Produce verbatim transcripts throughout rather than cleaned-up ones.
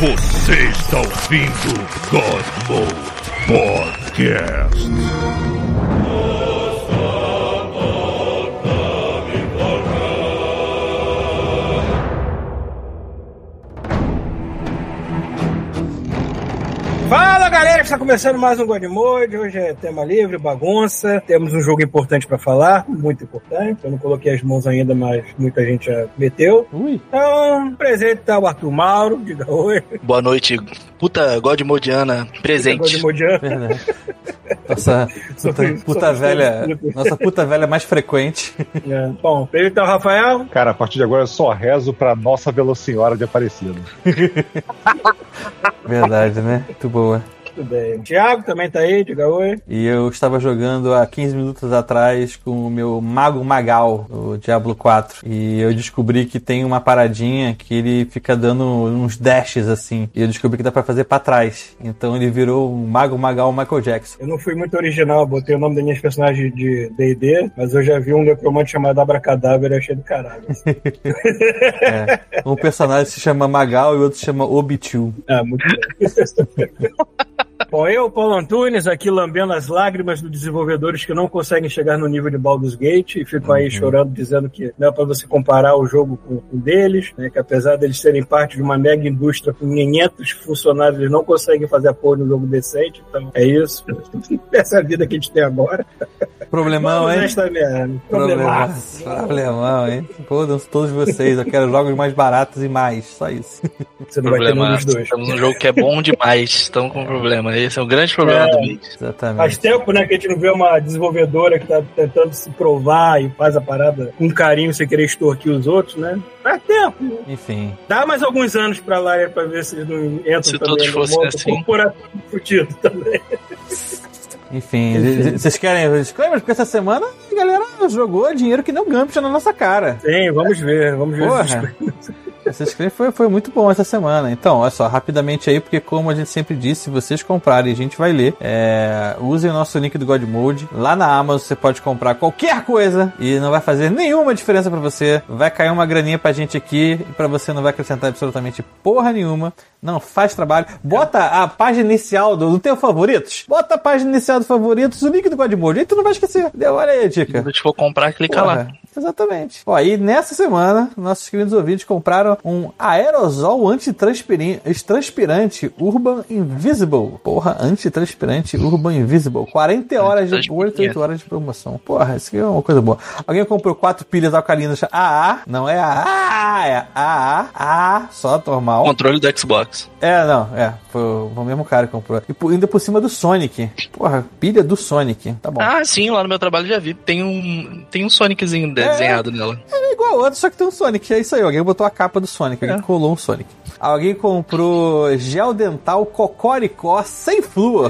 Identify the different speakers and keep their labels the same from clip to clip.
Speaker 1: Você está ouvindo God Mode Podcast.
Speaker 2: Fala galera, está começando mais um God Mode. Hoje é tema livre, bagunça. Temos um jogo importante para falar, muito importante. Eu não coloquei as mãos ainda, mas muita gente já meteu. Ui. Então, presente tá o Arthur Mauro, diga oi.
Speaker 3: Boa noite, puta God Modiana presente.
Speaker 2: Puta God Modiana.
Speaker 4: Nossa puta, puta velha, nossa puta velha mais frequente.
Speaker 2: É. Bom, presente tá o Rafael.
Speaker 5: Cara, a partir de agora eu só rezo pra Nossa Bela Senhora de Aparecida.
Speaker 4: Verdade, né? Muito boa.
Speaker 2: Tudo bem. O Thiago também tá aí, diga oi.
Speaker 4: E eu estava jogando há quinze minutos atrás com o meu Mago Magal, o Diablo quatro. E eu descobri que tem uma paradinha que ele fica dando uns dashes assim. E eu descobri que dá pra fazer pra trás. Então ele virou um Mago Magal Michael Jackson.
Speaker 2: Eu não fui muito original, botei o nome das minhas personagens de D e D, mas eu já vi um necromante chamado Abracadabra e achei do caralho.
Speaker 4: É. Um personagem se chama Magal e o outro se chama Obitu.
Speaker 2: Ah, muito bom. Bom, eu, Paulo Antunes, aqui lambendo as lágrimas dos desenvolvedores que não conseguem chegar no nível de Baldur's Gate e ficam aí uhum. chorando, dizendo que não é para você comparar o jogo com o deles, né, que apesar deles serem parte de uma mega indústria com quinhentos funcionários, eles não conseguem fazer apoio no jogo decente, então é isso. Essa é a vida que a gente tem agora.
Speaker 4: Problemão, hein?
Speaker 2: Problemão.
Speaker 4: Problemão, hein? Fodam-se todos vocês, eu quero jogos mais baratos e mais, só isso.
Speaker 2: Você não problema, vai ter nenhum dos dois.
Speaker 3: Estamos num jogo que é bom demais, estamos com um problema. Esse é o grande problema é, do mês.
Speaker 4: Exatamente.
Speaker 2: Faz tempo, né, que a gente não vê uma desenvolvedora que tá tentando se provar e faz a parada com carinho sem querer extorquir os outros, né? Faz tempo.
Speaker 4: Enfim.
Speaker 2: Dá mais alguns anos pra lá pra ver se eles não entram
Speaker 3: se
Speaker 2: também
Speaker 3: todos
Speaker 2: no
Speaker 3: fossem
Speaker 2: modo
Speaker 3: assim.
Speaker 2: corporativo fudido também.
Speaker 4: Enfim, vocês querem os disclaimers? Porque essa semana a galera jogou dinheiro que não Gambit na nossa cara.
Speaker 2: Sim, vamos ver, vamos ver.
Speaker 4: Porra. Esse disclaimer foi, foi muito bom essa semana. Então, olha só, rapidamente aí, porque como a gente sempre disse, se vocês comprarem, a gente vai ler. É, usem o nosso link do God Mode. Lá na Amazon você pode comprar qualquer coisa e não vai fazer nenhuma diferença pra você. Vai cair uma graninha pra gente aqui e pra você não vai acrescentar absolutamente porra nenhuma. Não faz trabalho. Bota a página inicial do, do teu favoritos. Bota a página inicial do favoritos, o link do God Mode. Aí tu não vai esquecer. Deu, olha aí a dica.
Speaker 3: Se for comprar, clica porra. lá.
Speaker 4: Exatamente. Ó, e nessa semana, nossos queridos ouvintes compraram um aerosol antitranspirante Urban Invisible. Porra, antitranspirante Urban Invisible. quarenta horas de quarenta e oito horas de promoção. Porra, isso aqui é uma coisa boa. Alguém comprou quatro pilhas alcalinas A A. Não é A A, é A A. A, só normal.
Speaker 3: Controle do Xbox.
Speaker 4: É, não, é. Foi o mesmo cara que comprou. E por, ainda por cima do Sonic. Porra, pilha do Sonic. Tá bom.
Speaker 3: Ah, sim, lá no meu trabalho já vi. Tem um, tem um Soniczinho desenhado
Speaker 4: é,
Speaker 3: nela.
Speaker 4: É igual outro, só que tem um Sonic. É isso aí, alguém botou a capa do Sonic. Alguém é. colou um Sonic. Alguém comprou gel dental Cocoricó sem flúor.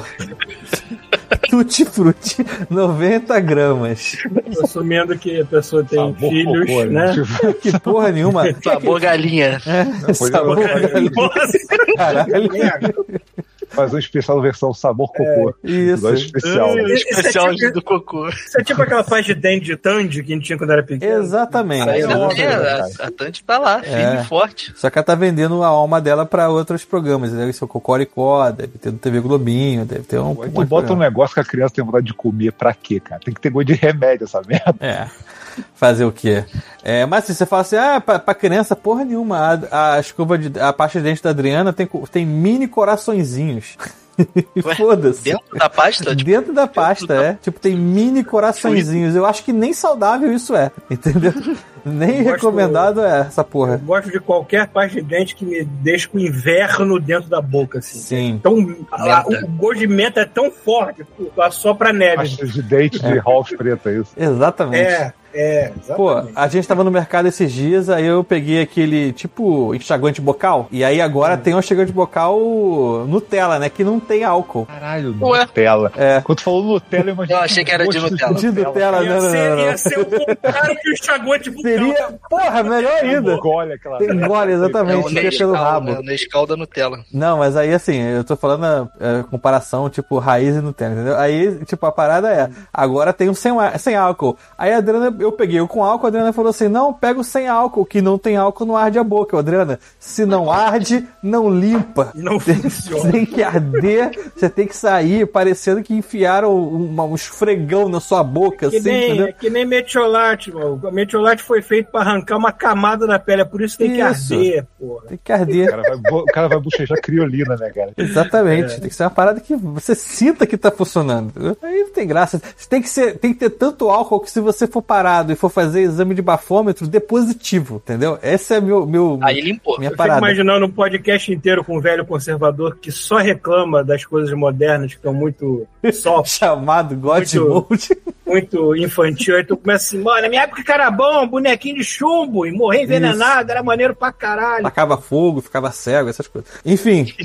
Speaker 4: Tutti Frutti, noventa gramas.
Speaker 2: Assumindo que a pessoa tem sabor filhos, cocô, né?
Speaker 4: Que porra nenhuma.
Speaker 3: Sabor galinha.
Speaker 4: É, não, sabor galinha. Caralho.
Speaker 5: Fazer um especial versão sabor cocô.
Speaker 4: É, isso.
Speaker 5: Especial.
Speaker 3: É, especial
Speaker 2: é tipo,
Speaker 3: do cocô.
Speaker 2: Isso é tipo aquela paz de dente de Tandy que a gente tinha quando era pequeno.
Speaker 4: Exatamente.
Speaker 3: É,
Speaker 4: exatamente.
Speaker 3: É, a, a Tandy tá lá, firme
Speaker 4: é.
Speaker 3: e forte.
Speaker 4: Só que ela tá vendendo a alma dela pra outros programas. Deve ser o Cocoricó, deve ter no T V Globinho, deve ter um...
Speaker 5: Tu bota programa. Um negócio que a criança tem vontade de comer pra quê, cara? Tem que ter gosto de remédio essa merda.
Speaker 4: É. Fazer o quê? É, mas se você fala assim, ah, pra, pra criança, porra nenhuma, a, a escova de. A pasta de dente da Adriana tem, tem mini coraçõezinhos. Foda-se.
Speaker 3: Dentro da pasta?
Speaker 4: Tipo, dentro da pasta, dentro é. Da... Tipo, tem mini coraçõezinhos. Eu acho que nem saudável isso é. Entendeu? Nem eu recomendado gosto, é essa porra.
Speaker 2: Eu gosto de qualquer pasta de dente que me deixe com inverno dentro da boca, assim.
Speaker 4: Sim.
Speaker 2: Então, a, o gosto de menta é tão forte, só pra neve.
Speaker 5: Pasta de dente de é. Ralph preto, é isso?
Speaker 4: Exatamente.
Speaker 2: É. É, exatamente.
Speaker 4: Pô, a gente tava no mercado esses dias, aí eu peguei aquele, tipo, enxaguante bocal, e aí agora hum. tem um enxaguante bocal Nutella, né, que não tem álcool.
Speaker 5: Caralho, Ué. Nutella.
Speaker 4: É.
Speaker 5: Quando tu falou Nutella, eu imaginei...
Speaker 3: Eu achei que era de Nutella.
Speaker 4: De Nutella,
Speaker 2: ia
Speaker 4: não, não,
Speaker 2: ser,
Speaker 4: não, não.
Speaker 2: Ia ser o contrário que o enxaguante bucal.
Speaker 4: Seria, porra, melhor ainda.
Speaker 5: Engole aquela...
Speaker 4: Engole, exatamente,
Speaker 3: é
Speaker 4: fica pelo rabo.
Speaker 3: É o Nescau da Nutella.
Speaker 4: Não, mas aí, assim, eu tô falando a, a comparação, tipo, raiz e Nutella, entendeu? Aí, tipo, a parada é, agora tem um sem, sem álcool. Aí a Adriana, eu peguei o com álcool, a Adriana falou assim, não, pega o sem álcool, que não tem álcool, não arde a boca. Adriana, se não arde, não limpa.
Speaker 2: Não funciona.
Speaker 4: Tem que arder, você tem que sair parecendo que enfiaram um, um esfregão na sua boca,
Speaker 2: que
Speaker 4: assim,
Speaker 2: nem,
Speaker 4: entendeu?
Speaker 2: que nem metiolate, mano. O metiolate foi feito pra arrancar uma camada da pele, é por isso que tem
Speaker 4: Isso.
Speaker 2: que arder, porra.
Speaker 4: Tem que arder.
Speaker 5: O cara vai, bo- o cara vai bochejar criolina, né, cara?
Speaker 4: Exatamente,
Speaker 2: É.
Speaker 4: tem que ser uma parada que você sinta que tá funcionando. Aí não tem graça. Tem que, ser, tem que ter tanto álcool que se você for parado e for fazer exame de bafômetro, dê positivo, entendeu? Esse é meu, meu
Speaker 3: Aí limpou.
Speaker 4: minha
Speaker 2: Eu fico
Speaker 4: parada.
Speaker 2: imaginando um podcast inteiro com um velho conservador que só reclama das coisas modernas que estão muito soft,
Speaker 4: Chamado God
Speaker 2: Muito-
Speaker 4: Mode.
Speaker 2: muito infantil. Aí tu começa assim, mano, na minha época que era bom, bonequinho de chumbo, e morrer envenenado, era maneiro pra caralho.
Speaker 4: Tacava fogo, ficava cego, essas coisas. Enfim.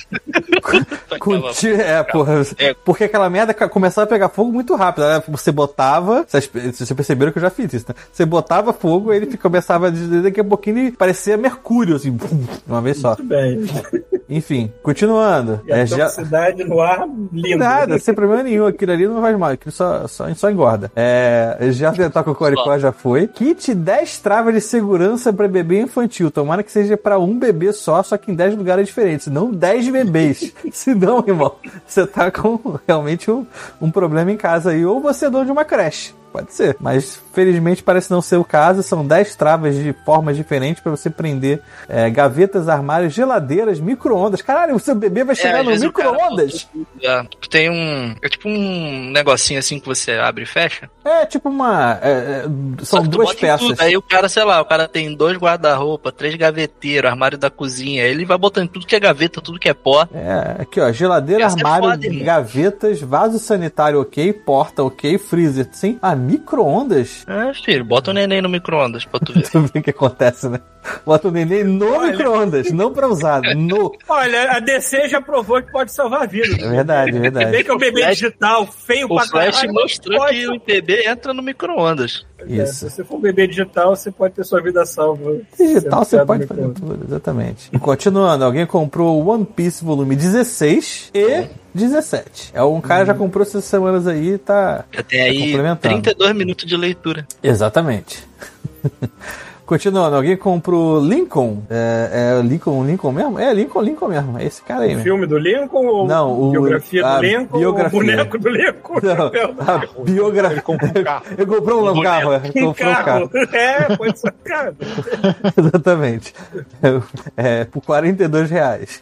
Speaker 4: Conti- é, porra.
Speaker 3: É.
Speaker 4: Porque aquela merda ca- começava a pegar fogo muito rápido. Né? Você botava. Vocês, vocês perceberam que eu já fiz isso, né? Você botava fogo, ele fica- começava a dizer daqui a pouquinho ele parecia mercúrio, assim, de uma vez só.
Speaker 2: Muito bem.
Speaker 4: Enfim, continuando.
Speaker 2: E a
Speaker 4: É, já...
Speaker 2: toxicidade no ar, lindo.
Speaker 4: Nada, sem problema nenhum. Aquilo ali não faz mal, aquilo só, só, só engorda. É, já tentar com o Coricó já foi. Kit dez travas de segurança pra bebê infantil. Tomara que seja pra um bebê só, só que em dez lugares diferentes, não dez bebês. Senão, irmão, você tá com realmente um, um problema em casa aí. Ou você é dono de uma creche. Pode ser, mas felizmente parece não ser o caso. São dez travas de formas diferentes pra você prender é, gavetas, armários, geladeiras, micro-ondas. Caralho, o seu bebê vai chegar
Speaker 3: às
Speaker 4: no
Speaker 3: vezes o cara
Speaker 4: micro-ondas.
Speaker 3: É, tem um. É tipo um negocinho assim que você abre e fecha.
Speaker 4: É tipo uma. é, é,
Speaker 3: Só
Speaker 4: são
Speaker 3: que tu
Speaker 4: duas
Speaker 3: bota em tudo.
Speaker 4: peças.
Speaker 3: Aí o cara, sei lá, o cara tem dois guarda-roupa, três gaveteiros, armário da cozinha. Aí ele vai botando tudo que é gaveta, tudo que é pó.
Speaker 4: É, aqui ó, geladeira,
Speaker 3: Essa é
Speaker 4: armário,
Speaker 3: foda, irmão.
Speaker 4: gavetas, vaso sanitário ok, porta ok, freezer sim. Ah, micro-ondas?
Speaker 3: É, filho, bota o neném no micro-ondas pra tu ver.
Speaker 4: Tu vê o que acontece, né? Bota o neném no
Speaker 2: Olha.
Speaker 4: micro-ondas, não pra usar, no.
Speaker 2: Olha, a D C já provou que pode salvar a vida.
Speaker 4: É verdade, é verdade.
Speaker 2: Bem que é um bebê
Speaker 3: Flash-
Speaker 2: digital, feio
Speaker 3: O
Speaker 2: pra
Speaker 3: Flash
Speaker 2: caralho.
Speaker 3: mostrou
Speaker 2: pode
Speaker 3: que o bebê entra no micro-ondas.
Speaker 2: É,
Speaker 4: Isso.
Speaker 2: se você for um bebê digital, você pode ter sua vida salva.
Speaker 4: Digital você
Speaker 2: Sendo
Speaker 4: pode
Speaker 2: criado
Speaker 4: fazer
Speaker 2: no
Speaker 4: tudo, exatamente. E continuando, alguém comprou One Piece volume dezesseis e dezessete. É um cara já comprou essas semanas aí e tá,
Speaker 3: Já tem
Speaker 4: tá
Speaker 3: aí
Speaker 4: complementando.
Speaker 3: trinta e dois minutos de leitura.
Speaker 4: Exatamente. Continuando, alguém comprou Lincoln. É, é Lincoln, Lincoln mesmo? É Lincoln, Lincoln mesmo. É esse cara aí
Speaker 2: O
Speaker 4: mesmo.
Speaker 2: filme do Lincoln ou
Speaker 4: Não, o-
Speaker 2: biografia
Speaker 4: a
Speaker 2: do Lincoln
Speaker 4: biografia.
Speaker 2: ou o boneco do Lincoln?
Speaker 4: Não, a biografia.
Speaker 5: Ele comprou um carro.
Speaker 4: Ele comprou um carro, é.
Speaker 2: Um
Speaker 4: Comprou um carro.
Speaker 2: carro. É, pode ser carro.
Speaker 4: Exatamente. É, por quarenta e dois reais.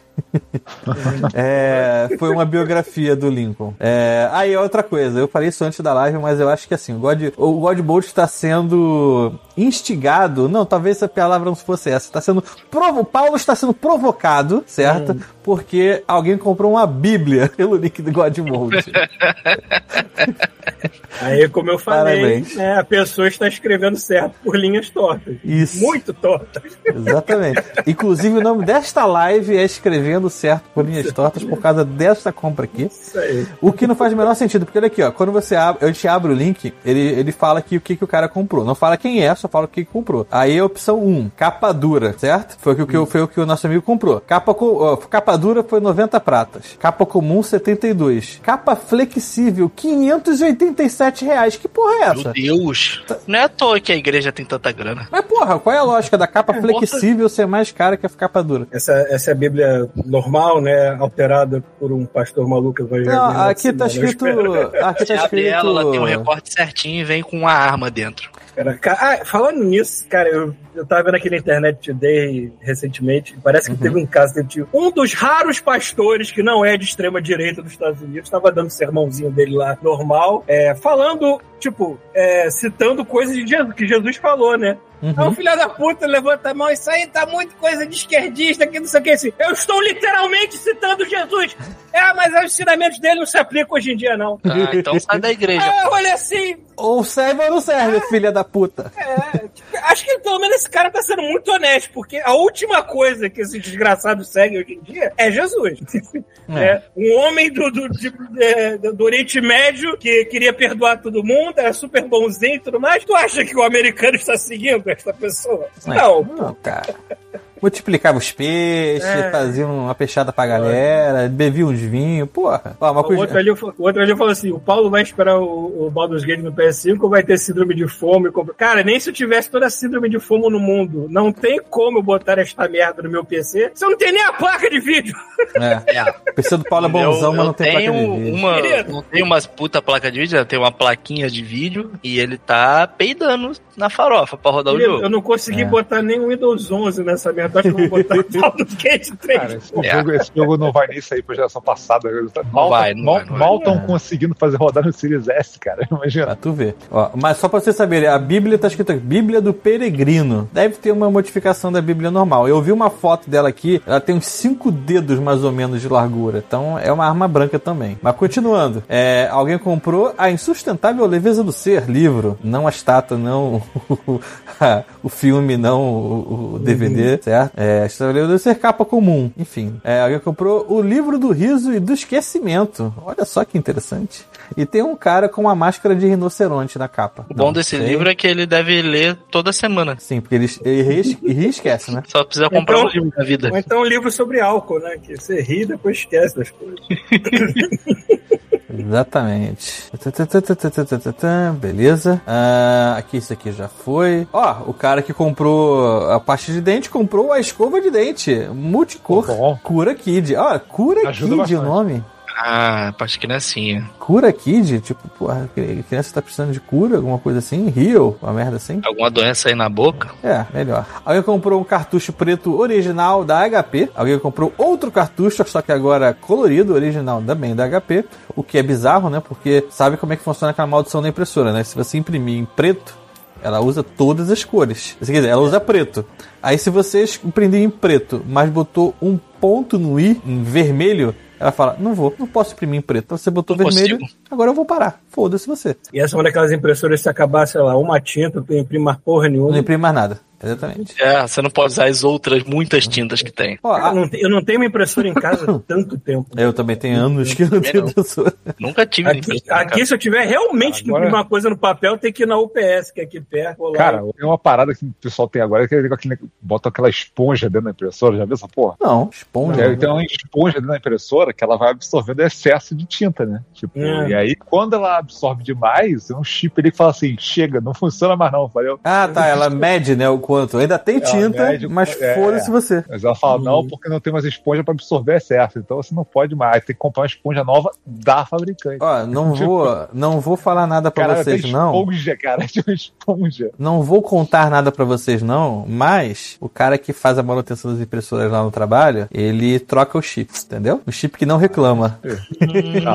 Speaker 4: É, foi uma biografia do Lincoln. É, aí, outra coisa, eu falei isso antes da live, mas eu acho que assim, o God, o God Bolt está sendo instigado, não, talvez a palavra não fosse essa, está sendo provo, o Paulo está sendo provocado, certo?
Speaker 2: Hum.
Speaker 4: Porque alguém comprou uma bíblia pelo link do God Mode.
Speaker 2: Aí, como eu falei,
Speaker 4: Parabéns.
Speaker 2: né, a pessoa está escrevendo certo por linhas tortas.
Speaker 4: Isso.
Speaker 2: Muito tortas.
Speaker 4: Exatamente. Inclusive, o nome desta live é Escrevendo Certo por Linhas Tortas por causa desta compra aqui.
Speaker 2: Isso aí.
Speaker 4: O que não faz o menor sentido, porque olha aqui, ó, quando você abre, a gente abre o link, ele, ele fala aqui o que, que o cara comprou. Não fala quem é, só fala o que, que comprou. Aí a opção um, capa dura, certo? Foi o que, o foi o, que o nosso amigo comprou. Capa, co- ó, capa dura foi noventa pratas. Capa comum, setenta e dois. Capa flexível, quinhentos e oitenta e sete reais. Que porra é essa?
Speaker 3: Meu Deus. Não é à toa que a igreja tem tanta grana.
Speaker 4: Mas porra, qual é a lógica da capa flexível ser mais cara que a capa dura?
Speaker 2: Essa, essa é a Bíblia normal, né? Alterada por um pastor maluco evangélico.
Speaker 4: Não, aqui tá escrito... Aqui
Speaker 3: Você
Speaker 4: tá
Speaker 3: abre
Speaker 4: escrito...
Speaker 3: ela, ela tem um recorte certinho e vem com uma arma dentro.
Speaker 2: Ah, falando nisso, cara, eu, eu tava vendo aqui na Internet Today recentemente, parece que
Speaker 4: Uhum.
Speaker 2: teve um caso de tipo, um dos raros pastores que não é de extrema direita dos Estados Unidos, estava dando o sermãozinho dele lá, normal, é, falando, tipo, é, citando coisas de Jesus, que Jesus falou, né?
Speaker 4: Uhum.
Speaker 2: Aí o filho da puta levanta a mão, isso aí tá muito coisa de esquerdista, que não sei o que assim. Eu estou literalmente citando Jesus. É, mas os ensinamentos dele não se aplicam hoje em dia, não.
Speaker 3: Ah, então sai da igreja.
Speaker 2: Ah, olha assim,
Speaker 4: Ou serve ou não serve, filha da puta.
Speaker 2: é, tipo, acho que pelo menos esse cara tá sendo muito honesto, porque a última coisa que esses desgraçados seguem hoje em dia é Jesus.
Speaker 4: É.
Speaker 2: É, um homem do, do, de- é, do Oriente Médio que queria perdoar todo mundo, era super bonzinho e tudo mais. Tu acha que o americano está seguindo essa pessoa? Não.
Speaker 4: Não, cara. multiplicava os peixes,
Speaker 2: É.
Speaker 4: fazia uma peixada pra galera, bebia uns vinhos, porra. Ó, uma
Speaker 2: O
Speaker 4: coisa...
Speaker 2: outro, ali, o outro ali falou assim: o Paulo vai esperar o, o Baldur's Gate no P S cinco ou vai ter síndrome de fome? Cara, nem se eu tivesse toda a síndrome de fome no mundo, não tem como eu botar esta merda no meu P C se eu não tenho nem a placa de vídeo.
Speaker 4: É.
Speaker 3: É.
Speaker 4: O P C do Paulo é bonzão,
Speaker 3: eu,
Speaker 4: mas
Speaker 3: eu
Speaker 4: não tem placa
Speaker 3: tenho
Speaker 4: de vídeo.
Speaker 3: uma,
Speaker 2: Querido.
Speaker 3: não tem umas puta placa de vídeo, tem uma plaquinha de vídeo e ele tá peidando na farofa pra rodar o
Speaker 2: Eu,
Speaker 3: jogo.
Speaker 2: eu não consegui
Speaker 4: É.
Speaker 2: botar nem o Windows onze nessa merda. Acho que eu vou botar o Baldur's Gate três.
Speaker 5: Cara, esse,
Speaker 3: É.
Speaker 5: jogo, esse jogo não vai nem sair pra geração passada. Mal
Speaker 3: vai, não
Speaker 5: mal,
Speaker 3: vai, não vai.
Speaker 5: mal tão conseguindo fazer rodar no Series S, cara. Imagina.
Speaker 4: Pra tu ver. Ó, mas só pra vocês saberem, a Bíblia tá escrita aqui, Bíblia do Peregrino. Deve ter uma modificação da Bíblia normal. Eu vi uma foto dela aqui, ela tem uns cinco dedos mais ou menos de largura. Então é uma arma branca também. Mas continuando, é, alguém comprou A Insustentável Leveza do Ser, livro. Não a estátua, não o, o filme, não o, o D V D, certo? É, a Insustentável Leveza do Ser, capa comum. Enfim, é, alguém comprou o livro do riso e do esquecimento. Olha só que interessante. E tem um cara com uma máscara de rinoceronte na capa.
Speaker 3: O bom
Speaker 4: Não
Speaker 3: desse
Speaker 4: sei.
Speaker 3: livro é que ele deve ler toda semana.
Speaker 4: Sim, porque ele, ele ri, ri e esquece, né?
Speaker 3: Só precisa comprar
Speaker 2: Então-
Speaker 3: um livro da vida.
Speaker 2: Ou então um livro sobre álcool, né? Que você ri e depois esquece das coisas.
Speaker 4: Exatamente. Beleza. Ah, aqui, isso aqui já foi. Ó, o cara que comprou a pasta de dente comprou a escova de dente. Multicor.
Speaker 5: Bom.
Speaker 4: Cura Kid. Ó, Cura
Speaker 5: Ajuda
Speaker 4: Kid
Speaker 5: bastante.
Speaker 4: o nome.
Speaker 3: Ah, parte criancinha.
Speaker 4: Cura Kid? Tipo, porra, a criança tá precisando de cura, alguma coisa assim? Heal, uma merda assim?
Speaker 3: Alguma doença aí na boca?
Speaker 4: É, melhor. Alguém comprou um cartucho preto original da H P. Alguém comprou outro cartucho, só que agora colorido, original também da H P. O que é bizarro, né? Porque sabe como é que funciona aquela maldição da impressora, né? Se você imprimir em preto, ela usa todas as cores. Se quer dizer, ela usa preto. Aí se você imprimir em preto, mas botou um ponto no i, em vermelho, ela fala, não vou, não posso imprimir em preto. Então você botou
Speaker 3: Não
Speaker 4: vermelho,
Speaker 3: consigo.
Speaker 4: agora eu vou parar. Foda-se você.
Speaker 2: E essa é uma daquelas impressoras, se acabar, sei lá, uma tinta, tu imprime mais porra nenhuma.
Speaker 4: Não imprime mais nada. Exatamente.
Speaker 3: É, você não pode usar as outras muitas tintas que tem.
Speaker 4: Ó,
Speaker 2: Eu
Speaker 4: a-
Speaker 2: não, te- eu não tenho uma impressora em casa há tanto tempo.
Speaker 4: eu também tenho anos que eu não tenho
Speaker 3: não.
Speaker 4: impressora.
Speaker 3: Nunca tive
Speaker 2: Aqui,
Speaker 3: impressora,
Speaker 2: aqui, se eu tiver realmente que
Speaker 5: Agora-
Speaker 2: imprimir uma coisa no papel, tem que ir na U P S, que é aqui perto. Vou lá
Speaker 5: Cara,
Speaker 2: e-
Speaker 5: tem uma parada que o pessoal tem agora, que é aquele, bota aquela esponja dentro da impressora, já viu essa porra?
Speaker 4: Não, esponja.
Speaker 5: É, tem uma esponja dentro da impressora que ela vai absorvendo excesso de tinta, né? Tipo,
Speaker 2: É.
Speaker 5: e aí, quando ela absorve demais, tem um chip ali que fala assim, chega, não funciona mais não, valeu?
Speaker 4: Ah, tá, ela mede, né, o quanto. Ainda tem
Speaker 5: Ela
Speaker 4: tinta,
Speaker 5: mede o
Speaker 4: mas
Speaker 5: quanto- é.
Speaker 4: foda-se você.
Speaker 5: Mas ela fala, não, porque não tem mais esponja pra absorver excesso, então você não pode mais, tem que comprar uma esponja nova da fabricante.
Speaker 4: Ó, não vou, não vou falar nada pra
Speaker 5: Cara,
Speaker 4: vocês,
Speaker 5: tem
Speaker 4: não.
Speaker 5: esponja, cara, tem uma esponja.
Speaker 4: Não vou contar nada pra vocês, não, mas o cara que faz a manutenção das impressoras lá no trabalho, ele troca o chip, entendeu? O chip que não reclama,
Speaker 5: Tá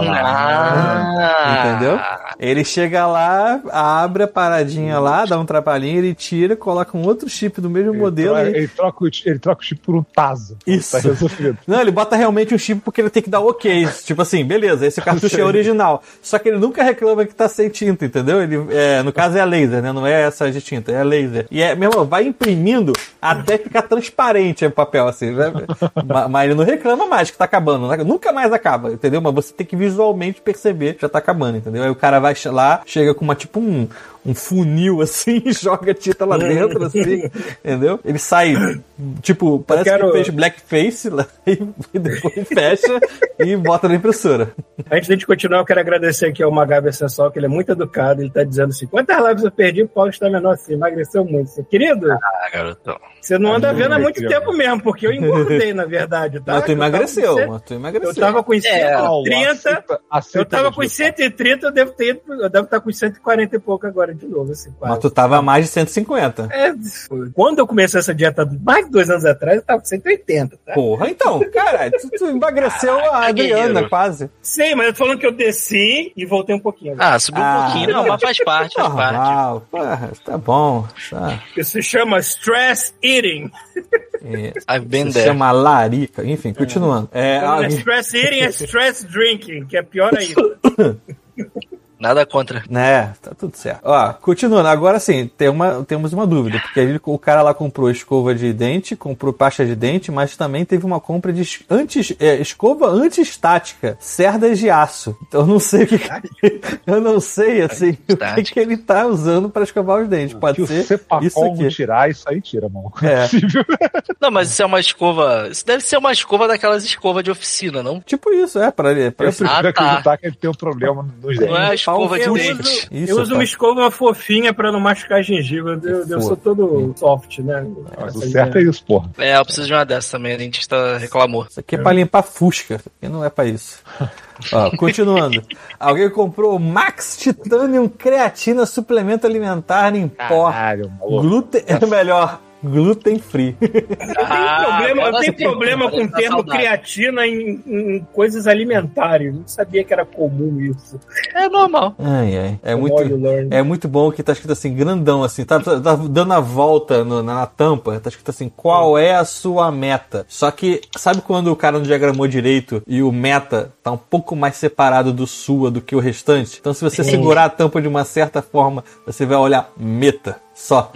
Speaker 5: lá.
Speaker 3: Ah,
Speaker 4: entendeu? Ele chega lá, abre a paradinha lá, dá um trapalhinho, ele tira, coloca um outro chip do mesmo modelo
Speaker 5: ele,
Speaker 4: e...
Speaker 5: ele, troca o, ele troca o chip por um taso.
Speaker 4: Isso.
Speaker 5: Tá resolvido.
Speaker 4: Não, ele bota realmente um chip porque ele tem que dar ok. Tipo assim, beleza, esse cartucho é original. Só que ele nunca reclama que tá sem tinta, entendeu? Ele, é, no caso é a laser, né? Não é essa de tinta, é a laser. E é, meu irmão, vai imprimindo até ficar transparente o papel, assim. Né? mas, mas ele não reclama mais que tá acabando. Né? Nunca mais acaba, entendeu? Mas você tem que visualmente perceber que já tá acabando, entendeu? Aí o cara vai lá, chega com uma tipo um, um funil assim e joga tinta lá dentro, assim, entendeu? Ele sai, tipo, parece
Speaker 2: quero-
Speaker 4: que fez blackface lá e, e depois fecha e bota na impressora.
Speaker 2: Antes de a gente continuar, eu quero agradecer aqui ao Magabe Sensual, que ele é muito educado. Ele tá dizendo assim: quantas lives eu perdi? O Paulo está menor assim, emagreceu muito. Assim, querido,
Speaker 3: Ah, garotão.
Speaker 2: você não anda
Speaker 5: Ah,
Speaker 2: vendo há muito
Speaker 5: que
Speaker 2: tempo mesmo, porque eu engordei, na verdade, tá?
Speaker 4: Mas tu
Speaker 2: Eu tava com
Speaker 4: emagreceu,
Speaker 2: cem-
Speaker 4: mas tu
Speaker 2: Eu
Speaker 4: emagreceu.
Speaker 2: tava com
Speaker 3: É,
Speaker 2: cento e trinta.
Speaker 5: Aceita-
Speaker 2: Eu
Speaker 5: aceita
Speaker 2: tava
Speaker 5: elogio,
Speaker 2: com cento e trinta, eu devo ter ido, eu devo estar com cento e quarenta e pouco agora de novo, assim, quase.
Speaker 4: Mas tu tava a mais de cento e cinquenta.
Speaker 2: É, quando eu comecei essa dieta mais de dois anos atrás, eu tava com cento e oitenta, tá?
Speaker 4: Porra, então, cara, tu, tu emagreceu a
Speaker 3: Caraca,
Speaker 4: Adriana
Speaker 3: guerreiro.
Speaker 4: quase.
Speaker 2: Sei, mas eu tô falando que eu desci e voltei um pouquinho.
Speaker 3: Ah, subiu
Speaker 4: Ah,
Speaker 3: um pouquinho. Não, mas faz parte, faz parte.
Speaker 4: Normal, porra, tá bom. Tá.
Speaker 2: Isso se chama stress eating.
Speaker 4: É,
Speaker 3: I've been
Speaker 4: se
Speaker 3: there.
Speaker 4: chama larica. Enfim, continuando. É,
Speaker 2: Quando não é
Speaker 4: alguém-
Speaker 2: stress eating, é stress drinking, que é pior ainda.
Speaker 3: Nada contra.
Speaker 4: Né, tá tudo certo. Ó, continuando, agora sim, tem uma, temos uma dúvida, porque ele, o cara lá comprou escova de dente, comprou pasta de dente, mas também teve uma compra de anti, é, escova anti-estática, cerdas de aço. Então eu não sei o que, eu não sei, assim, o que, que ele tá usando pra escovar os dentes. Pode ser isso aqui.
Speaker 5: Tirar, isso aí tira, mano.
Speaker 4: É.
Speaker 3: Não, mas isso é uma escova, isso deve ser uma escova daquelas escovas de oficina, não?
Speaker 4: Tipo isso, é, pra ele. Pra
Speaker 5: eu prefiro
Speaker 3: ah, tá.
Speaker 5: acreditar que ele tem um problema nos dentes.
Speaker 3: Não é a escova de
Speaker 2: eu
Speaker 3: dente.
Speaker 2: Uso,
Speaker 4: Isso,
Speaker 2: eu uso
Speaker 4: tá.
Speaker 2: uma escova fofinha pra não machucar gengiva. Eu, eu sou todo soft, né?
Speaker 5: Mas
Speaker 2: Essa
Speaker 5: o certo
Speaker 2: ideia.
Speaker 5: é isso, porra.
Speaker 3: É, eu preciso de uma dessas também, a dentista reclamou.
Speaker 4: Isso aqui é pra limpar fusca, isso aqui não é pra isso. Ó, continuando. Alguém comprou Max Titanium Creatina Suplemento Alimentar em pó.
Speaker 5: Caralho, maluco.
Speaker 4: Glúten é melhor. Gluten free.
Speaker 2: Eu tenho problema, eu tenho problema com o termo creatina em, em coisas alimentares. Não sabia que era comum isso.
Speaker 3: É normal.
Speaker 4: Ai, ai. É muito,
Speaker 2: More you learn.
Speaker 4: é muito bom que tá escrito assim, grandão, assim, tá, tá, tá dando a volta no- na, na tampa, tá escrito assim, qual é a sua meta? Só que, sabe quando o cara não diagramou direito e o meta tá um pouco mais separado do sua do que o restante? Então se você segurar a tampa de uma certa forma, você vai olhar meta. Só.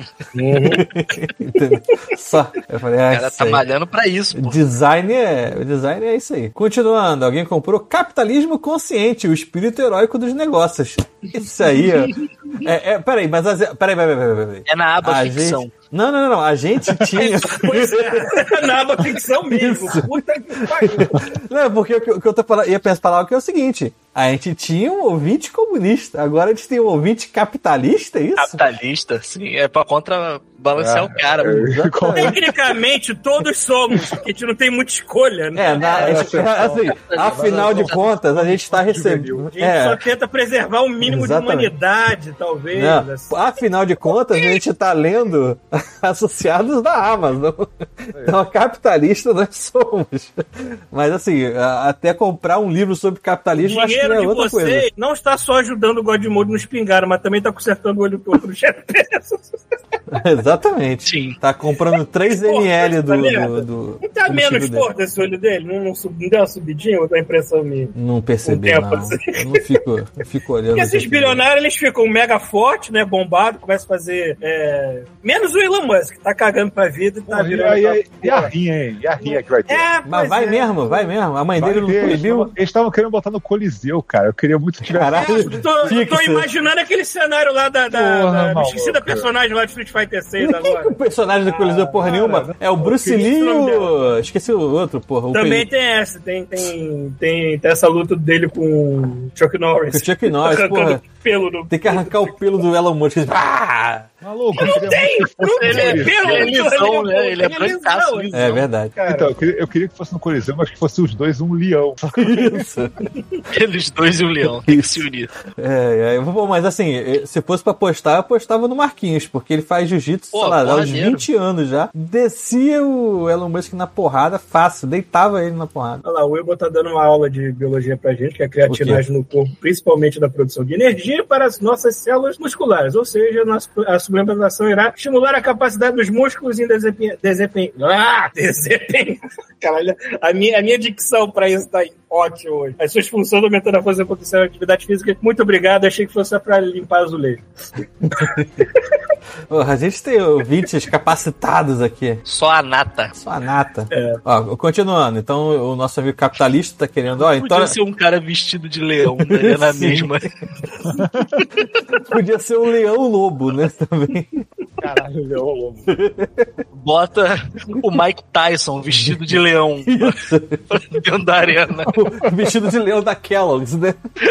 Speaker 4: Entendeu? Só. Eu falei, ah,
Speaker 3: O cara
Speaker 4: isso
Speaker 3: tá
Speaker 4: aí.
Speaker 3: malhando pra isso, pô.
Speaker 4: Design é, o design é isso aí. Continuando, alguém comprou Capitalismo Consciente, o espírito heróico dos negócios. Isso aí, ó. É, é, peraí, mas as, peraí, peraí, peraí, peraí.
Speaker 3: É na aba
Speaker 4: A
Speaker 3: ficção.
Speaker 4: gente- não, não, não, não. A gente tinha.
Speaker 2: Pois é, na aba ficção mesmo.
Speaker 4: Isso.
Speaker 2: Puta que pariu.
Speaker 4: Não, porque o que o que eu tô falando, ia pensar falar que é o seguinte: a gente tinha um ouvinte comunista, agora a gente tem um ouvinte capitalista, é isso?
Speaker 3: Capitalista, sim, é pra contrabalancear o cara. mano.
Speaker 4: Exatamente.
Speaker 2: Tecnicamente, todos somos, porque a gente não tem muita escolha, né?
Speaker 4: É, na, a gente- assim, afinal de contas, a gente tá recebendo.
Speaker 2: A gente só
Speaker 4: É,
Speaker 2: tenta preservar o mínimo
Speaker 4: Exatamente.
Speaker 2: de humanidade, talvez.
Speaker 4: não,
Speaker 2: assim.
Speaker 4: afinal de contas, a gente tá lendo associados da Amazon. Então, capitalista nós somos. Mas, assim, a- até comprar um livro sobre
Speaker 2: O
Speaker 4: capitalismo, acho que
Speaker 2: dinheiro
Speaker 4: é
Speaker 2: de
Speaker 4: outra
Speaker 2: vocês
Speaker 4: coisa.
Speaker 2: não está só ajudando o Godmode no espingarda, mas também está consertando o olho torto do Jeff Bezos.
Speaker 4: Exatamente.
Speaker 3: Sim.
Speaker 4: Tá comprando três
Speaker 2: Porra,
Speaker 4: mililitros do,
Speaker 2: tá
Speaker 4: do,
Speaker 2: merda.
Speaker 4: do
Speaker 2: Não tá
Speaker 4: combustível
Speaker 2: menos
Speaker 4: dele.
Speaker 2: forte esse olho dele? Não, não, sub- não deu uma subidinha ou dá impressão minha?
Speaker 4: Não percebi,
Speaker 2: Um tempo
Speaker 4: não.
Speaker 2: assim.
Speaker 4: Eu não fico, eu fico olhando.
Speaker 2: Porque esses
Speaker 4: aqui.
Speaker 2: bilionários, eles ficam mega fortes, né, bombado, começam a fazer... é, menos o Elon Musk, que tá cagando pra vida e tá
Speaker 5: Porra, e,
Speaker 2: virando...
Speaker 5: e,
Speaker 2: aquela
Speaker 5: e a
Speaker 2: porra.
Speaker 5: rinha, hein? E a rinha que vai ter?
Speaker 2: É,
Speaker 4: Mas
Speaker 2: pois
Speaker 4: vai
Speaker 2: é.
Speaker 4: mesmo, vai mesmo. A mãe
Speaker 5: Vai
Speaker 4: dele não
Speaker 5: ter, eles
Speaker 4: proibiu.
Speaker 5: tavam- Eles estavam querendo botar no Coliseu, cara. Eu queria muito que tivesse.
Speaker 4: Caralho.
Speaker 2: Eu tô, eu tô
Speaker 4: Fixa.
Speaker 2: imaginando aquele cenário lá da... da,
Speaker 5: Porra,
Speaker 2: da
Speaker 5: maluco.
Speaker 2: esqueci da personagem lá de Street Fighter seis agora.
Speaker 4: O personagem do Coliseu, porra nenhuma, é o Bruce
Speaker 2: eu esqueci
Speaker 4: Lee e
Speaker 2: o nome
Speaker 4: o... Esqueci o outro, porra. O
Speaker 2: Também
Speaker 4: pe-
Speaker 2: tem essa, tem, tem, tem, tem essa luta dele com o Chuck Norris.
Speaker 4: Com o Chuck Norris,
Speaker 2: Arrancando
Speaker 4: porra.
Speaker 2: pelo do...
Speaker 4: Tem que arrancar o pelo do Elon Musk. Ah!
Speaker 5: Maluco, eu queria
Speaker 2: tem,
Speaker 5: muito que fosse no
Speaker 2: ele é
Speaker 5: Coliseu.
Speaker 2: pelo,
Speaker 3: Ele é lisão, né? Ele é
Speaker 2: Ele é
Speaker 3: brancaço,
Speaker 2: lisão,
Speaker 3: lisão.
Speaker 4: É verdade.
Speaker 2: Cara,
Speaker 5: Então, eu queria, eu queria que fosse no Coliseu, mas que fosse os dois um leão.
Speaker 4: Isso.
Speaker 3: Eles dois e o leão, tem que se unir.
Speaker 4: É, é, bom, mas assim, eh, se fosse pra apostar, eu apostava no Marquinhos, porque ele faz jiu-jitsu,
Speaker 3: Pô,
Speaker 4: sei lá, há uns
Speaker 3: maneiro.
Speaker 4: vinte anos já. Descia o Elon Musk na porrada fácil, deitava ele na porrada.
Speaker 2: olha lá, o Wilbo tá dando uma aula de biologia pra gente, que é a creatinagem no corpo, principalmente da produção de energia para as nossas células musculares, ou seja, nossa- a suplementação irá estimular a capacidade dos músculos em desempenho... desempenho ah, desempenho... Caralho, a minha, a minha dicção pra isso tá ótima hoje. As suas funções aumentando a força e potencial de atividade física. Muito obrigado, achei que fosse só pra limpar azulejo.
Speaker 4: Porra, a gente tem ouvintes capacitados aqui.
Speaker 3: Só a nata.
Speaker 4: Só a nata.
Speaker 2: É.
Speaker 4: Ó, continuando, então o nosso amigo capitalista tá querendo, ó, então
Speaker 3: Podia ser um cara vestido de leão, né? Na
Speaker 4: Sim.
Speaker 3: mesma.
Speaker 4: podia ser um leão lobo, né, também.
Speaker 5: Caralho, leão lobo.
Speaker 3: Bota o Mike Tyson vestido de leão dentro da arena.
Speaker 4: O vestido de leão da Kellogg's, né?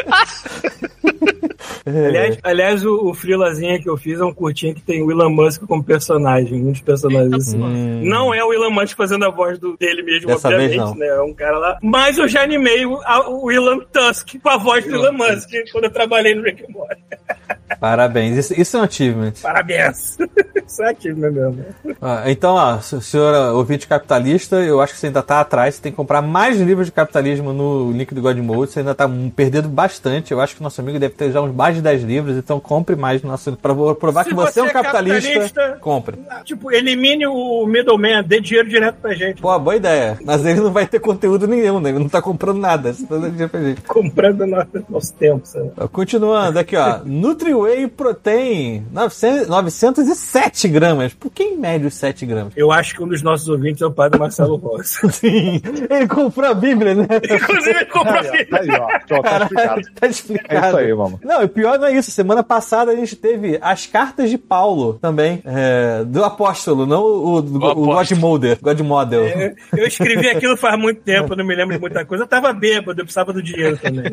Speaker 2: Aliás, aliás o, o frilazinho que eu fiz é um curtinho que tem o Elon Musk como personagem, um dos personagens assim.
Speaker 4: Hum.
Speaker 2: Não é o Elon Musk fazendo a voz do, dele mesmo,
Speaker 4: Dessa
Speaker 2: obviamente,
Speaker 4: vez não.
Speaker 2: né? É um cara lá. Mas eu já animei o, a- o Elon Tusk com a voz do Elon Musk quando eu trabalhei no Rick and Morty.
Speaker 4: Parabéns. Isso, isso é um achievement.
Speaker 2: Parabéns. Isso é achievement mesmo.
Speaker 4: Ah, então, ó, senhora ouvinte capitalista, eu acho que você ainda tá atrás. Você tem que comprar mais livros de capitalismo no link do God Mode. Você ainda tá perdendo bastante. Eu acho que o nosso amigo deve ter já uns mais de dez livros. Então, compre mais no nosso. Pra provar
Speaker 2: Se
Speaker 4: que você,
Speaker 2: você
Speaker 4: é um
Speaker 2: é
Speaker 4: capitalista,
Speaker 2: capitalista,
Speaker 4: compre.
Speaker 2: Tipo, elimine o middleman, dê dinheiro direto pra gente.
Speaker 4: Pô, boa ideia. Mas ele não vai ter conteúdo nenhum, né? Ele não tá comprando nada. Você tá dando dinheiro pra gente.
Speaker 2: Comprando no nosso tempo, sabe?
Speaker 4: Continuando aqui, ó. Nutri-Whey Protein, novecentos, novecentos e sete gramas. Por que em média os sete gramas?
Speaker 2: Eu acho que um dos nossos ouvintes é o padre Marcelo Rosa.
Speaker 4: Sim, ele comprou a Bíblia, né?
Speaker 2: Inclusive, ele comprou a
Speaker 5: Aí, ó,
Speaker 2: Bíblia.
Speaker 5: tá aí, ó. Pronto, tá
Speaker 4: Caralho,
Speaker 5: explicado.
Speaker 4: tá explicado.
Speaker 5: É isso aí, mano.
Speaker 4: Não, e pior não é isso. Semana passada a gente teve as cartas de Paulo também, é, do apóstolo, não o, o, o, o God Model. God Model.
Speaker 2: É, eu escrevi aquilo faz muito tempo, eu não me lembro de muita coisa. Eu tava bêbado, eu precisava do dinheiro também.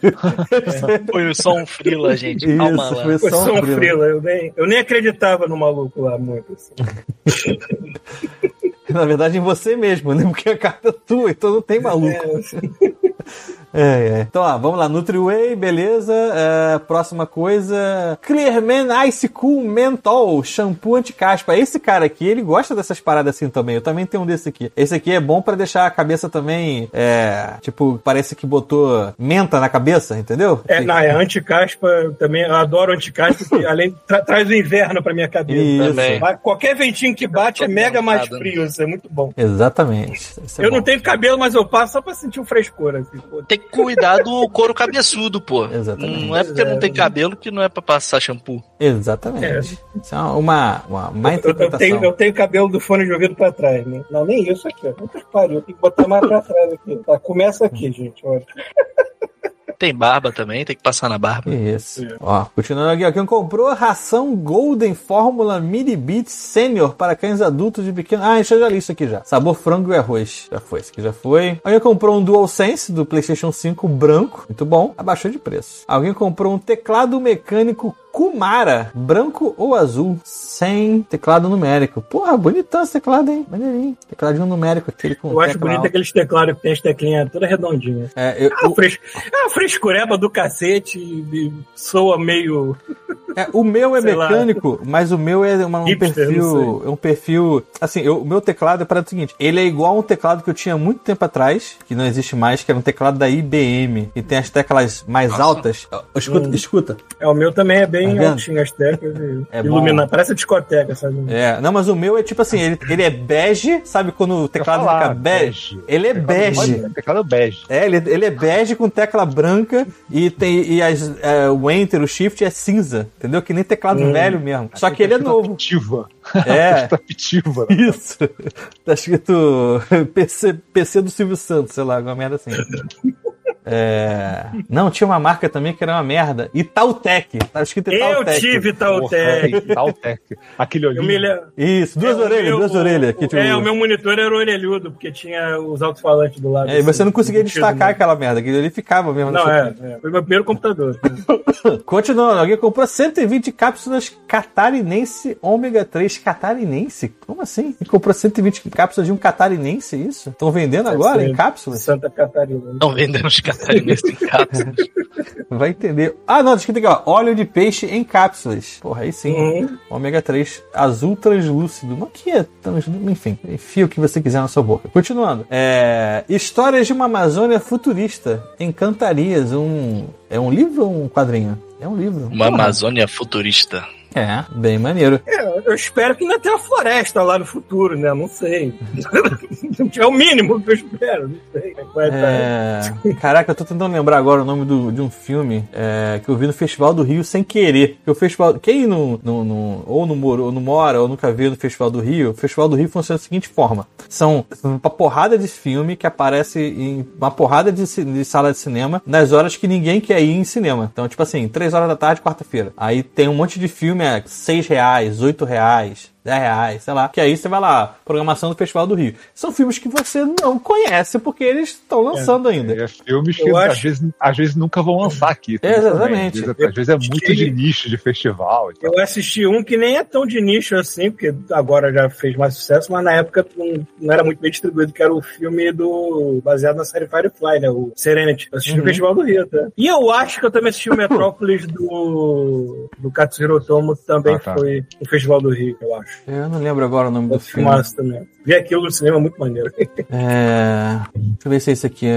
Speaker 3: Foi só um frila, gente.
Speaker 4: Isso,
Speaker 3: Calma lá.
Speaker 4: foi
Speaker 2: Foi
Speaker 4: só
Speaker 2: só
Speaker 4: um
Speaker 2: um
Speaker 4: frila.
Speaker 2: frila. Eu nem, eu nem acreditava no maluco lá muito. Assim.
Speaker 4: Na verdade, em você mesmo, né? Porque a carta é tua, então não tem maluco.
Speaker 2: É,
Speaker 4: É, é. Então, ó, vamos lá. Nutri-Whey, beleza. É, próxima coisa. Clearman Ice Cool Menthol, shampoo anti-caspa. Esse cara aqui, ele gosta dessas paradas assim também. Eu também tenho um desse aqui. Esse aqui é bom pra deixar a cabeça também, é, tipo, parece que botou menta na cabeça, entendeu?
Speaker 2: é, não, é anti-caspa, eu também eu adoro anti-caspa, porque além tra traz o inverno pra minha cabeça.
Speaker 4: Isso.
Speaker 3: Também.
Speaker 2: Mas qualquer ventinho que bate é mega mais
Speaker 3: Nada.
Speaker 2: frio, isso é muito bom.
Speaker 4: Exatamente. Isso é
Speaker 2: Eu
Speaker 4: bom.
Speaker 2: não tenho cabelo, mas eu passo só pra sentir um frescor. Assim, pô.
Speaker 3: Tem que cuidar do couro cabeçudo, pô.
Speaker 4: Exatamente.
Speaker 3: Não é porque não tem cabelo que não é pra passar shampoo.
Speaker 4: Exatamente.
Speaker 2: É.
Speaker 4: Isso é uma, uma má
Speaker 2: Eu, eu,
Speaker 4: interpretação.
Speaker 2: tenho, eu tenho cabelo do fone de ouvido pra trás, né? Não, nem isso aqui, ó. Puta que pariu, tem que botar mais pra trás aqui. Tá, começa aqui, gente, olha.
Speaker 3: Tem barba também, tem que passar na barba.
Speaker 4: Isso. Ó, continuando aqui, ó. Quem comprou a ração Golden Fórmula Mini Beats Senior para cães adultos de pequeno... Ah, isso eu já li isso aqui já. Sabor frango e arroz. Já foi, isso aqui já foi. Alguém comprou um DualSense do PlayStation cinco branco. Muito bom. Abaixou de preço. Alguém comprou um teclado mecânico Kumara, branco ou azul, sem teclado numérico. Porra, bonitão esse teclado, hein? Maneirinho. Tecladinho numérico, aquele com
Speaker 2: Eu acho
Speaker 4: tecla
Speaker 2: bonito
Speaker 4: alta.
Speaker 2: aqueles teclados que tem as teclinhas todas redondinhas.
Speaker 4: É, eu,
Speaker 2: É uma fres... é uma frescureba do cacete e soa meio...
Speaker 4: É, o meu é
Speaker 2: Sei lá.
Speaker 4: mecânico, mas o meu é uma- um
Speaker 2: Hipster,
Speaker 4: perfil. É um perfil. Assim, eu- o meu teclado é para o seguinte: ele é igual a um teclado que eu tinha muito tempo atrás, que não existe mais, que era um teclado da I B M, e tem as teclas mais
Speaker 3: Nossa.
Speaker 4: altas. Escuta,
Speaker 2: Hum.
Speaker 4: escuta.
Speaker 2: É, o meu também é bem
Speaker 4: Tá vendo?
Speaker 2: altinho as teclas e
Speaker 4: É
Speaker 2: ilumina.
Speaker 4: bom.
Speaker 2: Parece a discoteca, sabe?
Speaker 4: É, não, mas o meu é tipo assim: ele, ele é bege, sabe quando o teclado
Speaker 5: falar,
Speaker 4: fica bege? Ele é bege.
Speaker 5: Olha, teclado bege.
Speaker 4: É, ele, ele é bege com tecla branca e tem e as, é, o Enter, o Shift é cinza, entendeu? Que nem teclado velho mesmo. Só que ele é novo.
Speaker 5: Pitiva.
Speaker 4: É.
Speaker 5: Tá pitiva. Né?
Speaker 4: Isso. Tá escrito P C, P C do Silvio Santos, sei lá, alguma merda assim. É... Não, tinha uma marca também que era uma merda. Itautec. Tava escrito
Speaker 2: Eu
Speaker 4: Itautec.
Speaker 2: tive Itautec.
Speaker 5: Itautec. Aquele
Speaker 2: Eu
Speaker 5: olhinho.
Speaker 2: me lembro.
Speaker 4: Isso, duas
Speaker 2: É, o
Speaker 4: orelhas,
Speaker 2: meu-
Speaker 4: duas orelhas. Que,
Speaker 2: o-
Speaker 4: tipo...
Speaker 2: É, o meu monitor era orelhudo, porque tinha os alto-falantes do lado.
Speaker 4: É, e você
Speaker 2: assim,
Speaker 4: não conseguia
Speaker 2: embutido,
Speaker 4: destacar
Speaker 2: né?
Speaker 4: aquela merda, que ele ficava mesmo.
Speaker 2: Não,
Speaker 4: na
Speaker 2: é, é. Foi meu primeiro computador.
Speaker 4: Continuando, alguém comprou cento e vinte cápsulas catarinense ômega três. Catarinense? Como assim? Ele comprou cento e vinte cápsulas de um catarinense, isso? Estão vendendo agora em cápsulas?
Speaker 2: Santa Catarina.
Speaker 3: Estão vendendo os catarinenses em cápsulas.
Speaker 4: Vai entender. Ah, não, deixa eu aqui, ó. Óleo de peixe em cápsulas. Porra, aí sim.
Speaker 2: Uhum.
Speaker 4: Ômega três azul translúcido. Mas o que é translúcido? Enfim, enfia o que você quiser na sua boca. Continuando. É... Histórias de uma Amazônia futurista. Encantarias. Um... É um livro ou um quadrinho? É um livro.
Speaker 3: Uma
Speaker 4: Porra.
Speaker 3: Amazônia futurista.
Speaker 4: É, bem maneiro.
Speaker 2: É, eu espero que ainda tenha floresta lá no futuro, né? Não sei. É o mínimo que eu espero. Não sei. como é que vai estar.
Speaker 4: É... Caraca, eu tô tentando lembrar agora o nome do, de um filme é, que eu vi no Festival do Rio sem querer. Que o festival, quem não, não, não, ou, não mora, ou não mora ou nunca viu no Festival do Rio, o Festival do Rio funciona da seguinte forma: são uma porrada de filme que aparece em uma porrada de, ci- de sala de cinema nas horas que ninguém quer ir em cinema. Então, tipo assim, três horas da tarde, quarta-feira. Aí tem um monte de filme a seis reais, oito reais. dez reais, sei lá. Que aí você vai lá, programação do Festival do Rio. São filmes que você não conhece porque eles estão lançando é, ainda.
Speaker 5: É filmes que
Speaker 2: acho...
Speaker 5: às, vezes, às vezes nunca vão lançar aqui.
Speaker 4: Exatamente.
Speaker 5: Às vezes, às vezes é muito
Speaker 2: que...
Speaker 5: de nicho de festival. E tal.
Speaker 2: Eu assisti um que nem é tão de nicho assim, porque agora já fez mais sucesso, mas na época não, não era muito bem distribuído, que era o filme do baseado na série Firefly, né? O Serenity. Eu assisti uhum. no Festival do Rio, tá? E eu acho que eu também assisti o Metrópolis do, do Katsuhiro Otomo, que também ah, tá. foi no Festival do Rio, eu acho.
Speaker 4: Eu não lembro agora o nome do filme.
Speaker 2: Também. Vi aquilo no cinema, muito maneiro.
Speaker 4: É... Deixa eu ver se é isso aqui.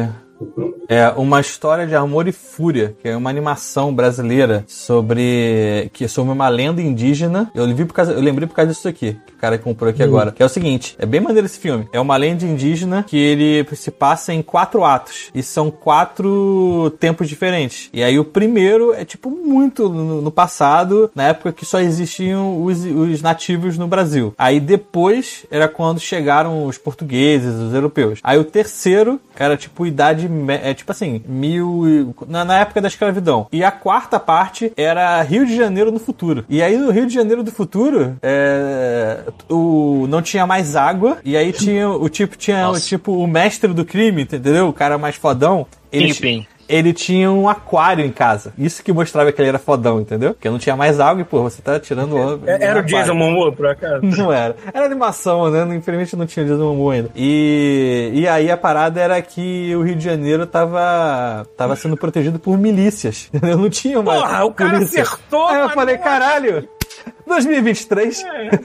Speaker 4: É Uma História de Amor e Fúria, que é uma animação brasileira sobre que sobre uma lenda indígena. Eu, vi por causa, eu lembrei por causa disso aqui, que o cara comprou aqui hum. agora. Que é o seguinte, é bem maneiro esse filme. É uma lenda indígena que ele se passa em quatro atos. E são quatro tempos diferentes. E aí o primeiro é tipo muito no, no passado, na época que só existiam os, os nativos no Brasil. Aí depois era quando chegaram os portugueses, os europeus. Aí o terceiro era tipo idade é tipo assim, mil na, na época da escravidão. E a quarta parte era Rio de Janeiro no futuro. E aí no Rio de Janeiro do futuro é, o, não tinha mais água. E aí tinha o tipo tinha o, tipo o mestre do crime, entendeu? O cara mais fodão. Ele,
Speaker 3: Pim, pim.
Speaker 4: Ele tinha um aquário em casa. Isso que mostrava que ele era fodão, entendeu? Porque não tinha mais água e, pô, você tá tirando o
Speaker 2: é, Era o Jason Momoa, por acaso?
Speaker 4: Não era. Era animação, né? Infelizmente não tinha o Jason Momoa ainda. E, e aí a parada era que o Rio de Janeiro tava, tava sendo protegido por milícias. Entendeu? Não tinha mais.
Speaker 2: Porra, o cara
Speaker 4: polícia.
Speaker 2: acertou,
Speaker 4: Aí eu falei, caralho, dois mil e vinte e três. É.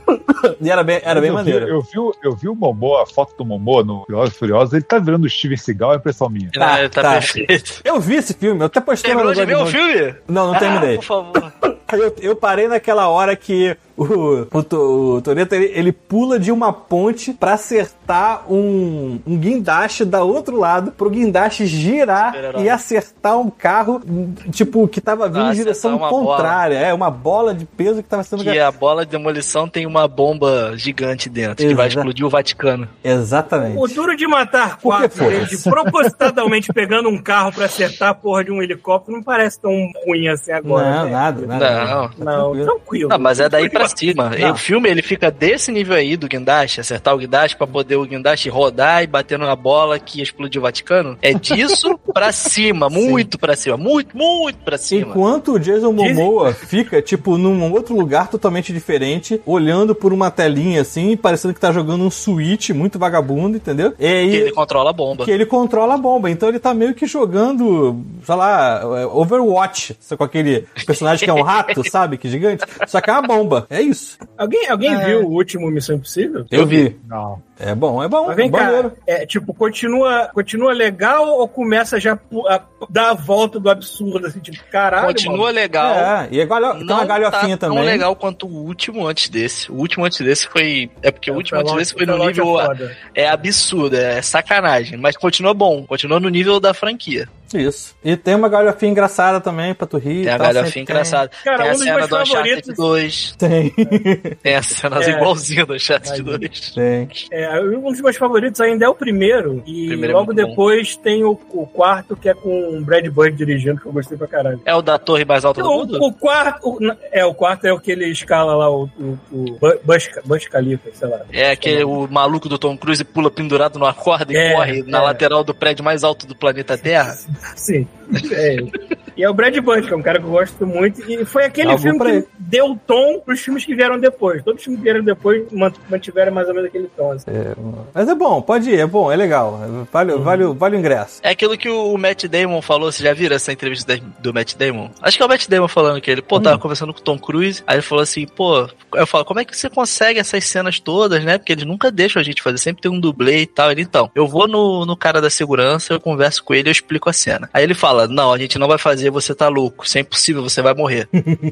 Speaker 4: E era bem, era bem
Speaker 5: eu
Speaker 4: maneiro.
Speaker 5: Vi, eu, vi, eu vi o Momoa, a foto do Momoa no Velozes e Furiosos, ele tá virando o Steven Seagal, é impressão minha.
Speaker 3: Tá, ele tá, tá perfeito.
Speaker 4: Eu vi esse filme, eu até postei
Speaker 3: no
Speaker 4: negócio.
Speaker 3: Você viu o filme?
Speaker 4: Não, não
Speaker 3: ah,
Speaker 4: terminei.
Speaker 3: Por favor.
Speaker 4: Eu, eu parei naquela hora que o, o, o Toretto, ele, ele pula de uma ponte pra acertar um, um guindaste da outro lado, pro guindaste girar e acertar um carro, tipo, que tava vindo em direção contrária. Bola. É, uma bola de peso que tava sendo...
Speaker 3: Que a bola de demolição tem uma bomba gigante dentro, Exa... que vai explodir o Vaticano.
Speaker 4: Exatamente.
Speaker 2: O Duro de Matar quatro, ele propositadamente pegando um carro pra acertar a porra de um helicóptero, não parece tão ruim assim agora.
Speaker 4: Não,
Speaker 2: né?
Speaker 4: nada, nada.
Speaker 3: Não,
Speaker 2: não, não tranquilo.
Speaker 3: Não, mas é daí pra cima. E o filme, ele fica desse nível aí do guindaste, acertar o guindaste pra poder o guindaste rodar e bater na bola que ia explodir o Vaticano. É disso pra cima, muito Sim. pra cima, muito, muito pra cima.
Speaker 4: Enquanto o Jason Momoa fica, tipo, num outro lugar totalmente diferente, olhando por uma telinha assim, parecendo que tá jogando um Switch muito vagabundo, entendeu? E aí,
Speaker 3: que ele controla a bomba.
Speaker 4: Que ele controla a bomba. Então ele tá meio que jogando, sei lá, Overwatch, com aquele personagem que é um rato, sabe? Que gigante. Só que é uma bomba. É isso.
Speaker 2: Alguém, alguém é... viu o último Missão Impossível?
Speaker 4: Eu vi.
Speaker 5: Não.
Speaker 4: É bom, é bom.
Speaker 2: Mas vem
Speaker 4: é
Speaker 2: cá, é, tipo, continua, continua legal ou começa já a dar a volta do absurdo, assim, tipo, caralho,
Speaker 3: continua
Speaker 2: mano.
Speaker 3: legal.
Speaker 4: É, e é galho, tem uma galhofinha
Speaker 3: tá
Speaker 4: também.
Speaker 3: Não legal quanto o último antes desse. O último antes desse foi... É porque é, o último antes desse foi no nível... É, é absurdo, é sacanagem. Mas continua bom. Continua no nível da franquia.
Speaker 4: Isso. E tem uma galhofinha engraçada também pra tu rir.
Speaker 3: Tem a galhofinha engraçada.
Speaker 2: Cara,
Speaker 3: tem
Speaker 2: um
Speaker 3: a
Speaker 2: dos
Speaker 3: cena
Speaker 2: meus
Speaker 3: do Uncharted
Speaker 2: favoritos.
Speaker 3: dois.
Speaker 4: Tem.
Speaker 3: Tem as cenas é. igualzinhas do Uncharted dois.
Speaker 4: Tem.
Speaker 2: É, um dos meus favoritos ainda é o primeiro. E
Speaker 3: primeiro
Speaker 2: logo
Speaker 3: é
Speaker 2: depois bom. Tem o, o quarto, que é com o Brad Bird dirigindo, que eu gostei pra caralho.
Speaker 3: É o da torre mais alta do
Speaker 2: o,
Speaker 3: mundo?
Speaker 2: O quarto... O, é, o quarto é o que ele escala lá, o, o, o Burj Khalifa, sei lá.
Speaker 3: É aquele o maluco do Tom Cruise pula pendurado numa corda e é, corre na é. lateral do prédio mais alto do planeta Terra.
Speaker 2: Sim. É. E é o Brad Bird, que é um cara que eu gosto muito. E foi aquele Algum filme que ele. deu tom pros filmes que vieram depois. Todos os filmes que vieram depois mantiveram mais ou menos aquele tom. Assim.
Speaker 4: É, mas é bom, pode ir, é bom, é legal. Vale, uhum. vale, vale o ingresso.
Speaker 3: É aquilo que o Matt Damon falou. Vocês já viram essa entrevista do Matt Damon? Acho que é o Matt Damon falando que ele, pô, tava uhum. conversando com o Tom Cruise. Aí ele falou assim, pô, eu falo, como é que você consegue essas cenas todas, né? Porque eles nunca deixam a gente fazer, sempre tem um dublê e tal. Ele, então, eu vou no, no cara da segurança, eu converso com ele, eu explico a cena. Aí ele fala, não, a gente não vai fazer, você tá louco, isso é impossível, você vai morrer.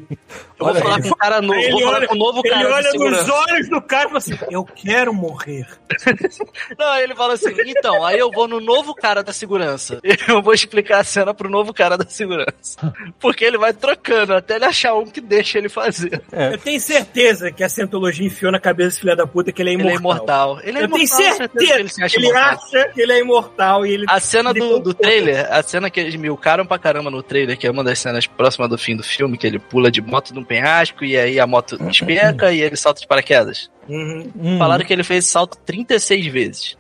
Speaker 3: Eu vou falar com um cara novo, vou falar com um novo cara.
Speaker 2: Ele olha nos olhos do cara e fala assim, eu quero morrer.
Speaker 3: Não, aí ele fala assim, então, aí eu vou no novo cara da segurança. Eu vou explicar a cena pro novo cara da segurança. Porque ele vai trocando, até ele achar um que deixa ele fazer.
Speaker 2: É. Eu tenho certeza que a Scientologia enfiou na cabeça desse filho da puta que ele é imortal.
Speaker 3: Ele é imortal. Ele é
Speaker 2: eu
Speaker 3: imortal,
Speaker 2: tenho certeza que ele, se acha, ele acha que ele é imortal. E ele
Speaker 3: a cena do, do trailer, a cena que eles milcaram pra caramba no trailer, trailer, que é uma das cenas próximas do fim do filme, que ele pula de moto de um penhasco e aí a moto despenca e ele salta de paraquedas.
Speaker 2: Uhum.
Speaker 4: Hum.
Speaker 3: Falaram que ele fez salto trinta e seis vezes.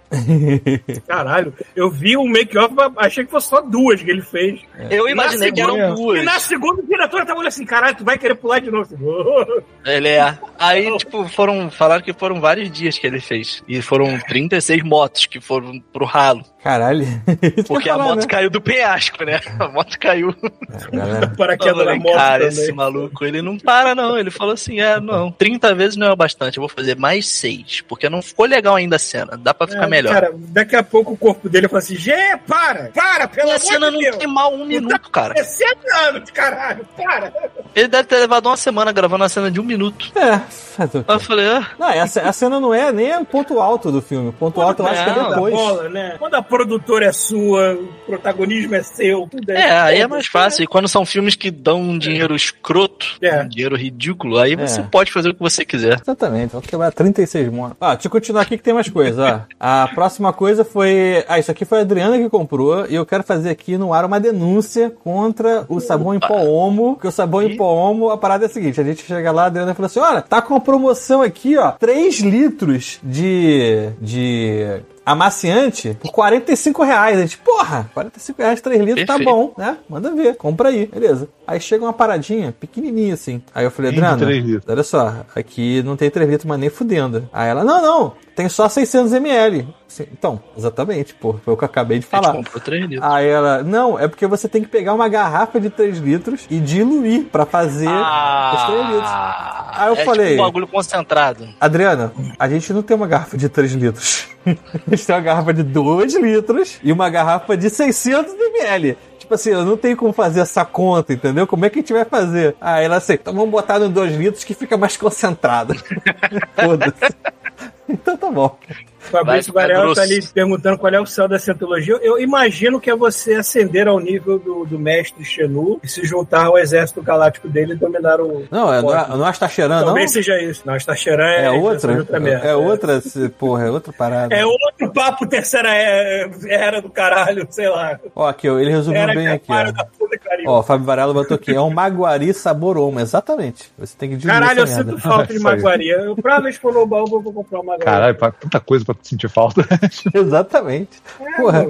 Speaker 2: Caralho, eu vi um make-off, achei que fosse só duas que ele fez.
Speaker 3: Eu imaginei que eram duas.
Speaker 2: E na segunda, o diretor tava olhando assim, caralho, tu vai querer pular de novo. Assim,
Speaker 3: Ele é. Aí, tipo, foram. Falaram que foram vários dias que ele fez. E foram trinta e seis motos que foram pro ralo.
Speaker 4: Caralho.
Speaker 3: Porque a moto caiu do penhasco, né? A moto caiu.
Speaker 4: É, galera.
Speaker 2: Paraquedas da moto
Speaker 3: Cara,
Speaker 2: também.
Speaker 3: esse maluco, ele não para, não. Ele falou assim: é, não, trinta vezes não é o bastante, eu vou fazer mais seis. Porque não ficou legal ainda a cena. Dá pra ficar
Speaker 2: É,
Speaker 3: melhor.
Speaker 2: Cara, daqui a pouco o corpo dele fala assim: Gê, para! Para, pelo
Speaker 3: E a
Speaker 2: amor
Speaker 3: cena
Speaker 2: de
Speaker 3: não
Speaker 2: Deus!
Speaker 3: tem mal um minuto, cara.
Speaker 2: É sete anos, caralho, para!
Speaker 3: Ele deve ter levado uma semana gravando a cena de um minuto.
Speaker 4: É,
Speaker 3: Aí eu falei, ah,
Speaker 4: não, a, ce- a cena não é nem o ponto alto do filme. O ponto alto eu acho que é
Speaker 3: Não,
Speaker 4: depois.
Speaker 2: Bola, né? Quando a produtora é sua, o protagonismo é seu, tudo
Speaker 3: é, aí é mais fácil. E quando são filmes que dão um dinheiro escroto,
Speaker 2: É.
Speaker 3: um dinheiro ridículo, aí você
Speaker 4: É.
Speaker 3: pode fazer o que você quiser.
Speaker 4: Exatamente, vamos quebrar trinta e seis motos. Ah, deixa eu continuar aqui que tem mais coisa, ó. A próxima coisa foi... Ah, isso aqui foi a Adriana que comprou e eu quero fazer aqui no ar uma denúncia contra o sabão em pó Omo, porque o sabão em pó Omo, a parada é a seguinte, a gente chega lá, a Adriana falou assim, olha, tá com uma promoção aqui, ó, três litros de... de... amaciante por quarenta e cinco reais. A gente, porra, quarenta e cinco reais, três litros, tá
Speaker 3: Perfeito.
Speaker 4: bom, né? Manda ver, compra aí, beleza. Aí chega uma paradinha, pequenininha assim. Aí eu falei,
Speaker 5: Tem de
Speaker 4: Adriana,
Speaker 5: três litros.
Speaker 4: olha só, aqui não tem três litros, mas nem fudendo. Aí ela, não, não, tem só seiscentos mililitros. Assim, então, exatamente, pô, foi o que eu acabei de
Speaker 3: A gente
Speaker 4: falar.
Speaker 3: comprou três litros.
Speaker 4: Aí ela, não, é porque você tem que pegar uma garrafa de três litros e diluir pra fazer os três litros. Aí eu
Speaker 3: é
Speaker 4: falei,
Speaker 3: tipo um bagulho concentrado.
Speaker 4: Adriana, a gente não tem uma garrafa de três litros. A gente tem uma garrafa de dois litros e uma garrafa de seiscentos mililitros. Tipo assim, eu não tenho como fazer essa conta, entendeu? Como é que a gente vai fazer? Aí ela assim, então vamos botar no dois litros que fica mais concentrado. Foda-se. Então tá bom.
Speaker 2: O Fabrício
Speaker 3: Vai ficar
Speaker 2: Varela tá
Speaker 3: grosso.
Speaker 2: ali perguntando qual é o céu da cientologia. Eu imagino que é você ascender ao nível do, do mestre Xenu e se juntar ao exército galáctico dele e dominar o...
Speaker 4: Não, é, não é,
Speaker 2: Cosmos.
Speaker 4: não é Astacheran, não?
Speaker 2: Talvez seja isso. Não, Stacheran é,
Speaker 4: É
Speaker 2: invenção
Speaker 4: outra?
Speaker 2: de outra merda.
Speaker 4: É outra, se- porra, é outra parada.
Speaker 2: É outro papo terceira é- era do caralho, sei lá.
Speaker 4: Ó, aqui, ó, ele resumiu
Speaker 2: Era
Speaker 4: bem
Speaker 2: que
Speaker 4: aqui,
Speaker 2: para
Speaker 4: ó.
Speaker 2: da puta que pariu.
Speaker 4: Ó, o Fábio Varela botou aqui, é um maguari sabor Omo, exatamente. Você tem que diluir
Speaker 2: Caralho, eu
Speaker 4: essa merda.
Speaker 2: sinto falta de
Speaker 5: Isso aí.
Speaker 2: maguaria. Eu provavelmente for no baú, eu vou comprar uma maguaria.
Speaker 5: Caralho, pra- tanta coisa pra sentir falta.
Speaker 4: Exatamente. Porra.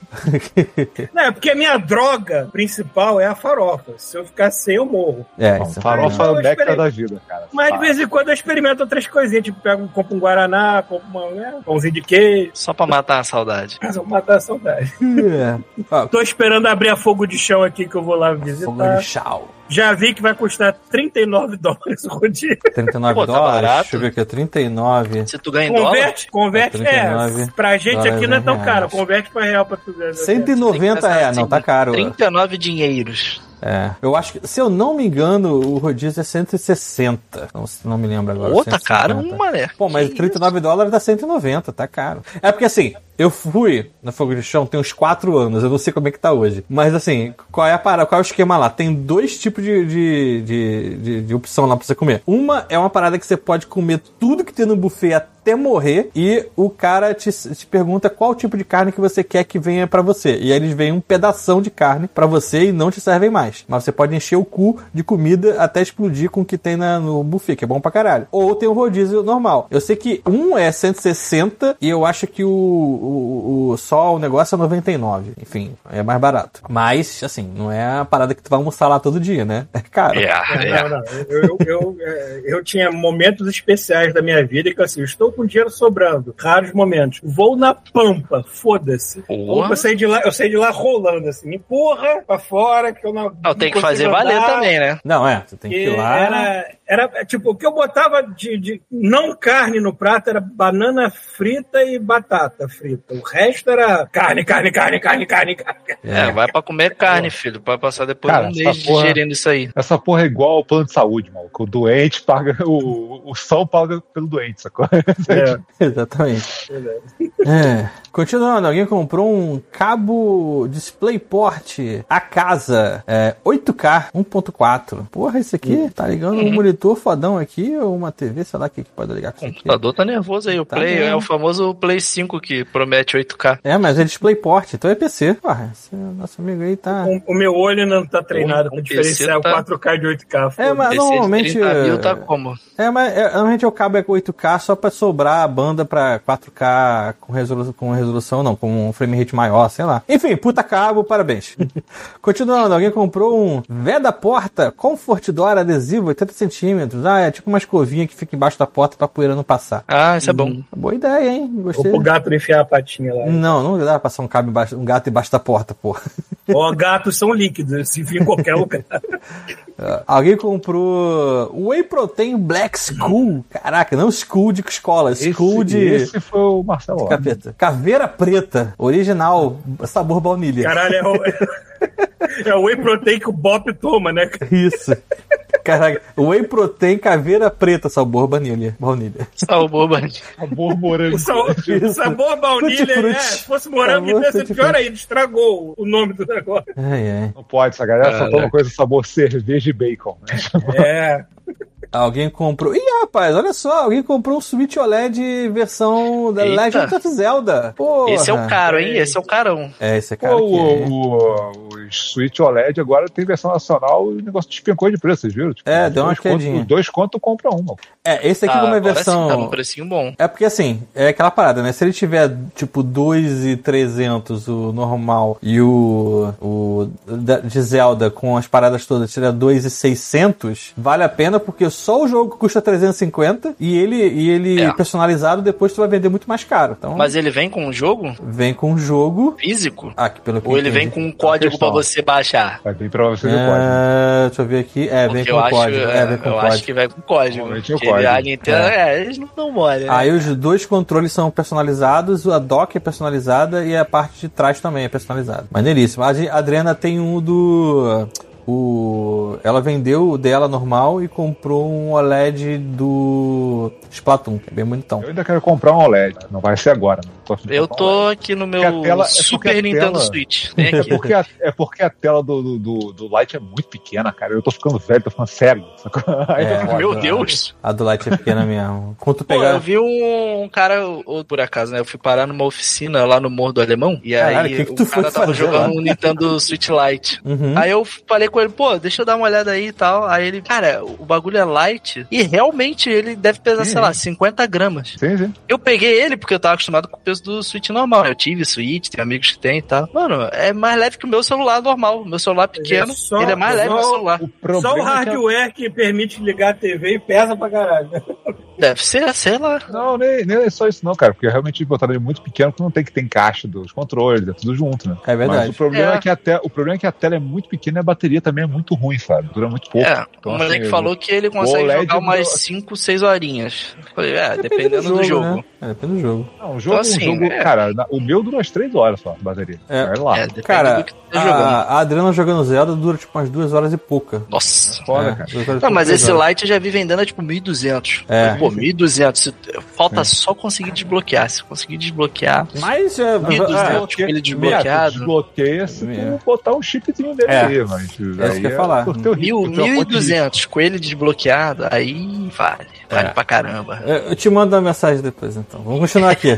Speaker 2: Não, é porque a minha droga principal é a farofa. Se eu ficar sem, eu morro.
Speaker 4: É,
Speaker 5: Não,
Speaker 4: isso é
Speaker 5: farofa é
Speaker 2: Eu
Speaker 5: o néctar
Speaker 2: esperei.
Speaker 5: da vida, cara.
Speaker 2: Mas de vez em quando eu experimento outras coisinhas. Tipo, pego, compro um Guaraná, compro uma, né, um pãozinho de queijo.
Speaker 3: Só pra matar a saudade.
Speaker 2: Mas vou matar a saudade.
Speaker 4: É. Ó,
Speaker 2: Tô esperando abrir a fogo de chão aqui que eu vou lá
Speaker 4: fogo
Speaker 2: visitar.
Speaker 4: de chau.
Speaker 2: Já vi que vai custar trinta e nove dólares o dia.
Speaker 4: trinta e nove
Speaker 3: Pô, tá
Speaker 4: dólares.
Speaker 3: barato.
Speaker 4: Deixa eu ver aqui, ó, trinta e nove.
Speaker 3: Se tu ganha em dólar,
Speaker 2: Converte, converte,
Speaker 4: trinta e nove
Speaker 2: é. Pra gente aqui não é tão
Speaker 4: dólares.
Speaker 2: caro. Converte pra real pra tu ver. né?
Speaker 4: cento e noventa reais. Não, tá caro.
Speaker 3: trinta e nove dinheiros.
Speaker 4: É. Eu acho que, se eu não me engano, o rodízio é cento e sessenta. Não, não me lembro agora.
Speaker 3: Pô, tá
Speaker 4: cento e cinquenta.
Speaker 3: caro, mané.
Speaker 4: Pô, mas
Speaker 3: Que
Speaker 4: trinta e nove dólares dá cento e noventa, tá caro. É porque assim, eu fui na Fogo de Chão tem uns quatro anos, eu não sei como é que tá hoje. Mas assim, qual é a parada, qual é o esquema lá? Tem dois tipos de, de, de, de, de opção lá pra você comer. Uma é uma parada que você pode comer tudo que tem no buffet até morrer e o cara te, te pergunta qual tipo de carne que você quer que venha pra você. E aí eles vêm um pedação de carne pra você e não te servem mais. Mas você pode encher o cu de comida até explodir com o que tem na, no buffet, que é bom pra caralho. Ou tem o rodízio normal. Eu sei que um é cento e sessenta e eu acho que o, o, o só o negócio é noventa e nove. Enfim, é mais barato. Mas, assim, não é a parada que tu vai almoçar lá todo dia, né? É caro.
Speaker 3: É, é.
Speaker 2: Não, não. Eu, eu, eu, é, eu tinha momentos especiais da minha vida que assim, eu estou com dinheiro sobrando, raros momentos. Vou na pampa, foda-se.
Speaker 3: Porra.
Speaker 2: Eu saí de lá, eu saí de lá rolando assim, me empurra pra fora que eu não.
Speaker 3: Não, tem que
Speaker 2: não
Speaker 3: fazer
Speaker 2: consigo
Speaker 3: valer
Speaker 2: andar.
Speaker 3: também, né?
Speaker 4: Não, é, você tem que
Speaker 2: E
Speaker 4: ir lá.
Speaker 2: Era, era tipo, o que eu botava de, de não carne no prato era banana frita e batata frita. O resto era carne, carne, carne, carne, carne, carne.
Speaker 3: É, vai pra comer carne, filho. Pra passar depois
Speaker 5: Cara,
Speaker 3: um
Speaker 5: essa
Speaker 3: mês
Speaker 5: porra-
Speaker 3: digerindo isso aí.
Speaker 5: Essa porra é igual ao plano de saúde, mano. Que o doente paga, o, o são paga pelo doente, sacou?
Speaker 2: É,
Speaker 4: Exatamente.
Speaker 2: verdade.
Speaker 4: É. Continuando, alguém comprou um cabo DisplayPort a casa, é, oito K um ponto quatro. Porra, esse aqui tá ligando um monitor fodão aqui ou uma T V, sei lá o que, que pode ligar com
Speaker 3: O
Speaker 4: isso aqui.
Speaker 3: computador tá nervoso aí. O
Speaker 4: Tá
Speaker 3: Play
Speaker 4: mesmo.
Speaker 3: é o famoso Play cinco que pro- promete oito K.
Speaker 4: É, mas é DisplayPort, então é P C. Porra, esse nosso amigo aí tá...
Speaker 2: O, o meu olho não tá treinado
Speaker 3: Um-
Speaker 2: pra
Speaker 3: um
Speaker 2: diferenciar
Speaker 3: P C tá-
Speaker 2: o quatro K de oito K.
Speaker 4: É, mas
Speaker 3: P C de
Speaker 4: normalmente...
Speaker 3: trinta mil tá como?
Speaker 4: É, mas é, normalmente o cabo é com oito K só pra sobrar a banda pra quatro K com resolução, com resolução não, com um frame rate maior, sei lá. Enfim, puta cabo, parabéns. Continuando, alguém comprou um Veda Porta Comfort Door adesivo oitenta centímetros. Ah, é tipo uma escovinha que fica embaixo da porta pra poeira não passar.
Speaker 3: Ah, isso é bom.
Speaker 4: Boa ideia, hein?
Speaker 2: Ou
Speaker 4: Gostei.
Speaker 2: pro gato enfiar a patinha lá.
Speaker 4: Não, não dá pra passar um cabo embaixo, um gato embaixo da porta, pô.
Speaker 2: Ó, gatos são líquidos, eles se enfiam em qualquer lugar.
Speaker 4: Alguém comprou Whey Protein Black Skull. Caraca, não Skull de escola, Skull
Speaker 5: esse,
Speaker 4: de...
Speaker 5: esse foi o Marcelo Lopes.
Speaker 4: Capeta. Caveira preta, original, sabor baunilha.
Speaker 2: Caralho, é o, é o whey protein que o Bop toma, né?
Speaker 4: Isso. Caraca, Whey Protein caveira preta, sabor baunilha. Baunilha.
Speaker 3: Salvou, mano.
Speaker 5: Sabor morango.
Speaker 2: O, sal, o sabor baunilha,
Speaker 4: Tutti-frutti.
Speaker 2: é, se fosse morango,
Speaker 4: Sabor
Speaker 2: ia ser
Speaker 4: tutti-frutti.
Speaker 2: pior ainda, estragou o nome do negócio.
Speaker 4: Ai, ai.
Speaker 5: Não pode, essa galera só
Speaker 3: Caraca.
Speaker 5: toma coisa sabor cerveja e bacon. Né?
Speaker 2: É,
Speaker 4: Alguém comprou... Ih, rapaz, olha só, alguém comprou um Switch O L E D versão da
Speaker 3: Eita.
Speaker 4: Legend of Zelda. Porra.
Speaker 3: Esse é o caro, hein? Esse é o carão.
Speaker 4: É, esse é caro
Speaker 5: Pô,
Speaker 4: que é.
Speaker 5: o, o, o Switch O L E D agora tem versão nacional e o negócio despencou de preço, vocês viram? Tipo,
Speaker 4: É,
Speaker 5: os
Speaker 4: deu uma
Speaker 5: dois conto-
Speaker 4: quedinha.
Speaker 5: Os dois conto compra uma.
Speaker 4: É, esse aqui
Speaker 3: Ah,
Speaker 4: como é
Speaker 3: agora
Speaker 4: versão...
Speaker 3: sim, tá num precinho bom.
Speaker 4: É porque assim, é aquela parada, né? Se ele tiver tipo dois mil e trezentos o normal e o, o da- de Zelda com as paradas todas tiver dois mil e seiscentos, vale a pena porque só o jogo custa trezentos e cinquenta e ele, e ele
Speaker 3: É.
Speaker 4: personalizado depois tu vai vender muito mais caro. Então
Speaker 3: Mas ele vem com um jogo
Speaker 4: vem com o jogo.
Speaker 3: físico?
Speaker 4: Ah, que pelo que
Speaker 3: Ou
Speaker 4: eu
Speaker 3: ele vem
Speaker 4: entendi.
Speaker 3: com um código
Speaker 5: questão.
Speaker 3: pra você baixar?
Speaker 5: Vai bem pra você ver o código.
Speaker 4: É, deixa eu ver aqui. É, vem
Speaker 3: Porque
Speaker 4: com
Speaker 3: eu
Speaker 4: o
Speaker 3: acho,
Speaker 4: código. É, vem com
Speaker 3: eu
Speaker 4: o
Speaker 3: acho
Speaker 4: código.
Speaker 3: que vai com código.
Speaker 5: Normalmente é o
Speaker 3: Porque
Speaker 5: código.
Speaker 3: A Nintendo, é. eles não dão mole, né?
Speaker 4: Aí os dois controles são personalizados, a dock é personalizada e a parte de trás também é personalizada. Maneiríssimo. A Adriana tem um do... O... Ela vendeu o dela normal e comprou um O L E D do Splatoon, que é bem bonitão.
Speaker 5: Eu ainda quero comprar um O L E D. Não vai ser agora. Não tô afim de
Speaker 3: Eu
Speaker 5: comprar um O L E D.
Speaker 3: tô aqui no meu
Speaker 5: Porque a tela- é porque
Speaker 3: Super
Speaker 5: a
Speaker 3: Nintendo
Speaker 5: tela-
Speaker 3: Switch. Tem
Speaker 5: É
Speaker 3: aqui.
Speaker 5: porque, a, é porque a tela do, do, do, do Lite é muito pequena, cara. Eu tô ficando velho, tô ficando cego. sacou? Aí
Speaker 4: É,
Speaker 5: tá
Speaker 3: Meu
Speaker 4: a-
Speaker 3: Deus!
Speaker 4: A do Light é pequena mesmo. Quando tu
Speaker 3: Pô,
Speaker 4: pegar...
Speaker 3: eu vi um, um cara, ou por acaso, né? Eu fui parar numa oficina lá no Morro do Alemão. E
Speaker 4: Caralho,
Speaker 3: aí
Speaker 4: que que tu
Speaker 3: o cara
Speaker 4: foi
Speaker 3: tava
Speaker 4: fazer
Speaker 3: jogando
Speaker 4: lá?
Speaker 3: um Nintendo Switch Lite.
Speaker 4: Uhum.
Speaker 3: Aí eu falei com ele, pô, deixa eu dar uma olhada aí e tal. Aí ele, cara, o bagulho é light. E realmente ele deve pesar,
Speaker 5: Sim,
Speaker 3: sei lá,
Speaker 5: é.
Speaker 3: cinquenta gramas.
Speaker 5: Sim, sim.
Speaker 3: Eu peguei ele porque eu tava acostumado com o peso do Switch normal. né? Eu tive Switch, tem amigos que tem e tal. Mano, é mais leve que o meu celular normal. O meu celular pequeno,
Speaker 2: é só-
Speaker 3: ele é mais leve que o
Speaker 2: só-
Speaker 3: celular.
Speaker 5: O problema
Speaker 2: Só o
Speaker 5: é que a-
Speaker 2: hardware que permite ligar a T V e pesa pra caralho.
Speaker 3: Deve ser, sei lá.
Speaker 5: Não, nem, nem é só isso não, cara, porque realmente botaram ele muito pequeno que não tem que ter encaixe dos controles, é tudo junto, né?
Speaker 4: É verdade.
Speaker 5: Mas o problema é.
Speaker 3: É.
Speaker 5: que a te... o problema é que a tela é muito pequena e a bateria também é muito ruim, sabe? Dura muito pouco.
Speaker 3: É,
Speaker 5: Então,
Speaker 3: o moleque
Speaker 5: assim,
Speaker 3: falou que ele consegue
Speaker 5: O O L E D
Speaker 3: jogar umas
Speaker 5: deu-
Speaker 3: cinco, seis horinhas. Eu Falei, é,
Speaker 4: Depende
Speaker 3: dependendo do jogo.
Speaker 4: Né? É, depende do jogo.
Speaker 5: Não, um jogo,
Speaker 3: assim,
Speaker 5: um jogo
Speaker 3: é.
Speaker 5: cara, na- o meu dura umas três horas só, a bateria.
Speaker 4: É.
Speaker 5: Vai lá.
Speaker 3: É, depende
Speaker 4: Cara,
Speaker 3: do que tu tá jogando.
Speaker 4: a, a Adriana jogando Zelda dura tipo umas duas horas e pouca.
Speaker 3: Nossa.
Speaker 5: Foda,
Speaker 4: É,
Speaker 5: cara.
Speaker 4: duas horas e
Speaker 3: Não, mas
Speaker 4: poucas
Speaker 3: esse
Speaker 4: horas.
Speaker 3: Lite eu já vi vendendo a tipo mil e duzentos.
Speaker 4: É.
Speaker 3: Pô, mil e duzentos. se- Falta só conseguir desbloquear. Se conseguir desbloquear.
Speaker 4: Mas é,
Speaker 3: mil e duzentos,
Speaker 4: é,
Speaker 3: ele
Speaker 5: É,
Speaker 3: desbloqueado.
Speaker 5: desbloqueia se
Speaker 4: É.
Speaker 5: tu botar um chipzinho dele
Speaker 4: É.
Speaker 5: aí, mas.
Speaker 4: isso que eu ia
Speaker 5: é
Speaker 4: falar.
Speaker 5: o teu risco,
Speaker 3: Mil,
Speaker 5: o teu
Speaker 3: mil e
Speaker 5: ponto de vista.
Speaker 3: duzentos com ele desbloqueado, aí vale. Vale
Speaker 4: É.
Speaker 3: pra caramba.
Speaker 4: É, eu te mando uma mensagem depois, então. Vamos continuar aqui.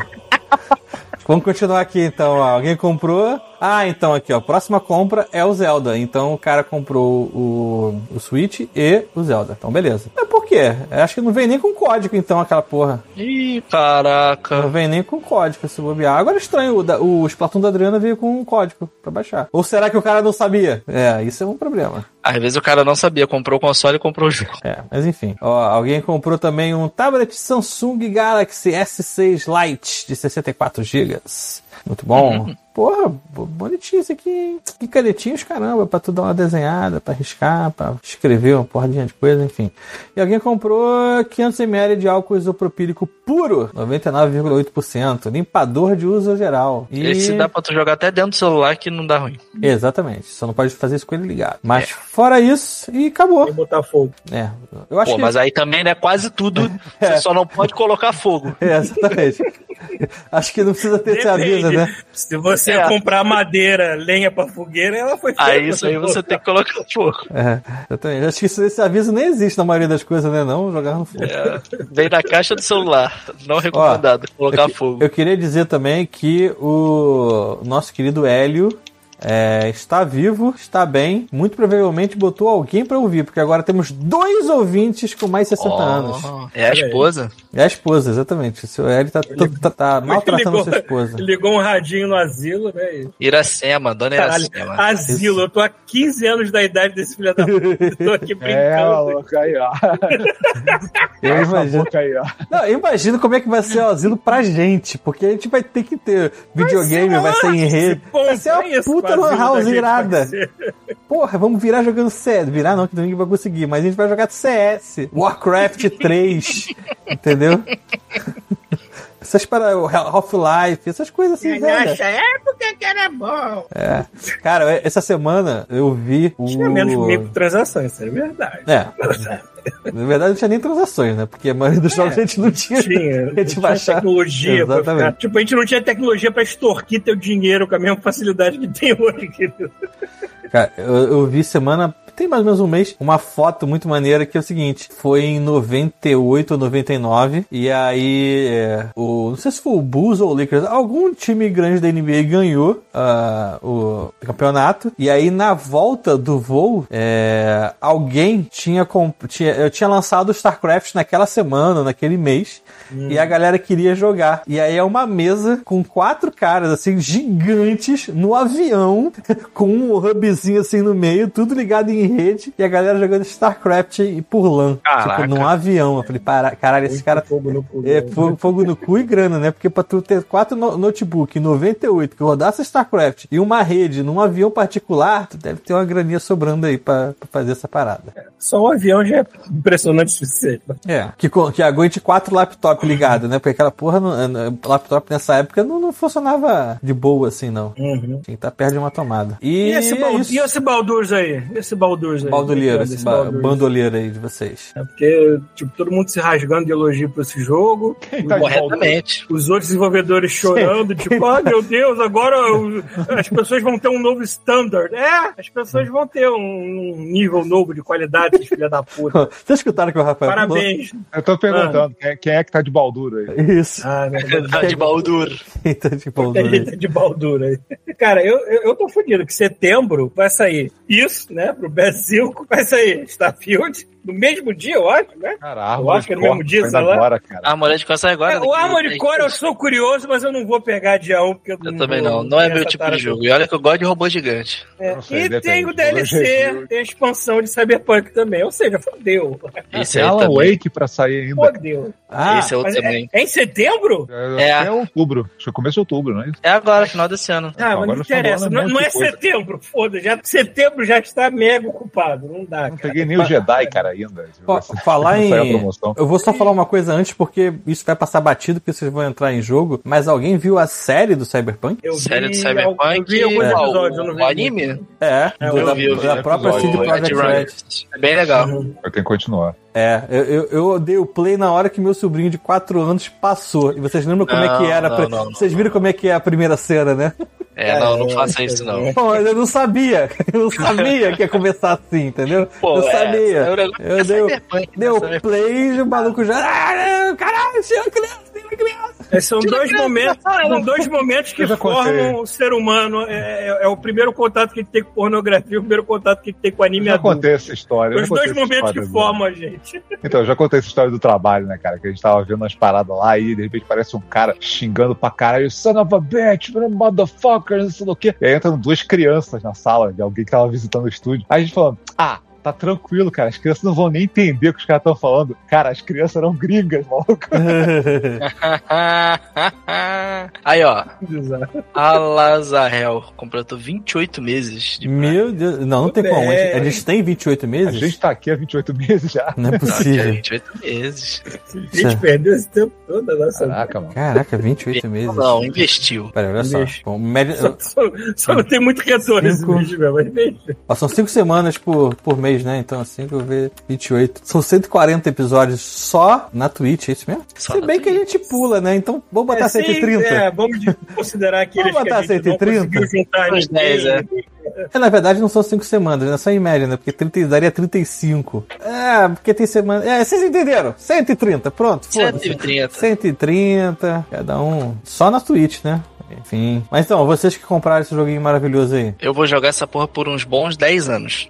Speaker 4: Vamos continuar aqui, então. Ó. Alguém comprou... Ah, então aqui, ó. Próxima compra é o Zelda. Então o cara comprou o, o Switch e o Zelda. Então, beleza. Mas por quê? Eu acho que não vem nem com código, então, aquela porra.
Speaker 3: Ih,
Speaker 4: Não
Speaker 3: caraca.
Speaker 4: vem nem com código se bobear. Agora é estranho, o, da, o Splatoon da Adriana veio com um código pra baixar. Ou será que o cara não sabia? É, isso é um problema.
Speaker 3: Às vezes o cara não sabia, comprou o console e comprou o jogo.
Speaker 4: É, mas enfim. Ó, alguém comprou também um tablet Samsung Galaxy S seis Lite de sessenta e quatro gigas. Muito bom.
Speaker 3: Uhum.
Speaker 4: Porra, bo- bonitinho isso aqui, hein? Que canetinhos, caramba, pra tu dar uma desenhada, pra riscar, pra escrever uma porradinha de coisa, enfim. E alguém comprou quinhentos mililitros de álcool isopropílico puro, noventa e nove vírgula oito por cento, limpador de uso geral. E...
Speaker 3: Esse dá pra tu jogar até dentro do celular que não dá ruim.
Speaker 4: Exatamente, só não pode fazer isso com ele ligado. Mas fora isso, e acabou.
Speaker 2: E botar fogo.
Speaker 4: É, eu acho
Speaker 3: Pô,
Speaker 4: que...
Speaker 3: mas aí também, né, quase tudo, você só não pode colocar fogo.
Speaker 4: É, exatamente. Acho que não precisa ter esse aviso, né?
Speaker 2: Se você você
Speaker 3: É.
Speaker 2: ia comprar madeira, lenha pra fogueira, ela foi feita.
Speaker 3: Aí isso aí você tem que colocar fogo.
Speaker 4: É, eu também. Acho que isso- esse aviso nem existe na maioria das coisas, né? Não, jogar no fogo.
Speaker 3: É, vem na caixa do celular. Não recomendado colocar
Speaker 4: eu, que-
Speaker 3: fogo.
Speaker 4: eu queria dizer também que o nosso querido Hélio é, está vivo, está bem, muito provavelmente botou alguém pra ouvir, porque agora temos dois ouvintes com mais de sessenta
Speaker 3: Oh,
Speaker 4: anos.
Speaker 3: É a esposa?
Speaker 4: É a esposa, exatamente. O seu Hélio tá, tá, tá maltratando a sua esposa.
Speaker 2: Ligou um radinho no asilo, né? e-
Speaker 3: Iracema, dona
Speaker 2: Caralho,
Speaker 3: Iracema.
Speaker 2: asilo, eu tô há quinze anos da idade desse filho da puta. Tô aqui
Speaker 5: É,
Speaker 2: brincando.
Speaker 5: maluco, aí, ó.
Speaker 4: Eu
Speaker 5: Essa
Speaker 4: imagino.
Speaker 5: boca aí, ó.
Speaker 4: Não, eu imagino como é que vai ser o asilo pra gente, porque a gente vai ter que ter videogame, vai ser em rede. Vai ser uma puta lan house irada. Porra, vamos virar jogando C S. Virar não, que ninguém vai conseguir, mas a gente vai jogar C S, Warcraft três, entendeu? Essas para o Half-Life, essas coisas assim, velho.
Speaker 2: Nessa época que era bom.
Speaker 4: É. Cara, essa semana eu vi o...
Speaker 2: Tinha menos microtransações, isso é verdade.
Speaker 4: É. Na verdade, não tinha nem transações, né? Porque a maioria dos jogos a gente não tinha.
Speaker 2: Tinha,
Speaker 4: a
Speaker 2: não
Speaker 4: gente
Speaker 2: tinha
Speaker 4: baixar.
Speaker 2: tecnologia pra
Speaker 4: Exatamente.
Speaker 2: ficar. Tipo, a gente não tinha tecnologia pra extorquir teu dinheiro com a mesma facilidade que tem hoje, querido.
Speaker 4: Cara, eu, eu vi semana, tem mais ou menos um mês, uma foto muito maneira que é o seguinte, foi em noventa e oito ou noventa e nove, e aí, é, o, não sei se foi o Bulls ou o Lakers, algum time grande da N B A ganhou uh, o campeonato, e aí na volta do voo, é, alguém tinha, comp- tinha, eu tinha lançado o StarCraft naquela semana, naquele mês, hum. e a galera queria jogar. E aí é uma mesa com quatro caras, assim, gigantes, no avião, com um hubzinho assim no meio, tudo ligado em rede, e a galera jogando StarCraft e por LAN.
Speaker 3: Caraca.
Speaker 4: Tipo, num avião. Eu falei, para, caralho, esse cara...
Speaker 2: Fogo no cu.
Speaker 4: É, fogo, fogo no cu e grana, né? Porque pra tu ter quatro no- notebook em noventa e oito que rodasse StarCraft e uma rede num avião particular, tu deve ter uma graninha sobrando aí pra, pra fazer essa parada.
Speaker 2: Só um avião já é impressionante o suficiente.
Speaker 4: É. Que, co- que aguente quatro laptops ligados, né? Porque aquela porra, não- não- laptop nessa época não, não funcionava de boa assim, não.
Speaker 2: Uhum.
Speaker 4: Tinha que estar perto de uma tomada. E,
Speaker 2: E esse,
Speaker 4: é
Speaker 2: bal-
Speaker 4: isso.
Speaker 2: e esse Baldur's aí? Esse Baldur's aí?
Speaker 4: Baldoleiro,
Speaker 2: Esse
Speaker 4: esse ba-
Speaker 2: Baldur's.
Speaker 4: bandoleiro aí de vocês.
Speaker 2: É porque, tipo, todo mundo se rasgando de elogio pra esse jogo.
Speaker 5: Tá de
Speaker 3: Corretamente.
Speaker 2: Os outros desenvolvedores chorando, tipo, ah, meu Deus, agora o- as pessoas vão ter um novo standard. É, as pessoas vão ter um, um nível novo de qualidade, filha da puta.
Speaker 4: Vocês escutaram que o Rafael
Speaker 2: Parabéns.
Speaker 5: Eu tô perguntando, quem, quem é que tá de baldura aí?
Speaker 4: falou? Isso.
Speaker 2: Ah, meu Deus.
Speaker 3: Tá de Baldur.
Speaker 4: Eita, de
Speaker 2: Tem
Speaker 4: baldoleiro.
Speaker 2: gente de baldura aí. Cara, eu, eu, eu tô fudido que setembro vai sair isso, né, pro B S cinco, vai sair Starfield, no mesmo dia, eu acho, né?
Speaker 5: Cara,
Speaker 2: Eu acho que é no mesmo dia, sei lá.
Speaker 5: agora, cara.
Speaker 3: A mulher de costa agora.
Speaker 2: É, o Armored Core eu sou curioso, mas eu não vou pegar dia um, porque eu,
Speaker 3: Eu também
Speaker 2: vou-
Speaker 3: não. Não é
Speaker 2: tenho
Speaker 3: meu
Speaker 2: essa
Speaker 3: tipo
Speaker 2: tara
Speaker 3: de jogo. E olha que eu gosto de robô gigante.
Speaker 2: É,
Speaker 5: Não sei,
Speaker 2: e
Speaker 5: depende.
Speaker 2: tem o D L C,
Speaker 5: Review.
Speaker 2: tem a expansão de Cyberpunk também. Ou seja, fodeu.
Speaker 3: Esse aí
Speaker 5: Alan
Speaker 3: também.
Speaker 5: Wake pra sair ainda.
Speaker 2: Fodeu.
Speaker 4: Ah,
Speaker 3: Esse é outro
Speaker 2: Mas é,
Speaker 3: também.
Speaker 2: é em setembro?
Speaker 5: É,
Speaker 3: É.
Speaker 5: é outubro. Acho que é começo de outubro, não é isso?
Speaker 3: É agora, final desse ano.
Speaker 2: Ah,
Speaker 5: Não,
Speaker 2: mas não
Speaker 5: agora falou,
Speaker 2: interessa.
Speaker 5: né?
Speaker 2: Não,
Speaker 5: Um monte
Speaker 2: não
Speaker 5: de
Speaker 2: é
Speaker 5: coisa.
Speaker 2: setembro, foda. Já, setembro já está mega ocupado. Não dá,
Speaker 5: Não
Speaker 2: cara.
Speaker 5: peguei nem o Jedi, cara, ainda.
Speaker 4: Fa- falar em...
Speaker 5: Saiu a promoção.
Speaker 4: Eu vou só falar uma coisa antes, porque isso vai passar batido, porque vocês vão entrar em jogo. Mas alguém viu a série do Cyberpunk?
Speaker 2: Eu
Speaker 3: Série
Speaker 2: vi
Speaker 3: do Cyberpunk.
Speaker 2: al- Eu vi alguns
Speaker 3: é,
Speaker 2: episódios, eu não vi.
Speaker 3: o anime?
Speaker 4: É,
Speaker 2: É,
Speaker 4: do-
Speaker 2: eu
Speaker 4: da,
Speaker 3: vi, eu vi
Speaker 4: da
Speaker 5: o
Speaker 4: própria
Speaker 5: episódio,
Speaker 4: C D
Speaker 3: O
Speaker 4: Projekt
Speaker 3: Ed
Speaker 4: Red.
Speaker 3: Runners. É bem legal.
Speaker 2: Uhum.
Speaker 5: Eu tenho que continuar.
Speaker 4: É, eu, eu, eu dei o play na hora que meu sobrinho de quatro anos passou. E vocês lembram como é que
Speaker 3: Não,
Speaker 4: era? a
Speaker 3: não,
Speaker 4: pre-
Speaker 3: não, não,
Speaker 4: vocês viram como é que é a primeira cena, né?
Speaker 3: É, não, não faça isso não.
Speaker 4: Pô, eu não sabia. Eu não sabia que ia começar assim, entendeu?
Speaker 3: Pô,
Speaker 4: eu
Speaker 3: é,
Speaker 4: sabia.
Speaker 3: é o negócio
Speaker 4: eu
Speaker 3: é
Speaker 4: dei, o-
Speaker 3: Cyberpunk,
Speaker 4: dei
Speaker 3: né?
Speaker 4: o
Speaker 3: Cyberpunk.
Speaker 4: play e o maluco já. Ah, caralho, tira a criança, tira a criança.
Speaker 2: É, são dois momentos, são dois momentos que
Speaker 5: Eu já contei.
Speaker 2: formam o ser humano. É, é- é o primeiro contato que ele tem com pornografia, o primeiro contato que ele tem com
Speaker 5: Eu
Speaker 2: anime
Speaker 5: já
Speaker 2: adulto.
Speaker 5: contei essa história. eu
Speaker 2: Os
Speaker 5: já contei
Speaker 2: dois
Speaker 5: essa
Speaker 2: momentos que
Speaker 5: história,
Speaker 2: formam a gente.
Speaker 5: Então, eu já contei essa história do trabalho, né, cara? Que a gente tava vendo umas paradas lá e de repente parece um cara xingando pra caralho, son of a bitch, motherfucker, não sei o quê. E aí entram duas crianças na sala de alguém que tava visitando o estúdio. Aí a gente falando, ah, tá tranquilo, cara, as crianças não vão nem entender o que os caras estão falando. Cara, as crianças eram gringas, maluco.
Speaker 3: Aí, ó.
Speaker 2: Exato.
Speaker 3: A Lazarel completou vinte e oito meses de
Speaker 4: Meu Deus. Não, não tem
Speaker 2: Tudo
Speaker 4: como. A
Speaker 2: bem.
Speaker 4: gente, a gente tem vinte e oito
Speaker 5: A
Speaker 4: meses?
Speaker 5: gente tá aqui há vinte e oito meses já.
Speaker 4: Não é
Speaker 3: Não,
Speaker 4: possível.
Speaker 3: vinte e oito meses.
Speaker 2: A gente perdeu esse tempo todo, a nossa vida.
Speaker 5: Caraca, mano.
Speaker 4: Caraca, vinte e oito meses.
Speaker 3: Não, investiu.
Speaker 4: Pera, olha só.
Speaker 2: Investe.
Speaker 4: Bom, média-
Speaker 2: Só, só- só não tem muito retorno esse
Speaker 4: Cinco.
Speaker 2: vídeo mesmo, mas bem.
Speaker 4: Ó, são cinco semanas por, por mês, né? Então, cinco vezes vinte e oito. São cento e quarenta episódios só na Twitch, é isso mesmo?
Speaker 3: Só
Speaker 4: Se
Speaker 3: na
Speaker 4: bem que a
Speaker 3: Twitch.
Speaker 4: gente pula, né? Então, vamos botar
Speaker 2: É,
Speaker 4: cento e
Speaker 2: sim,
Speaker 4: trinta.
Speaker 2: É, vamos considerar que eles
Speaker 4: Vamos botar
Speaker 2: que a gente
Speaker 4: cento e trinta?
Speaker 2: não conseguiu juntar
Speaker 3: Uns
Speaker 2: ninguém.
Speaker 3: dez, é.
Speaker 4: É, na verdade não são cinco semanas, né? Só em média, né? Porque trinta daria trinta e cinco. É, porque tem semana... É, vocês entenderam? cento e trinta, pronto.
Speaker 3: cento e trinta.
Speaker 4: cento e trinta, cada um. Só na Twitch, né? Enfim. Mas então, vocês que compraram esse joguinho maravilhoso aí.
Speaker 3: Eu vou jogar essa porra por uns bons dez anos.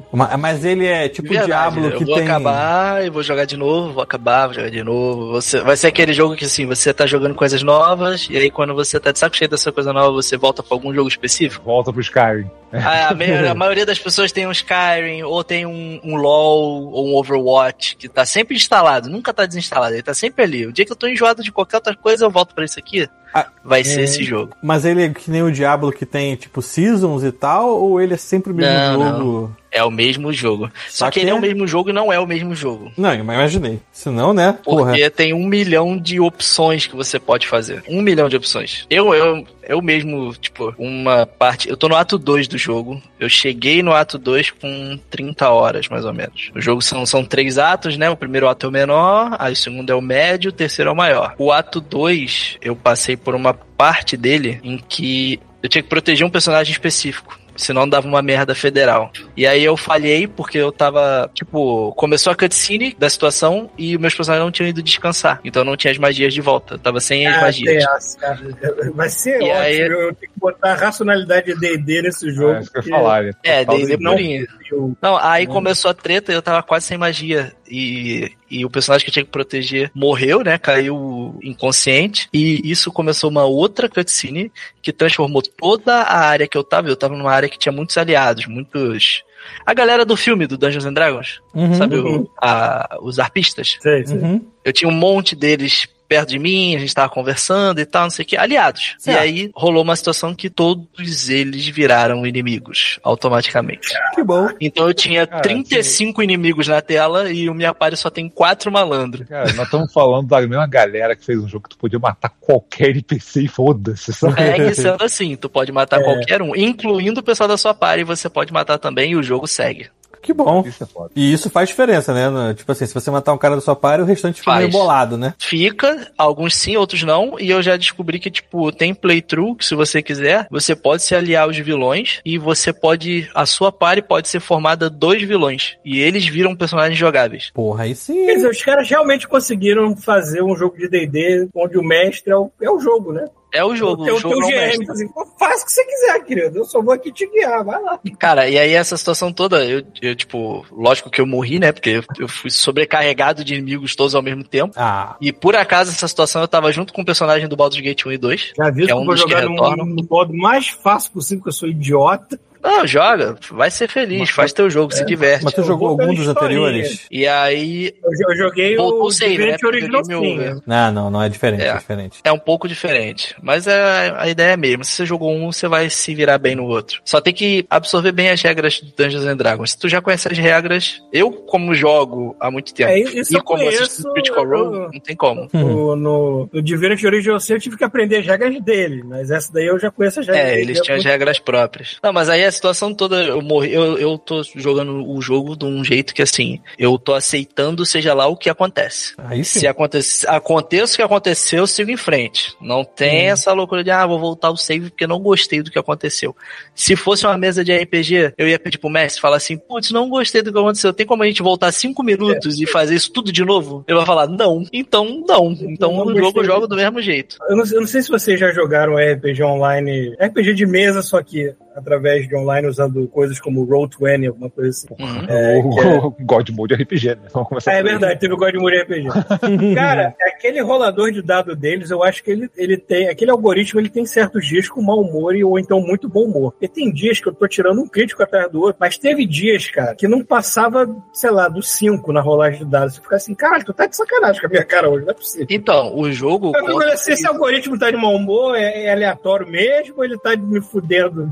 Speaker 4: Mas ele é tipo o Diablo que
Speaker 3: eu vou
Speaker 4: tem...
Speaker 3: acabar e vou jogar de novo, vou acabar, vou jogar de novo. Você, vai ser aquele jogo que assim, você tá jogando coisas novas, e aí quando você tá de saco cheio dessa coisa nova, você volta pra algum jogo específico.
Speaker 5: Volta pro Skyrim.
Speaker 3: A, a, a maioria das pessoas tem um Skyrim, ou tem um, um LoL, ou um Overwatch, que tá sempre instalado, nunca tá desinstalado, ele tá sempre ali. O dia que eu tô enjoado de qualquer outra coisa, eu volto pra isso aqui. Ah, vai ser é... esse jogo.
Speaker 4: Mas ele é que nem o Diablo que tem, tipo, seasons e tal, ou ele é sempre o mesmo
Speaker 3: não,
Speaker 4: jogo?
Speaker 3: Não. É o mesmo jogo. Só, Só que, que ele é... é o mesmo jogo e não é o mesmo jogo.
Speaker 4: Não, eu imaginei. Senão, né?
Speaker 3: Porque
Speaker 4: porra.
Speaker 3: Tem um milhão de opções que você pode fazer. Um milhão de opções. Eu, eu, eu mesmo, tipo, uma parte... Eu tô no ato dois do jogo. Eu cheguei no ato dois com trinta horas, mais ou menos. O jogo são, são três atos, né? O primeiro ato é o menor, aí o segundo é o médio, o terceiro é o maior. O ato dois, eu passei por uma parte dele em que eu tinha que proteger um personagem específico. Senão dava uma merda federal. E aí eu falhei porque eu tava... Tipo, começou a cutscene da situação e meus personagens não tinham ido descansar. Então eu não tinha as magias de volta. Eu tava sem as ah, magias.
Speaker 2: Essa, cara. Vai ser
Speaker 3: e
Speaker 2: ótimo.
Speaker 3: Aí...
Speaker 2: Eu tenho que botar a racionalidade de D e D nesse jogo. É,
Speaker 5: isso que eu ia falar.
Speaker 3: É, D e D purinho. Não, aí começou a treta e eu tava quase sem magia. E, e o personagem que eu tinha que proteger morreu, né? Caiu inconsciente. E isso começou uma outra cutscene que transformou toda a área que eu tava. Eu tava numa área que tinha muitos aliados, muitos... A galera do filme do Dungeons and Dragons, uhum, sabe?
Speaker 2: Uhum.
Speaker 3: O, a, os arpistas.
Speaker 2: Sei, sei.
Speaker 3: Uhum. Eu tinha um monte deles perto de mim, a gente tava conversando e tal, não sei o que, aliados. Certo. E aí rolou uma situação que todos eles viraram inimigos, automaticamente.
Speaker 4: Que bom.
Speaker 3: Então eu tinha cara, trinta e cinco assim... inimigos na tela e o minha party só tem quatro malandros.
Speaker 5: Cara, nós estamos falando da mesma galera que fez um jogo que tu podia matar qualquer N P C e foda-se.
Speaker 3: Segue sendo assim, tu pode matar é. qualquer um, incluindo o pessoal da sua party, você pode matar também e o jogo segue.
Speaker 4: Que bom.
Speaker 5: Isso é foda.
Speaker 4: E isso faz diferença, né? Tipo assim, se você matar um cara da sua party, o restante fica faz. meio bolado, né?
Speaker 3: Fica, alguns sim, outros não. E eu já descobri que, tipo, tem playthrough, que se você quiser, você pode se aliar aos vilões e você pode... A sua party pode ser formada dois vilões. E eles viram personagens jogáveis.
Speaker 4: Porra, aí sim.
Speaker 2: Quer dizer, os caras realmente conseguiram fazer um jogo de D e D onde o mestre é o, é o jogo, né?
Speaker 3: É o jogo.
Speaker 2: O
Speaker 3: o jogo
Speaker 2: teu G M, assim, faz o que você quiser, querido. Eu só vou aqui te guiar, vai lá.
Speaker 3: Cara, e aí essa situação toda, eu, eu tipo, lógico que eu morri, né? Porque eu, eu fui sobrecarregado de inimigos todos ao mesmo tempo.
Speaker 4: Ah.
Speaker 3: E por acaso, essa situação eu tava junto com o personagem do Baldur's Gate um e dois.
Speaker 2: Já vi que, é um que eu vou jogar no, no modo mais fácil possível, que eu sou idiota.
Speaker 3: Não, joga, vai ser feliz, mas, faz teu jogo, é, se diverte.
Speaker 4: Mas tu jogou algum dos anteriores?
Speaker 3: E aí...
Speaker 2: Eu, eu joguei
Speaker 3: voltou
Speaker 2: o
Speaker 3: save, né?
Speaker 2: original
Speaker 3: meu...
Speaker 2: sim.
Speaker 4: Não, não, não é diferente, é, é diferente.
Speaker 3: É um pouco diferente, mas é, a ideia é mesmo. Se você jogou um, você vai se virar bem no outro. Só tem que absorver bem as regras de Dungeons and Dragons. Se tu já conhece as regras, eu como jogo há muito tempo,
Speaker 2: é, isso
Speaker 3: e como
Speaker 2: conheço,
Speaker 3: assisto Critical Role, não tem como.
Speaker 2: No, no, no Divinity Original Sin eu tive que aprender as regras dele, mas essa daí eu já conheço as regras.
Speaker 3: É, eles tinham as regras próprias. Não, mas aí a situação toda... Eu morri, eu, eu tô jogando o jogo de um jeito que, assim, eu tô aceitando seja lá o que acontece.
Speaker 4: Aí sim.
Speaker 3: Se acontece, aconteça o que aconteceu, eu sigo em frente. Não tem hum. essa loucura de, ah, vou voltar o save porque não gostei do que aconteceu. Se fosse uma mesa de R P G, eu ia pedir pro mestre, falar assim, putz, não gostei do que aconteceu, tem como a gente voltar cinco minutos é. e fazer isso tudo de novo? Ele vai falar, não, então não. Então não o jogo eu jogo do mesmo jeito.
Speaker 2: Eu não, eu não sei se vocês já jogaram R P G online, R P G de mesa, só que através de online, usando coisas como Roll vinte, alguma coisa assim.
Speaker 5: Uhum. É, o é... God Mode R P G, né? Vamos começar
Speaker 2: é, é verdade, teve o God Mode R P G. Cara, aquele rolador de dado deles, eu acho que ele, ele tem, aquele algoritmo, ele tem certos dias com mau humor e, ou então muito bom humor. E tem dias que eu tô tirando um crítico atrás do outro, mas teve dias, cara, que não passava, sei lá, do cinco na rolagem de dados. Você fica assim, caralho, tu tá de sacanagem com a minha cara hoje, não é possível.
Speaker 3: Então, o jogo...
Speaker 2: Eu não sei se esse algoritmo tá de mau humor, é, é aleatório mesmo, ou ele tá me fudendo...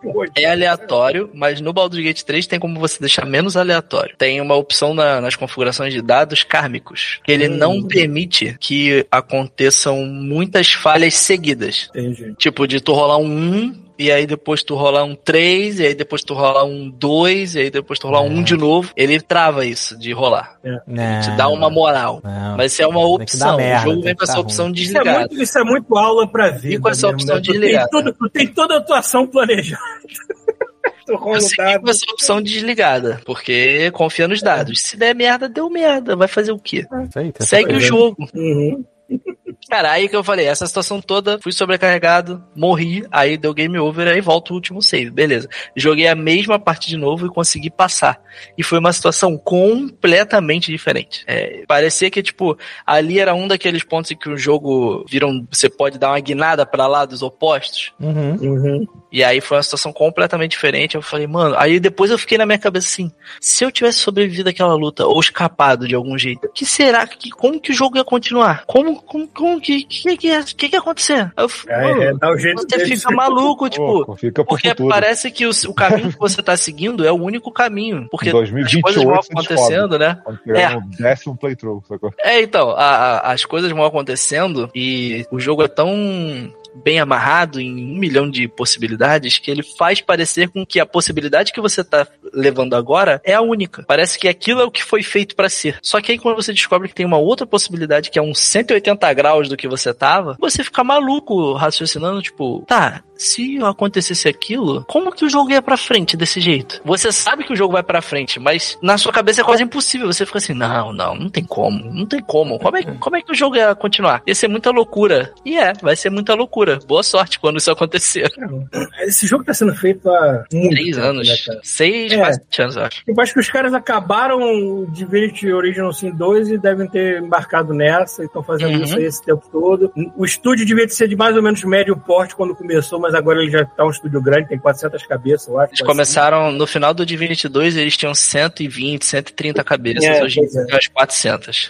Speaker 3: É aleatório, mas no Baldur's Gate três tem como você deixar menos aleatório. Tem uma opção na, nas configurações de dados kármicos, que ele hum. não permite que aconteçam muitas falhas seguidas.
Speaker 2: Entendi.
Speaker 3: Tipo, de tu rolar um um e aí depois tu rolar um três, e aí depois tu rolar um dois, e aí depois tu rolar um de novo, ele trava isso de rolar.
Speaker 2: É.
Speaker 4: Não,
Speaker 3: te dá uma moral.
Speaker 4: não.
Speaker 3: Mas isso é uma opção.
Speaker 4: merda,
Speaker 3: o jogo vem
Speaker 4: tem
Speaker 3: com
Speaker 4: que
Speaker 3: essa
Speaker 4: tá
Speaker 3: opção
Speaker 4: ruim.
Speaker 2: Isso é,
Speaker 3: desligada.
Speaker 2: muito, isso é muito aula pra vida.
Speaker 3: E com essa
Speaker 2: mesmo,
Speaker 3: opção
Speaker 2: né? Tu
Speaker 3: desligada.
Speaker 2: Tem, tudo, tu tem toda a atuação planejada. Tu rola
Speaker 3: Você
Speaker 2: o dado.
Speaker 3: com essa opção desligada, porque confia nos dados. Se der merda, deu merda. Vai fazer o quê?
Speaker 4: Isso aí, tem
Speaker 3: Segue o
Speaker 4: essa
Speaker 3: jogo.
Speaker 2: Uhum.
Speaker 3: Cara, aí que eu falei, essa situação toda, fui sobrecarregado, morri, aí deu game over, aí volta o último save, beleza. Joguei a mesma parte de novo e consegui passar. E foi uma situação completamente diferente. É, parecia que, tipo, ali era um daqueles pontos em que o jogo viram, você pode dar uma guinada pra lá dos opostos.
Speaker 4: Uhum.
Speaker 2: Uhum.
Speaker 3: E aí foi uma situação completamente diferente. Eu falei, mano, aí depois eu fiquei na minha cabeça assim, se eu tivesse sobrevivido àquela luta, ou escapado de algum jeito, que será, que, como que o jogo ia continuar? Como, como, como que, que, que, que, que ia acontecer? Eu,
Speaker 2: É, é, dá o jeito
Speaker 3: você
Speaker 2: dele.
Speaker 3: fica maluco, tipo,
Speaker 5: Pô, fica pro
Speaker 3: porque
Speaker 5: futuro.
Speaker 3: parece que o, o caminho que você tá seguindo é o único caminho. Porque
Speaker 5: Em dois mil e
Speaker 3: as
Speaker 5: vinte e oito
Speaker 3: coisas vão
Speaker 5: a gente
Speaker 3: acontecendo, né?
Speaker 5: Quando pegar um décimo playthrough, sacou?
Speaker 3: É, então, a, a, as coisas vão acontecendo e o jogo é tão bem amarrado em um milhão de possibilidades que ele faz parecer com que a possibilidade que você tá levando agora é a única. Parece que aquilo é o que foi feito pra ser. Só que aí quando você descobre que tem uma outra possibilidade que é uns cento e oitenta graus do que você tava, você fica maluco raciocinando, tipo, tá, se acontecesse aquilo, como que o jogo ia pra frente desse jeito? Você sabe que o jogo vai pra frente, mas na sua cabeça é quase impossível. Você fica assim, não, não, não tem como, não tem como. Como é, como é que o jogo ia continuar? Ia ser muita loucura. E é, vai ser muita loucura. Boa sorte quando isso acontecer.
Speaker 2: Esse jogo tá sendo feito há muito
Speaker 3: Três
Speaker 2: tempo,
Speaker 3: anos.
Speaker 2: né, cara?
Speaker 3: Seis,
Speaker 2: É.
Speaker 3: quase sete anos, eu acho.
Speaker 2: Eu acho que os caras acabaram de Divinity Original Sin dois e devem ter embarcado nessa e estão fazendo
Speaker 3: Uhum.
Speaker 2: isso aí esse tempo todo. O estúdio devia ser de mais ou menos médio porte quando começou, mas agora ele já tá um estúdio grande, tem quatrocentas cabeças, eu acho.
Speaker 3: Eles começaram, no final do Divinity dois, eles tinham cento e vinte, cento e trinta cabeças.
Speaker 2: É,
Speaker 3: Hoje em
Speaker 2: pois
Speaker 3: dia
Speaker 2: é.
Speaker 3: tem umas quatrocentas.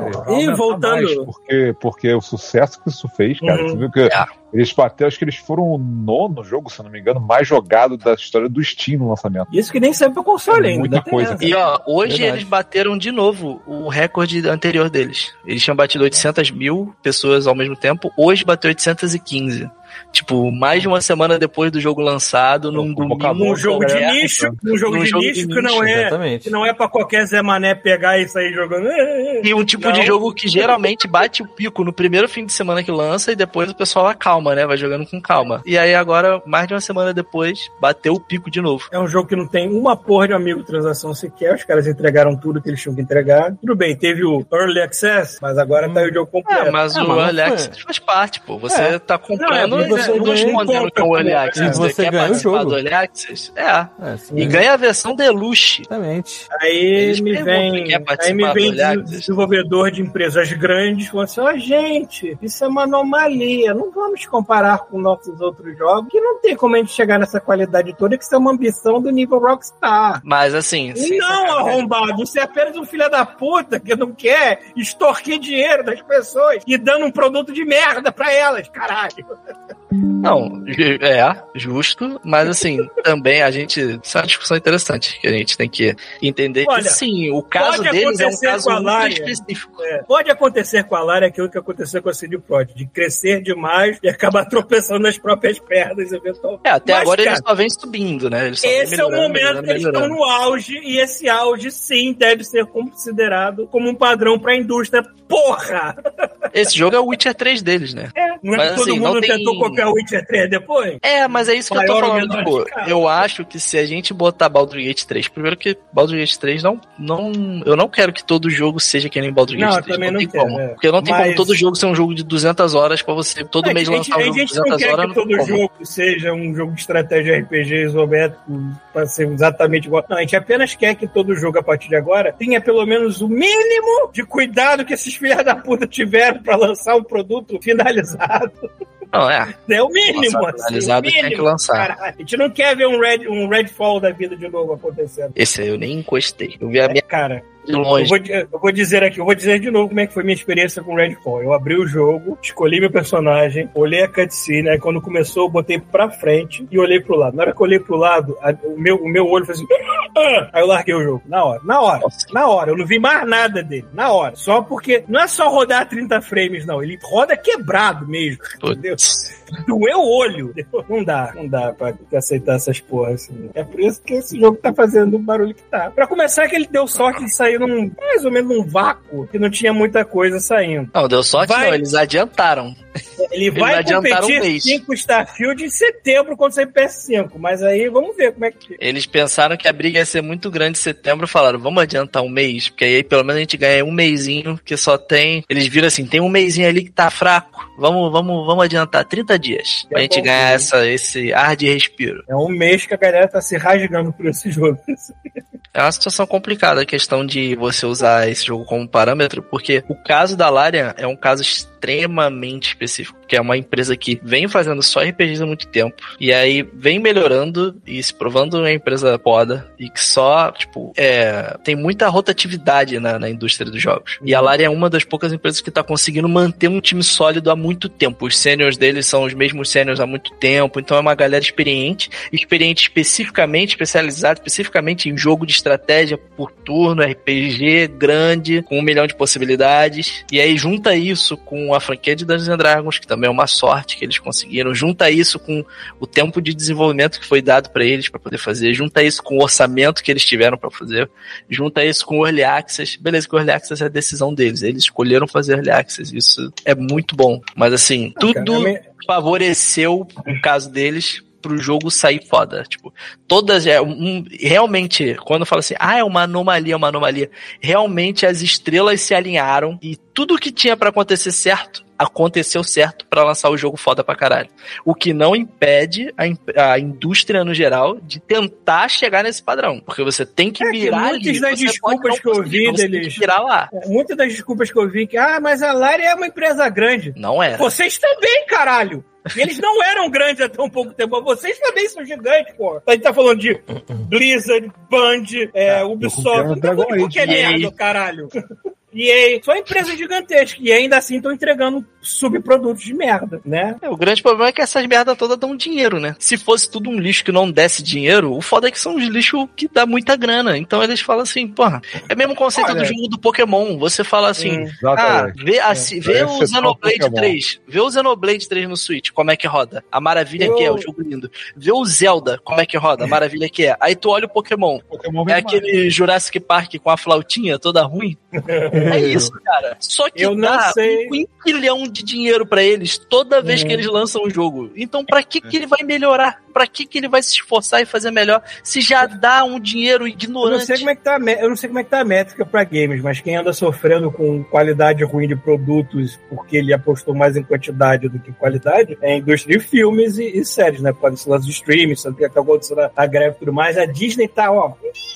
Speaker 2: E voltando-
Speaker 5: Mais, porque, porque o sucesso que isso fez, cara.
Speaker 2: Uhum.
Speaker 5: Você viu que
Speaker 3: É.
Speaker 5: eles bateram, acho que eles foram o nono jogo, se eu não me engano, mais jogado da história do Steam no lançamento.
Speaker 2: Isso que nem serve pra console
Speaker 5: É
Speaker 2: ainda.
Speaker 5: muita
Speaker 2: né?
Speaker 5: coisa.
Speaker 3: E ó, hoje
Speaker 4: Verdade.
Speaker 3: eles bateram de novo o recorde anterior deles. Eles tinham batido oitocentas mil pessoas ao mesmo tempo, hoje bateu oitocentas e quinze. Tipo, mais de uma semana depois do jogo lançado, num
Speaker 5: Como
Speaker 3: domingo.
Speaker 5: acabou,
Speaker 2: Num jogo de
Speaker 3: É,
Speaker 2: nicho, num jogo
Speaker 3: num
Speaker 2: de
Speaker 3: jogo
Speaker 2: nicho
Speaker 3: de
Speaker 2: que não
Speaker 3: nicho,
Speaker 2: é,
Speaker 4: exatamente.
Speaker 2: que não é pra qualquer Zé Mané pegar e sair jogando.
Speaker 3: E um tipo
Speaker 2: Não.
Speaker 3: de jogo que geralmente bate o pico no primeiro fim de semana que lança e depois o pessoal acalma, né? Vai jogando com calma. E aí agora, mais de uma semana depois, bateu o pico de novo.
Speaker 2: É um jogo que não tem uma porra de amigo transação sequer. Os caras entregaram tudo que eles tinham que entregar. Tudo bem, teve o Early Access, mas agora tá aí o jogo completo.
Speaker 3: É, mas
Speaker 4: É,
Speaker 3: o
Speaker 4: mas não
Speaker 3: Early
Speaker 4: foi.
Speaker 3: Access faz parte, pô. Você
Speaker 4: É.
Speaker 3: tá comprando
Speaker 2: Não, é,
Speaker 3: e
Speaker 2: você
Speaker 3: não
Speaker 4: ganha-
Speaker 3: respondendo que é o Early
Speaker 2: compra,
Speaker 3: Access.
Speaker 4: e você
Speaker 3: quer
Speaker 4: ganha o
Speaker 3: participar
Speaker 4: jogo.
Speaker 3: do Early Access? É.
Speaker 4: É, sim.
Speaker 3: E ganha a versão Deluxe.
Speaker 4: Exatamente.
Speaker 2: Aí
Speaker 3: Eles
Speaker 2: me
Speaker 3: perguntam
Speaker 2: vem,
Speaker 3: quem quer participar
Speaker 2: aí me vem
Speaker 3: do Early
Speaker 2: des-
Speaker 3: Access.
Speaker 2: desenvolvedor de empresas grandes falando assim, ó, gente, isso é uma anomalia, não vamos comparar com nossos outros jogos, que não tem como a gente chegar nessa qualidade toda, que isso é uma ambição do nível Rockstar.
Speaker 3: Mas assim. sem
Speaker 2: Não,
Speaker 3: sacanagem.
Speaker 2: arrombado, você é apenas um filho da puta que não quer extorquir dinheiro das pessoas e dando um produto de merda pra elas, caralho.
Speaker 3: Não, é, justo, mas assim, também a gente. Isso é uma discussão interessante, que a gente tem que entender
Speaker 2: Olha,
Speaker 3: que sim, o caso
Speaker 2: pode
Speaker 3: deles é um
Speaker 2: acontecer
Speaker 3: caso
Speaker 2: com a
Speaker 3: muito
Speaker 2: Larian.
Speaker 3: específico.
Speaker 2: É, pode acontecer com a Lara aquilo que aconteceu com a C D Projekt, de crescer demais e acabar tropeçando nas próprias pernas, eventualmente.
Speaker 3: É, até
Speaker 2: Mas,
Speaker 3: agora
Speaker 2: cara,
Speaker 3: eles só vêm subindo, né? Eles só vêm
Speaker 2: esse é o
Speaker 3: melhorando,
Speaker 2: momento
Speaker 3: melhorando,
Speaker 2: que eles estão
Speaker 3: melhorando.
Speaker 2: no auge, e esse auge, sim, deve ser considerado como um padrão pra indústria. Porra!
Speaker 3: Esse jogo é o Witcher três deles, né?
Speaker 2: É, não é
Speaker 3: Mas,
Speaker 2: que todo
Speaker 3: assim, não
Speaker 2: mundo
Speaker 3: tem-
Speaker 2: tentou copiar o Witcher três depois?
Speaker 3: É, mas é isso que eu tô
Speaker 2: Maior ou
Speaker 3: falando,
Speaker 2: menor
Speaker 3: tipo,
Speaker 2: de cara.
Speaker 3: eu acho que se a gente botar Baldur's Gate três, primeiro que Baldur's Gate três não, não, eu não quero que todo jogo seja que nem Baldur's Gate
Speaker 2: Não, eu
Speaker 3: três,
Speaker 2: também
Speaker 3: não tem
Speaker 2: não quero,
Speaker 3: como,
Speaker 2: é.
Speaker 3: porque não tem
Speaker 2: Mas-
Speaker 3: como todo jogo ser um jogo de duzentas horas pra você todo
Speaker 2: É,
Speaker 3: mês
Speaker 2: a gente,
Speaker 3: lançar um
Speaker 2: a
Speaker 3: jogo de
Speaker 2: gente não
Speaker 3: duzentas
Speaker 2: quer
Speaker 3: horas,
Speaker 2: que
Speaker 3: não
Speaker 2: todo
Speaker 3: tem como.
Speaker 2: jogo seja um jogo de estratégia R P G isométrico para ser exatamente igual. Não, a gente apenas quer que todo jogo, a partir de agora, tenha pelo menos o mínimo de cuidado que esses filhos da puta tiveram para lançar um produto finalizado.
Speaker 3: Não, é.
Speaker 2: É o mínimo,
Speaker 3: Lançar
Speaker 2: assim,
Speaker 3: finalizado
Speaker 2: o
Speaker 3: tem
Speaker 2: mínimo,
Speaker 3: que lançar.
Speaker 2: caralho. A gente não quer ver um, Red, um Redfall da vida de novo acontecendo.
Speaker 3: Esse aí eu nem encostei. Eu vi a minha
Speaker 2: É, cara,
Speaker 3: de
Speaker 2: eu
Speaker 3: longe.
Speaker 2: vou, eu vou dizer aqui, eu vou dizer de novo como é que foi minha experiência com Redfall. Eu abri o jogo, escolhi meu personagem, olhei a cutscene, aí quando começou eu botei pra frente e olhei pro lado. Na hora que eu olhei pro lado, a- o, meu, o meu olho fez assim... ah. Aí eu larguei o jogo, na hora, na hora, Nossa. na hora. Eu não vi mais nada dele, na hora. Só porque, não é só rodar trinta frames, não. Ele roda quebrado mesmo, entendeu? Doeu o olho. Não dá, não dá pra aceitar essas porras, assim. É por isso que esse jogo tá fazendo o barulho que tá. Pra começar, que ele deu sorte de sair num, mais ou menos num vácuo, que não tinha muita coisa saindo.
Speaker 3: Não, deu sorte vai... não, eles adiantaram.
Speaker 2: Ele eles vai competir um cinco Starfield em setembro quando sair P S cinco, mas aí vamos ver como é que...
Speaker 3: Eles pensaram que a briga ia ser muito grande em setembro, falaram, vamos adiantar um mês, porque aí pelo menos a gente ganha um mêsinho, que só tem... Eles viram assim, tem um mêsinho ali que tá fraco, vamos, vamos, vamos adiantar trinta dias, pra é gente ganhar essa, esse ar de respiro.
Speaker 2: É um mês que a galera tá se rasgando por esse jogo.
Speaker 3: É uma situação complicada a questão de você usar esse jogo como parâmetro, porque o caso da Larian é um caso extremamente específico, que é uma empresa que vem fazendo só R P Gs há muito tempo, e aí vem melhorando e se provando uma empresa foda, e que só, tipo, é, tem muita rotatividade na, na indústria dos jogos. E a Larian é uma das poucas empresas que tá conseguindo manter um time sólido há muito tempo. Os seniors deles são os mesmos seniors há muito tempo, então é uma galera experiente, experiente especificamente, especializada especificamente em jogo de estratégia por turno, R P G grande, com um milhão de possibilidades, e aí junta isso com a franquia de Dungeons and Dragons, que também é uma sorte que eles conseguiram, junta isso com o tempo de desenvolvimento que foi dado para eles para poder fazer, junta isso com o orçamento que eles tiveram para fazer, junta isso com o Early Access, beleza que o Early Access é a decisão deles, eles escolheram fazer Early Access, isso é muito bom, mas assim, tudo favoreceu o caso deles pro jogo sair foda, tipo, todas, é, um, realmente, quando eu falo assim, ah, é uma anomalia, uma anomalia, realmente as estrelas se alinharam e tudo que tinha pra acontecer certo, aconteceu certo pra lançar o jogo foda pra caralho. O que não impede a, a indústria no geral de tentar chegar nesse padrão, porque você tem que
Speaker 2: é
Speaker 3: virar
Speaker 2: que muitas das desculpas que eu vi deles,
Speaker 3: virar lá.
Speaker 2: É, muitas das desculpas que eu vi que, ah, mas a Larian é uma empresa grande.
Speaker 3: Não é.
Speaker 2: Vocês também, caralho! Eles não eram grandes há tão pouco tempo, mas vocês também são gigantes, pô. A gente tá falando de Blizzard, Band, é, Ubisoft, não tá falando de qualquer merda, caralho. E aí, só empresas gigantescas, e ainda assim estão entregando subprodutos de merda, né?
Speaker 3: É, o grande problema é que essas merdas todas dão dinheiro, né? Se fosse tudo um lixo que não desse dinheiro, o foda é que são os lixos que dá muita grana. Então eles falam assim, porra, é o mesmo conceito Olha, do jogo do Pokémon. Você fala assim, hum, ah, vê, assim, é, vê o Xenoblade três, vê o Xenoblade três no Switch, como é que roda? A maravilha Eu... que é, o jogo lindo. Vê o Zelda, como é que roda? A maravilha que é. Aí tu olha o Pokémon, Pokémon é aquele mais. Jurassic Park com a flautinha toda ruim. É isso, cara. Só que
Speaker 2: eu
Speaker 3: dá
Speaker 2: sei.
Speaker 3: um quinquilhão de dinheiro pra eles toda vez uhum. que eles lançam um jogo. Então, pra que que ele vai melhorar? Pra que que ele vai se esforçar e fazer melhor se já dá um dinheiro ignorante?
Speaker 2: Eu não sei como é que tá a, eu não sei como é que tá a métrica pra games, mas quem anda sofrendo com qualidade ruim de produtos porque ele apostou mais em quantidade do que qualidade é a indústria de filmes e, e séries, né? Pode ser lá dos streaming, sabe que tá acontecendo a, a greve e tudo mais. A Disney tá, ó,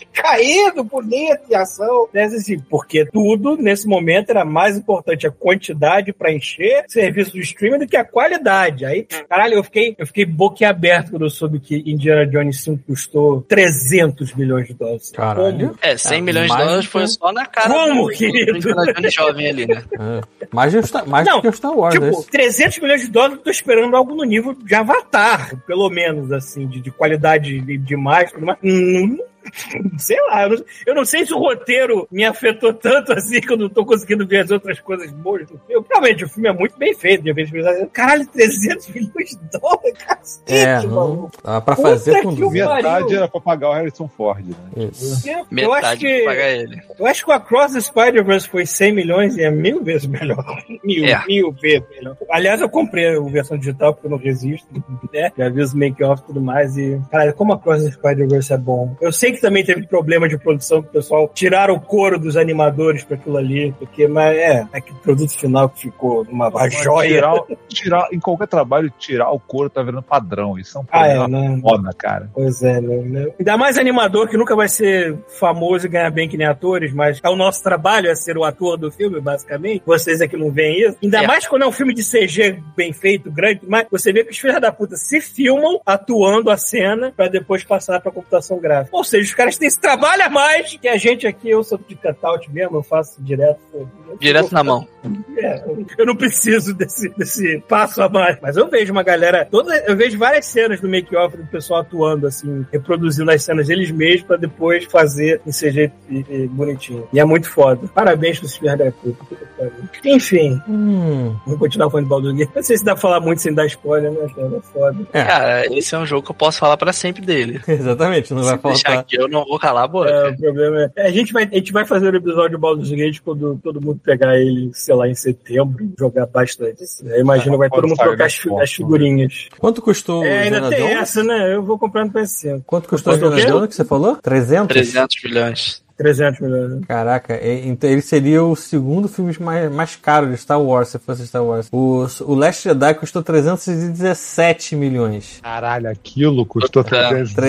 Speaker 2: caído, bonito, de ação. Né? Assim, porque tudo, nesse momento, era mais importante a quantidade pra encher serviço do streaming do que a qualidade. Aí, caralho, eu fiquei, eu fiquei boquiaberto quando eu soube que Indiana Jones cinco custou trezentos milhões de dólares.
Speaker 4: Caralho.
Speaker 3: É, cem milhões de dólares foi só na cara
Speaker 2: Como,
Speaker 3: do,
Speaker 2: querido?
Speaker 3: do Indiana Jones jovem ali, né?
Speaker 4: É. Mais, de, mais
Speaker 2: Não,
Speaker 4: do que o Star Wars.
Speaker 2: Tipo,
Speaker 4: esse.
Speaker 2: trezentos milhões de dólares, eu tô esperando algo no nível de Avatar, pelo menos, assim, de, de qualidade de, de imagem, tudo mais. Hum, sei lá, eu não, eu não sei se o roteiro me afetou tanto assim que eu não tô conseguindo ver as outras coisas boas do filme. Realmente, o filme é muito bem feito. De vez em caralho, trezentos milhões de dólares, cacete,
Speaker 4: é, mano. Ah, pra fazer com
Speaker 5: metade era pra pagar o Harrison Ford, né?
Speaker 4: Isso.
Speaker 2: É,
Speaker 3: metade
Speaker 2: eu acho que,
Speaker 3: pra pagar ele.
Speaker 2: Eu acho que o Across the Spider-Verse foi cem milhões e é mil vezes melhor. Mil, é. mil vezes melhor. Aliás, eu comprei a versão digital porque eu não resisto, né? Já vi os make-off e tudo mais e, cara, como Across the Spider-Verse é bom. Eu sei que também teve problema de produção que o pessoal tiraram o couro dos animadores pra aquilo ali, porque, mas é, é que o produto final que ficou uma, uma joia.
Speaker 5: Tirar, tirar, em qualquer trabalho, tirar o couro tá virando padrão. Isso é um problema
Speaker 2: ah, é, né?
Speaker 5: foda, cara.
Speaker 2: Pois é, né? Ainda mais animador que nunca vai ser famoso e ganhar bem que nem atores, mas é o nosso trabalho é ser o ator do filme, basicamente. Vocês aqui não veem isso. Ainda é. mais quando é um filme de C G bem feito, grande, mas você vê que os filhos da puta se filmam atuando a cena pra depois passar pra computação gráfica. Ou seja, os caras têm esse trabalho a mais que a gente aqui. Eu sou de cut-out mesmo, eu faço direto.
Speaker 3: Direto na mão.
Speaker 2: É, eu não preciso desse, desse passo a mais. Mas eu vejo uma galera. Toda, eu vejo várias cenas do make-off do pessoal atuando, assim, reproduzindo as cenas deles mesmos pra depois fazer em C G e, e, bonitinho. E é muito foda. Parabéns pro Super Draco. Enfim. Hum. Vamos continuar falando de Baldur's Gate. Não sei se dá pra falar muito sem dar spoiler, né? É foda.
Speaker 3: É. Cara, esse é um jogo que eu posso falar pra sempre dele.
Speaker 4: Exatamente, não
Speaker 3: se
Speaker 4: vai faltar.
Speaker 3: Aqui, eu não vou calar a boca.
Speaker 2: É, o problema é. A gente vai, a gente vai fazer o episódio de Baldur's Gate quando todo mundo pegar ele, sei lá, em setembro, jogar bastante. Eu imagino que vai todo mundo trocar as, as figurinhas.
Speaker 4: Quanto custou
Speaker 2: é,
Speaker 4: o
Speaker 2: ainda
Speaker 4: Indiana
Speaker 2: tem
Speaker 4: Jones?
Speaker 2: essa, né? Eu vou comprar no P S cinco.
Speaker 4: Quanto custou o Indiana Jones que você falou? trezentos?
Speaker 3: trezentos milhões.
Speaker 2: trezentos milhões.
Speaker 4: Caraca, então ele seria o segundo filme mais, mais caro de Star Wars, se fosse Star Wars. O, o Last Jedi custou trezentos e dezessete milhões.
Speaker 5: Caralho, aquilo custou trezentos e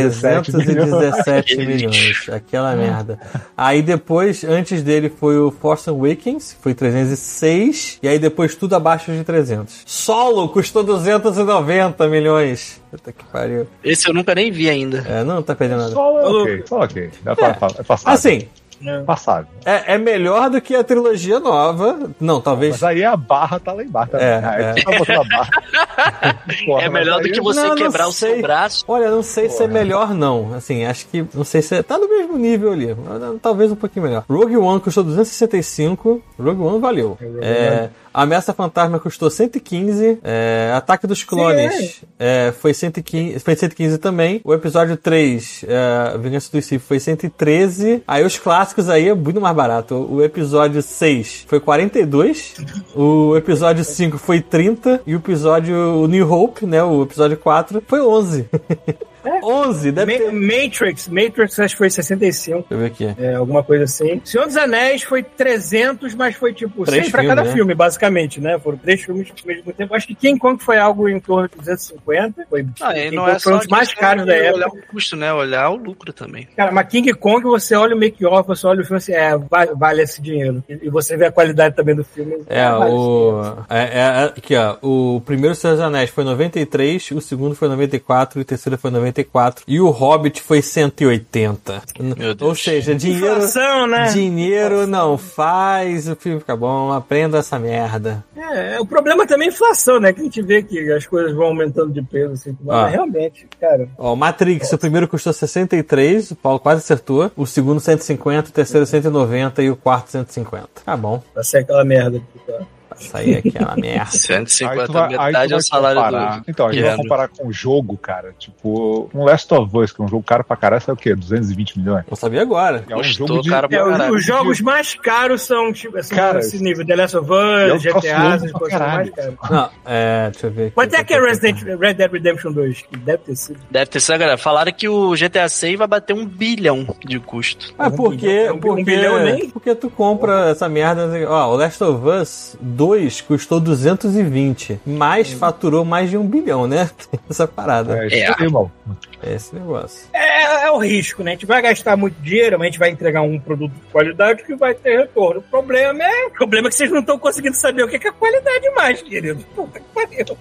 Speaker 4: dezessete milhões. Aquela merda. Aí depois, antes dele foi o Force Awakens, foi trezentos e seis, e aí depois tudo abaixo de trezentos. Solo custou duzentos e noventa milhões. Puta que pariu.
Speaker 3: Esse eu nunca nem vi ainda.
Speaker 4: É, não tá perdendo nada.
Speaker 5: Solo é ok, solo ok. Dá pra, é. é passado.
Speaker 4: Assim,
Speaker 5: passado.
Speaker 4: É, é melhor do que a trilogia nova. Não, talvez.
Speaker 5: Mas aí a barra tá lá embaixo. Tá
Speaker 4: é,
Speaker 5: aí
Speaker 4: é.
Speaker 5: Tá botando a barra.
Speaker 3: Porra, é melhor do que você não, quebrar não o seu braço.
Speaker 4: Olha, não sei Porra. se é melhor, não. Assim, acho que. Não sei se é. Tá no mesmo nível ali. Talvez um pouquinho melhor. Rogue One custou duzentos e sessenta e cinco. Rogue One valeu. É. A Ameaça Fantasma custou cento e quinze. É, Ataque dos Clones é, foi, cento e quinze, foi cento e quinze também. O episódio três, é, Vingança do Sith, foi cento e treze. Aí os clássicos aí é muito mais barato. O episódio seis foi quarenta e dois. O episódio cinco foi trinta. E o episódio o New Hope, né? O episódio quatro foi onze. É. onze, deve
Speaker 2: Ma-
Speaker 4: ter...
Speaker 2: Matrix, Matrix acho que foi sessenta e cinco.
Speaker 4: Deixa eu ver aqui.
Speaker 2: É, alguma coisa assim. Senhor dos Anéis foi trezentos, mas foi tipo cem pra cada
Speaker 4: né?
Speaker 2: filme, basicamente, né? Foram três filmes ao mesmo tempo. Acho que King Kong foi algo em torno de duzentos e cinquenta. Foi,
Speaker 3: ah, e não
Speaker 2: Kong
Speaker 3: é
Speaker 2: foi
Speaker 3: só
Speaker 2: um dos mais caros da época.
Speaker 3: Olhar o custo, né? Olhar o lucro também.
Speaker 2: Cara, mas King Kong, você olha o make-off, você olha o filme assim, é, vale esse dinheiro. E você vê a qualidade também do filme.
Speaker 4: É,
Speaker 2: vale
Speaker 4: o... É, é, aqui, ó. O primeiro Senhor dos Anéis foi noventa e três, o segundo foi noventa e quatro, o terceiro foi noventa e quatro. E o Hobbit foi cento e oitenta. Ou seja, dinheiro,
Speaker 2: Inflação, né?
Speaker 4: dinheiro não faz o filme ficar bom. Aprenda essa merda.
Speaker 2: É, o problema também é a inflação, né? Que a gente vê que as coisas vão aumentando de peso, assim. Mas
Speaker 4: ah.
Speaker 2: realmente, cara...
Speaker 4: Ó, Matrix, o primeiro custou sessenta e três, o Paulo quase acertou. O segundo cento e cinquenta, o terceiro cento e noventa e o quarto cento e cinquenta. Tá bom.
Speaker 2: Vai ser aquela merda. Tá?
Speaker 4: Isso aí é aquela merda.
Speaker 3: cento e cinquenta,
Speaker 5: vai,
Speaker 3: metade é o salário
Speaker 5: comparar.
Speaker 3: do...
Speaker 5: Então, a gente vai comparar com o jogo, cara. Tipo, um Last of Us, que é um jogo caro pra caralho, sai o quê? duzentos e vinte milhões?
Speaker 4: Vou saber agora.
Speaker 5: É um
Speaker 3: Custou
Speaker 5: jogo de...
Speaker 3: caro pra
Speaker 2: É,
Speaker 3: caralho.
Speaker 2: os jogos mais caros são, tipo, assim,
Speaker 5: Cara,
Speaker 2: nesse nível. The Last of
Speaker 5: é um
Speaker 2: Us, G T A, essas
Speaker 5: pra
Speaker 2: coisas são mais
Speaker 5: caralho.
Speaker 2: caras.
Speaker 4: Não, é, deixa eu ver aqui.
Speaker 2: Quanto é que é Resident, Red Dead Redemption dois? Que deve ter sido.
Speaker 3: Deve ter sido, galera. Falaram que o G T A seis vai bater um bilhão de custo.
Speaker 4: Ah, porque,
Speaker 2: Um
Speaker 4: porque,
Speaker 2: bilhão nem?
Speaker 4: porque tu compra essa merda. Ó, o Last of Us dois custou duzentos e vinte, mas faturou mais de um bilhão, né? Tem essa parada.
Speaker 5: É, isso aí, irmão.
Speaker 4: É esse negócio.
Speaker 2: É, é o risco, né? A gente vai gastar muito dinheiro, mas a gente vai entregar um produto de qualidade que vai ter retorno. O problema é, o problema é que vocês não estão conseguindo saber o que é qualidade mais, querido. Puta que pariu.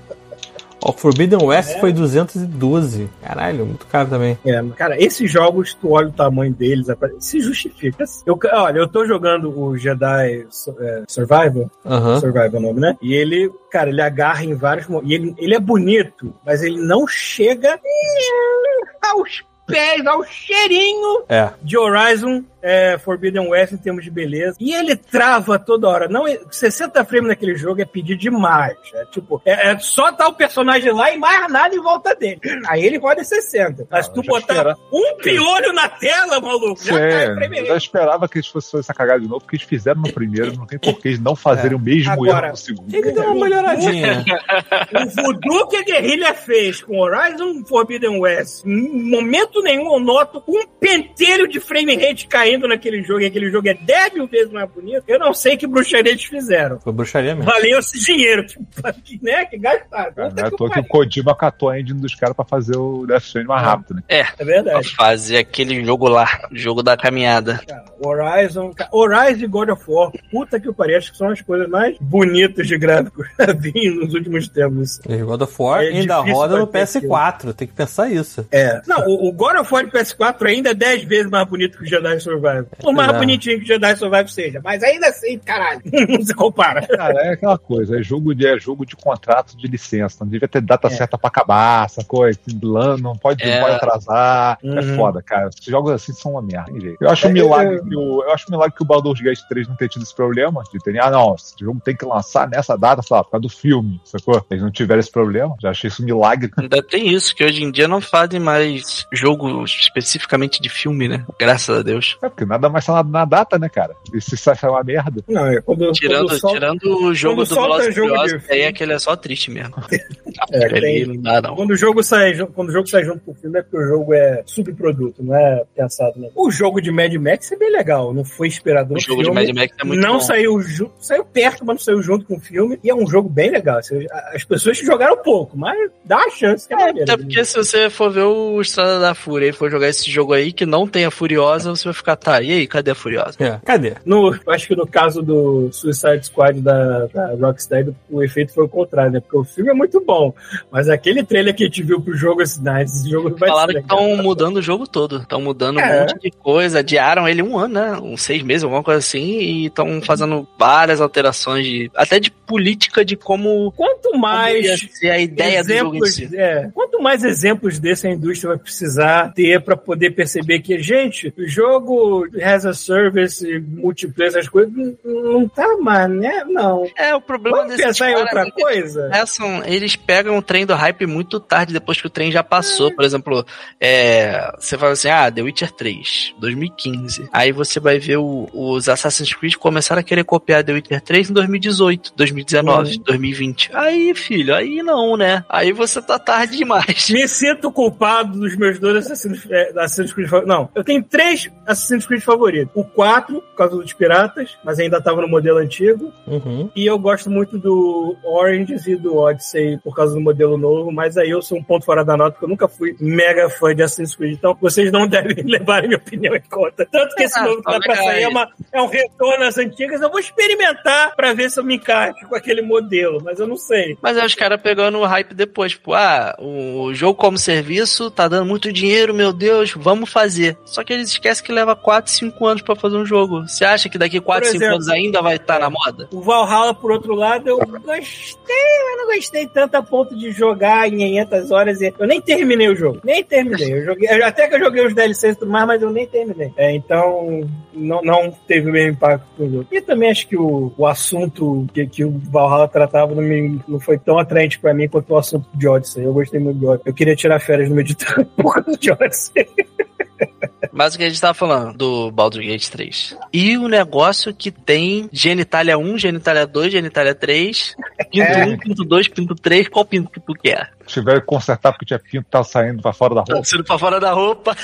Speaker 4: O Forbidden West é. foi duzentos e doze. Caralho, muito caro também.
Speaker 2: É, cara, esses jogos, tu olha o tamanho deles, se justifica. Eu, olha, eu tô jogando o Jedi é, Survival.
Speaker 4: Uhum.
Speaker 2: Survival é o nome, né? E ele, cara, ele agarra em vários momentos. E ele, ele é bonito, mas ele não chega aos pés, ao cheirinho
Speaker 4: é.
Speaker 2: de Horizon é, Forbidden West em termos de beleza. E ele trava toda hora. Não, sessenta frames naquele jogo é pedir demais. É tipo, é, é só tá o personagem lá e mais nada em volta dele. Aí ele roda sessenta. Mas se tu botar espera. um piolho na tela, maluco,
Speaker 5: Sim, já cai eu já esperava que eles fossem essa cagada de novo, porque eles fizeram no primeiro, não tem porquê eles não fazerem é. o mesmo
Speaker 2: Agora,
Speaker 5: erro no segundo.
Speaker 4: Ele deu uma melhoradinha.
Speaker 2: O voodoo que a Guerrilla fez com Horizon Forbidden West, em momento nenhum eu noto um pentelho de frame rate caindo naquele jogo, e aquele jogo é dez mil vezes mais bonito. Eu não sei que bruxaria eles fizeram.
Speaker 4: Foi bruxaria mesmo.
Speaker 2: Valeu esse dinheiro, que, né, que gastaram.
Speaker 5: É, não é à toa que o Kojima catou a engine dos caras pra fazer o Death Stranding mais rápido, né?
Speaker 3: É,
Speaker 2: é verdade.
Speaker 3: Pra fazer aquele jogo lá, o jogo da caminhada.
Speaker 2: Cara, Horizon, Horizon e God of War, puta que pariu, acho que são as coisas mais bonitas de gráficos que eu vi nos últimos tempos.
Speaker 4: E God of War
Speaker 2: É
Speaker 4: ainda
Speaker 2: difícil
Speaker 4: roda no
Speaker 2: bater
Speaker 4: P S quatro, tem que pensar isso.
Speaker 2: É. Não, o, o God of War de P S quatro ainda é dez vezes mais bonito que o Jedi Survival. Por mais
Speaker 4: É.
Speaker 2: bonitinho que o Jedi Survival seja, mas ainda assim, caralho, não se compara.
Speaker 5: Cara, é aquela coisa, é jogo de, é jogo de contrato de licença, não devia ter data
Speaker 2: É.
Speaker 5: certa pra acabar, essa coisa, não pode,
Speaker 3: É.
Speaker 5: não pode atrasar,
Speaker 2: Uhum.
Speaker 5: é foda, cara. Esses jogos assim são uma merda, tem jeito. Eu acho um milagre que o, eu acho um milagre que o Baldur's Gate três não tenha tido esse problema, de ter, ah não, esse jogo tem que lançar nessa data, sei lá, por causa do filme, sacou? Eles não tiveram esse problema, já achei isso um milagre.
Speaker 3: Ainda tem isso, que hoje em dia não fazem mais jogo especificamente de filme, né? Graças a Deus.
Speaker 5: É, porque nada mais tá na, na data, né, cara? E se sai uma merda.
Speaker 2: Não, é quando,
Speaker 3: Tirando,
Speaker 2: quando solta,
Speaker 3: tirando o jogo
Speaker 2: quando
Speaker 3: do
Speaker 2: solta
Speaker 3: Velozes e
Speaker 2: jogo de
Speaker 3: Furiosos, aí
Speaker 2: filme.
Speaker 3: é que ele é só triste mesmo.
Speaker 2: É,
Speaker 3: Ele
Speaker 2: tem-
Speaker 3: não dá, não.
Speaker 2: Quando o jogo sai, ju- quando o jogo sai junto com o filme, é porque o jogo é subproduto, não é pensado, né? O jogo de Mad Max é bem legal, não foi inspirado
Speaker 3: O
Speaker 2: no
Speaker 3: jogo
Speaker 2: filme.
Speaker 3: de Mad Max é muito
Speaker 2: não
Speaker 3: bom.
Speaker 2: saiu junto, saiu perto, mas não saiu junto com o filme. E é um jogo bem legal. Assim, as pessoas que jogaram pouco, mas dá uma chance que é, maneiro.
Speaker 3: Até porque se você for ver o Estrada da Fúria e for jogar esse jogo aí que não tem a Furiosa, você vai ficar, tá, e aí, cadê a Furiosa?
Speaker 4: É. Cadê?
Speaker 2: No, acho que no caso do Suicide Squad da, da Rockstar, o efeito foi o contrário, né? Porque o filme é muito bom, mas aquele trailer que a gente viu pro jogo, assim, nah, esse jogo não vai
Speaker 3: Falaram
Speaker 2: ser
Speaker 3: que
Speaker 2: legal.
Speaker 3: estão mudando o jogo todo. Estão mudando
Speaker 2: É.
Speaker 3: um monte de coisa. Adiaram ele um ano, né? Uns seis meses, alguma coisa assim. E estão fazendo várias alterações, de, até de política de como,
Speaker 2: Quanto
Speaker 3: como
Speaker 2: mais
Speaker 3: ia ser a ideia do jogo em
Speaker 2: exemplos,
Speaker 3: si.
Speaker 2: é, quanto mais exemplos desse a indústria vai precisar ter para poder perceber que, gente, o jogo as a service, multiplayer, essas coisas, não, não tá mais, né? Não.
Speaker 3: É, o problema
Speaker 2: Vamos
Speaker 3: desses
Speaker 2: pensar em
Speaker 3: caras
Speaker 2: outra
Speaker 3: é que
Speaker 2: coisa?
Speaker 3: começam- eles pegam o trem do hype muito tarde, depois que o trem já passou. Por exemplo, é, você fala assim, ah, The Witcher três, dois mil e quinze. Aí você vai ver o- os Assassin's Creed começaram a querer copiar The Witcher três em dois mil e dezoito, dois mil e dezenove,
Speaker 2: Uhum.
Speaker 3: dois mil e vinte. Aí, filho, aí não, né? Aí você tá tarde demais.
Speaker 2: Me sinto culpado dos meus dois Assassin's, é, Assassin's Creed favoritos. Não, eu tenho três Assassin's Creed favoritos. O quatro, por causa dos piratas, mas ainda tava no modelo antigo.
Speaker 4: Uhum.
Speaker 2: E eu gosto muito do Origins e do Odyssey por causa do modelo novo, mas aí eu sou um ponto fora da nota, porque eu nunca fui mega fã de Assassin's Creed. Então vocês não devem levar a minha opinião em conta. Tanto que esse
Speaker 3: Ah,
Speaker 2: novo que tá pra
Speaker 3: legal
Speaker 2: sair é,
Speaker 3: aí.
Speaker 2: uma, é um retorno às antigas. Eu vou experimentar pra ver se eu me encaixo com aquele modelo, mas eu não sei.
Speaker 3: Mas é os caras pegando o hype depois, tipo, ah, o jogo como serviço tá dando muito dinheiro, meu Deus, vamos fazer. Só que eles esquecem que leva quatro, cinco anos pra fazer um jogo. Você acha que daqui quatro, cinco
Speaker 2: exemplo,
Speaker 3: anos ainda vai estar na moda?
Speaker 2: O Valhalla, por outro lado, eu gostei, mas não gostei tanto a ponto de jogar em quinhentas horas. E... eu nem terminei o jogo. Nem terminei. Eu joguei, eu- até que eu joguei os D L Cs e tudo mais, mas eu nem terminei. É, então, não, não teve o mesmo impacto com o jogo. E também acho que o, o assunto que, que o Valhalla tratava não, me, não foi tão atraente pra mim quanto o assunto de Odyssey. Eu gostei muito de Odyssey. Eu queria tirar férias no meio de tanto por causa de Odyssey.
Speaker 3: Mas o que a gente tava falando do Baldur's Gate três. E o negócio que tem Genitalia um, Genitalia dois, Genitalia três, Pinto
Speaker 2: É.
Speaker 3: um, Pinto dois, Pinto três, qual Pinto que tu quer?
Speaker 5: Tiveram que consertar porque tinha pinto que tava saindo pra fora da roupa.
Speaker 3: Tá sendo pra fora da roupa.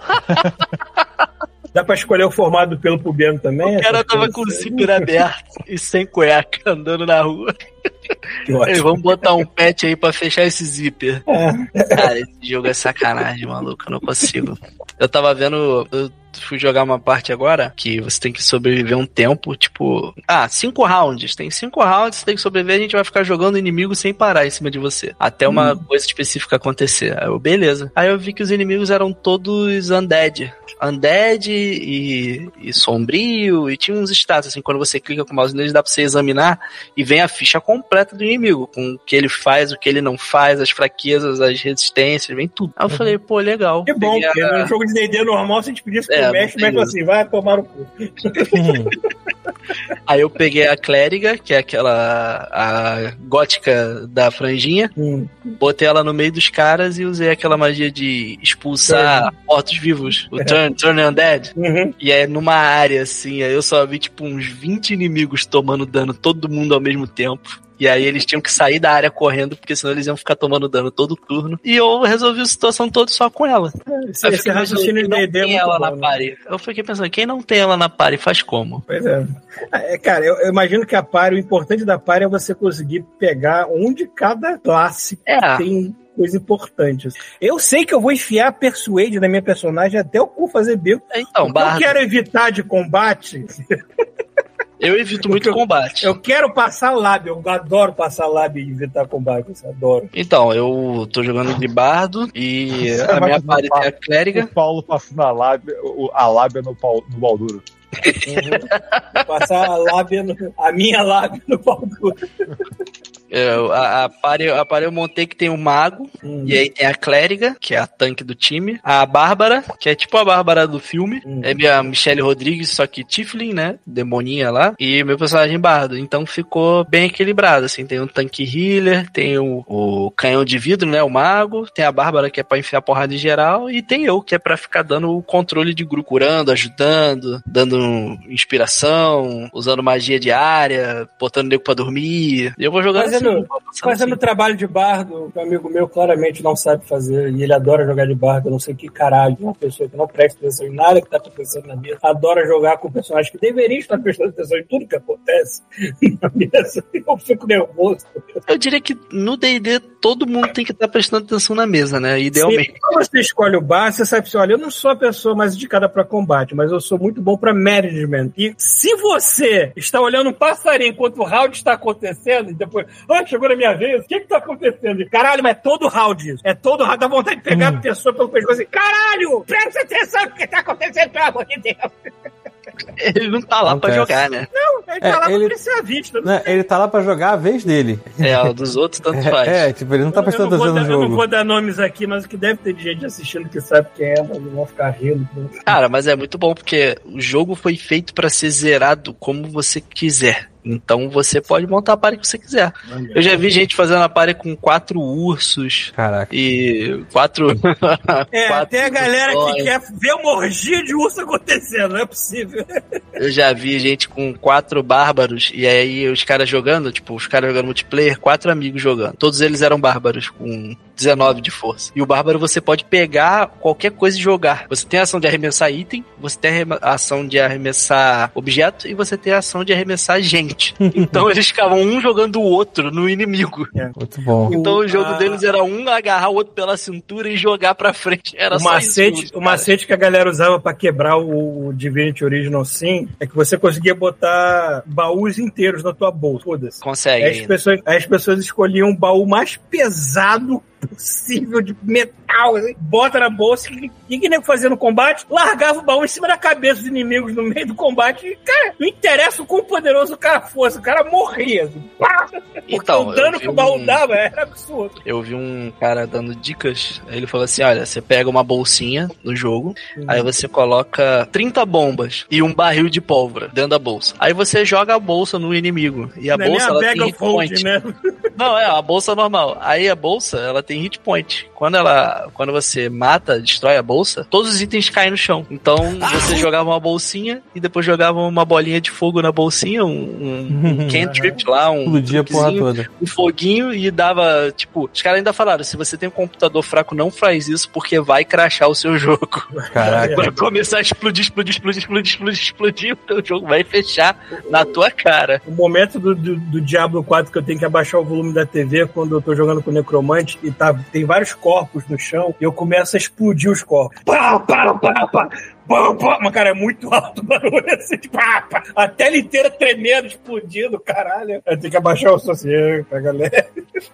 Speaker 2: Dá pra escolher o formato do pelo pubiano também?
Speaker 3: O cara
Speaker 2: essas
Speaker 3: tava
Speaker 2: coisas
Speaker 3: com o
Speaker 2: aí?
Speaker 3: zíper aberto e sem cueca, andando na rua.
Speaker 2: Que
Speaker 3: Ei,
Speaker 2: ótimo.
Speaker 3: vamos botar um patch aí pra fechar esse zíper.
Speaker 2: É.
Speaker 3: Cara, esse jogo é sacanagem, maluco. Eu não consigo. Eu tava vendo. Eu fui jogar uma parte agora que você tem que sobreviver um tempo, tipo. Ah, cinco rounds. Tem cinco rounds, você tem que sobreviver. A gente vai ficar jogando inimigo sem parar em cima de você. Até uma
Speaker 2: Hum.
Speaker 3: coisa específica acontecer. Aí eu, beleza. Aí eu vi que os inimigos eram todos undead. Undead e, e sombrio. E tinha uns status, assim, quando você clica com o mouse neles, dá pra você examinar e vem a ficha completa do inimigo, com o que ele faz, o que ele não faz, as fraquezas, as resistências, vem tudo. Aí eu falei, pô, legal.
Speaker 2: Que bom,
Speaker 3: Peguei
Speaker 2: porque
Speaker 3: a-
Speaker 2: no jogo de D e D normal, se a gente pedisse
Speaker 3: É,
Speaker 2: pro
Speaker 3: não
Speaker 2: mestre,
Speaker 3: tem
Speaker 2: mas assim, vai tomar no cu.
Speaker 3: Aí eu peguei a clériga, que é aquela a gótica da franjinha,
Speaker 2: Hum.
Speaker 3: botei ela no meio dos caras e usei aquela magia de expulsar mortos-vivos, o turn, turn undead.
Speaker 2: Uhum.
Speaker 3: E é numa área assim, aí eu só vi tipo uns vinte inimigos tomando dano, todo mundo ao mesmo tempo. E aí eles tinham que sair da área correndo, porque senão eles iam ficar tomando dano todo turno. E eu resolvi a situação toda só com ela.
Speaker 2: Esse,
Speaker 3: Aí eu
Speaker 2: esse
Speaker 3: fiquei pensando,
Speaker 2: raciocínio de
Speaker 3: quem
Speaker 2: D e
Speaker 3: não
Speaker 2: D é
Speaker 3: tem
Speaker 2: muito
Speaker 3: ela
Speaker 2: bom,
Speaker 3: na
Speaker 2: né?
Speaker 3: party. Eu fiquei pensando, quem não tem ela na party faz como?
Speaker 2: Pois é. É, cara, eu, eu imagino que a party, o importante da party é você conseguir pegar um de cada classe
Speaker 3: É.
Speaker 2: que tem coisa importante. Eu sei que eu vou enfiar a Persuade na minha personagem até o cu fazer bico.
Speaker 3: Então, bardo.
Speaker 2: Eu quero evitar de combate.
Speaker 3: Eu evito muito
Speaker 2: eu,
Speaker 3: combate.
Speaker 2: Eu quero passar lábio, eu adoro passar lábio e evitar combate, eu adoro.
Speaker 3: Então, eu tô jogando de bardo e
Speaker 5: Você
Speaker 3: a
Speaker 5: vai
Speaker 3: minha
Speaker 5: fazer
Speaker 3: party
Speaker 5: um
Speaker 3: é a clériga.
Speaker 5: O Paulo passando a lábia, o- a lábia no, pau- no Balduro.
Speaker 2: Uhum. Passar a lábia, no, a minha lábia no pau duro.
Speaker 3: Eu, a, a, party, a party eu montei que tem o mago,
Speaker 2: Hum.
Speaker 3: e aí tem a clériga, que é a tanque do time, a Bárbara, que é tipo a Bárbara do filme,
Speaker 2: Hum.
Speaker 3: é minha Michelle Rodrigues, só que Tiflin, né, demoninha lá, e meu personagem bardo, então ficou bem equilibrado, assim, tem um tanque healer, tem o, o canhão de vidro, né, o mago, tem a Bárbara que é pra enfiar porrada em geral, e tem eu, que é pra ficar dando o controle de grupo, curando, ajudando, dando inspiração, usando magia diária, botando nego pra dormir, e eu vou jogando
Speaker 2: Fazendo-
Speaker 3: assim, vou passando
Speaker 2: Fazendo
Speaker 3: assim.
Speaker 2: trabalho de bardo, que um amigo meu claramente não sabe fazer, e ele adora jogar de bardo, eu não sei que caralho, uma pessoa que não presta atenção em nada que tá acontecendo na mesa, adora jogar com personagens que deveriam estar prestando atenção em tudo que acontece na mesa, eu fico nervoso.
Speaker 3: Eu diria que no D e D todo mundo tem que estar prestando atenção na mesa, né? Idealmente.
Speaker 2: Se quando você escolhe o bar, você sabe assim, olha, eu não sou a pessoa mais indicada para combate, mas eu sou muito bom para management. E se você está olhando um passarinho enquanto o round está acontecendo, e depois, ah, chegou na minha vez, o que que tá acontecendo? E, caralho, mas é todo round isso. É todo round, dá vontade de pegar a pessoa pelo pescoço assim, caralho, presta atenção no que tá acontecendo, pelo amor de Deus.
Speaker 3: Ele não tá lá pra
Speaker 4: Acontece.
Speaker 3: jogar, né?
Speaker 2: Não, ele tá
Speaker 4: É,
Speaker 2: lá pra
Speaker 4: ele-
Speaker 2: crescer a vista.
Speaker 4: Né, ele tá lá pra jogar a vez dele.
Speaker 3: É, o dos outros tanto faz.
Speaker 4: É, tipo, ele não tá
Speaker 2: Eu
Speaker 4: prestando
Speaker 2: não, vou
Speaker 4: atenção
Speaker 2: dar,
Speaker 4: no
Speaker 2: eu não
Speaker 4: jogo.
Speaker 2: vou dar nomes aqui, mas o que deve ter de gente assistindo que sabe quem é, mas não vão ficar rindo.
Speaker 3: Cara, mas é muito bom porque o jogo foi feito pra ser zerado como você quiser. Então você pode montar a party que você quiser. Eu já vi gente fazendo a party com quatro ursos
Speaker 4: Caraca.
Speaker 3: e quatro.
Speaker 2: É,
Speaker 3: quatro
Speaker 2: tem a galera que
Speaker 3: tritões.
Speaker 2: quer ver uma orgia de urso acontecendo, não é possível.
Speaker 3: Eu já vi gente com quatro bárbaros e aí os caras jogando, tipo, os caras jogando multiplayer, quatro amigos jogando. Todos eles eram bárbaros com dezenove de força. E o bárbaro você pode pegar qualquer coisa e jogar. Você tem a ação de arremessar item, você tem a arrema- a ação de arremessar objeto e você tem a ação de arremessar gente. Então eles ficavam um jogando o outro no inimigo.
Speaker 4: Muito bom.
Speaker 3: Então o jogo
Speaker 2: a-
Speaker 3: deles era um agarrar o outro pela cintura e jogar pra frente. Era
Speaker 2: O
Speaker 3: só
Speaker 2: macete,
Speaker 3: isso.
Speaker 2: o macete que a galera usava pra quebrar o, o Divinity Original Sin é que você conseguia botar baús inteiros na tua bolsa. Foda-se.
Speaker 3: Consegue
Speaker 2: Aí as,
Speaker 3: ainda.
Speaker 2: pessoas, aí as pessoas escolhiam o baú mais pesado possível de metal, assim, bota na bolsa e o que nego fazia no combate? Largava o baú em cima da cabeça dos inimigos no meio do combate e, cara, não interessa o quão poderoso o cara fosse, o cara morria. Assim, pá! Porque
Speaker 3: Então,
Speaker 2: o dano
Speaker 3: eu vi
Speaker 2: que o baú
Speaker 3: um-
Speaker 2: dava era absurdo.
Speaker 3: Eu vi um cara dando dicas, aí ele falou assim, olha, você pega uma bolsinha no jogo, aí você coloca trinta bombas e um barril de pólvora dentro da bolsa. Aí você joga a bolsa no inimigo, e a
Speaker 2: Não é
Speaker 3: bolsa
Speaker 2: nem a
Speaker 3: ela
Speaker 2: bag
Speaker 3: tem
Speaker 2: of
Speaker 3: hit point.
Speaker 2: holding, né?
Speaker 3: Não, é a bolsa normal. Aí a bolsa, ela tem hit point. Quando ela, quando você mata, destrói a bolsa, todos os itens caem no chão. Então você jogava uma bolsinha e depois jogava uma bolinha de fogo na bolsinha, um, um, um cantrip lá, um
Speaker 4: Explodia a porra
Speaker 3: truquezinho,
Speaker 4: toda.
Speaker 3: um foguinho e dava, tipo, os caras ainda falaram, se você tem um computador fraco, não faz isso porque vai crashar o seu jogo.
Speaker 4: Caraca.
Speaker 3: Vai começar a explodir, explodir, explodir, explodir, explodir, explodir, o jogo vai fechar na tua cara.
Speaker 2: O momento do, do, do Diablo quatro que eu tenho que abaixar o volume da T V quando eu tô jogando com o Necromante e tá, tem vários corpos no chão e eu começo a explodir os corpos. Pá, pá, pá, pá. Pá, pá. Mas, cara, é muito alto o barulho assim, de pá, pá. A tela inteira tremendo, explodindo, caralho. Eu tenho que abaixar o sossego pra galera.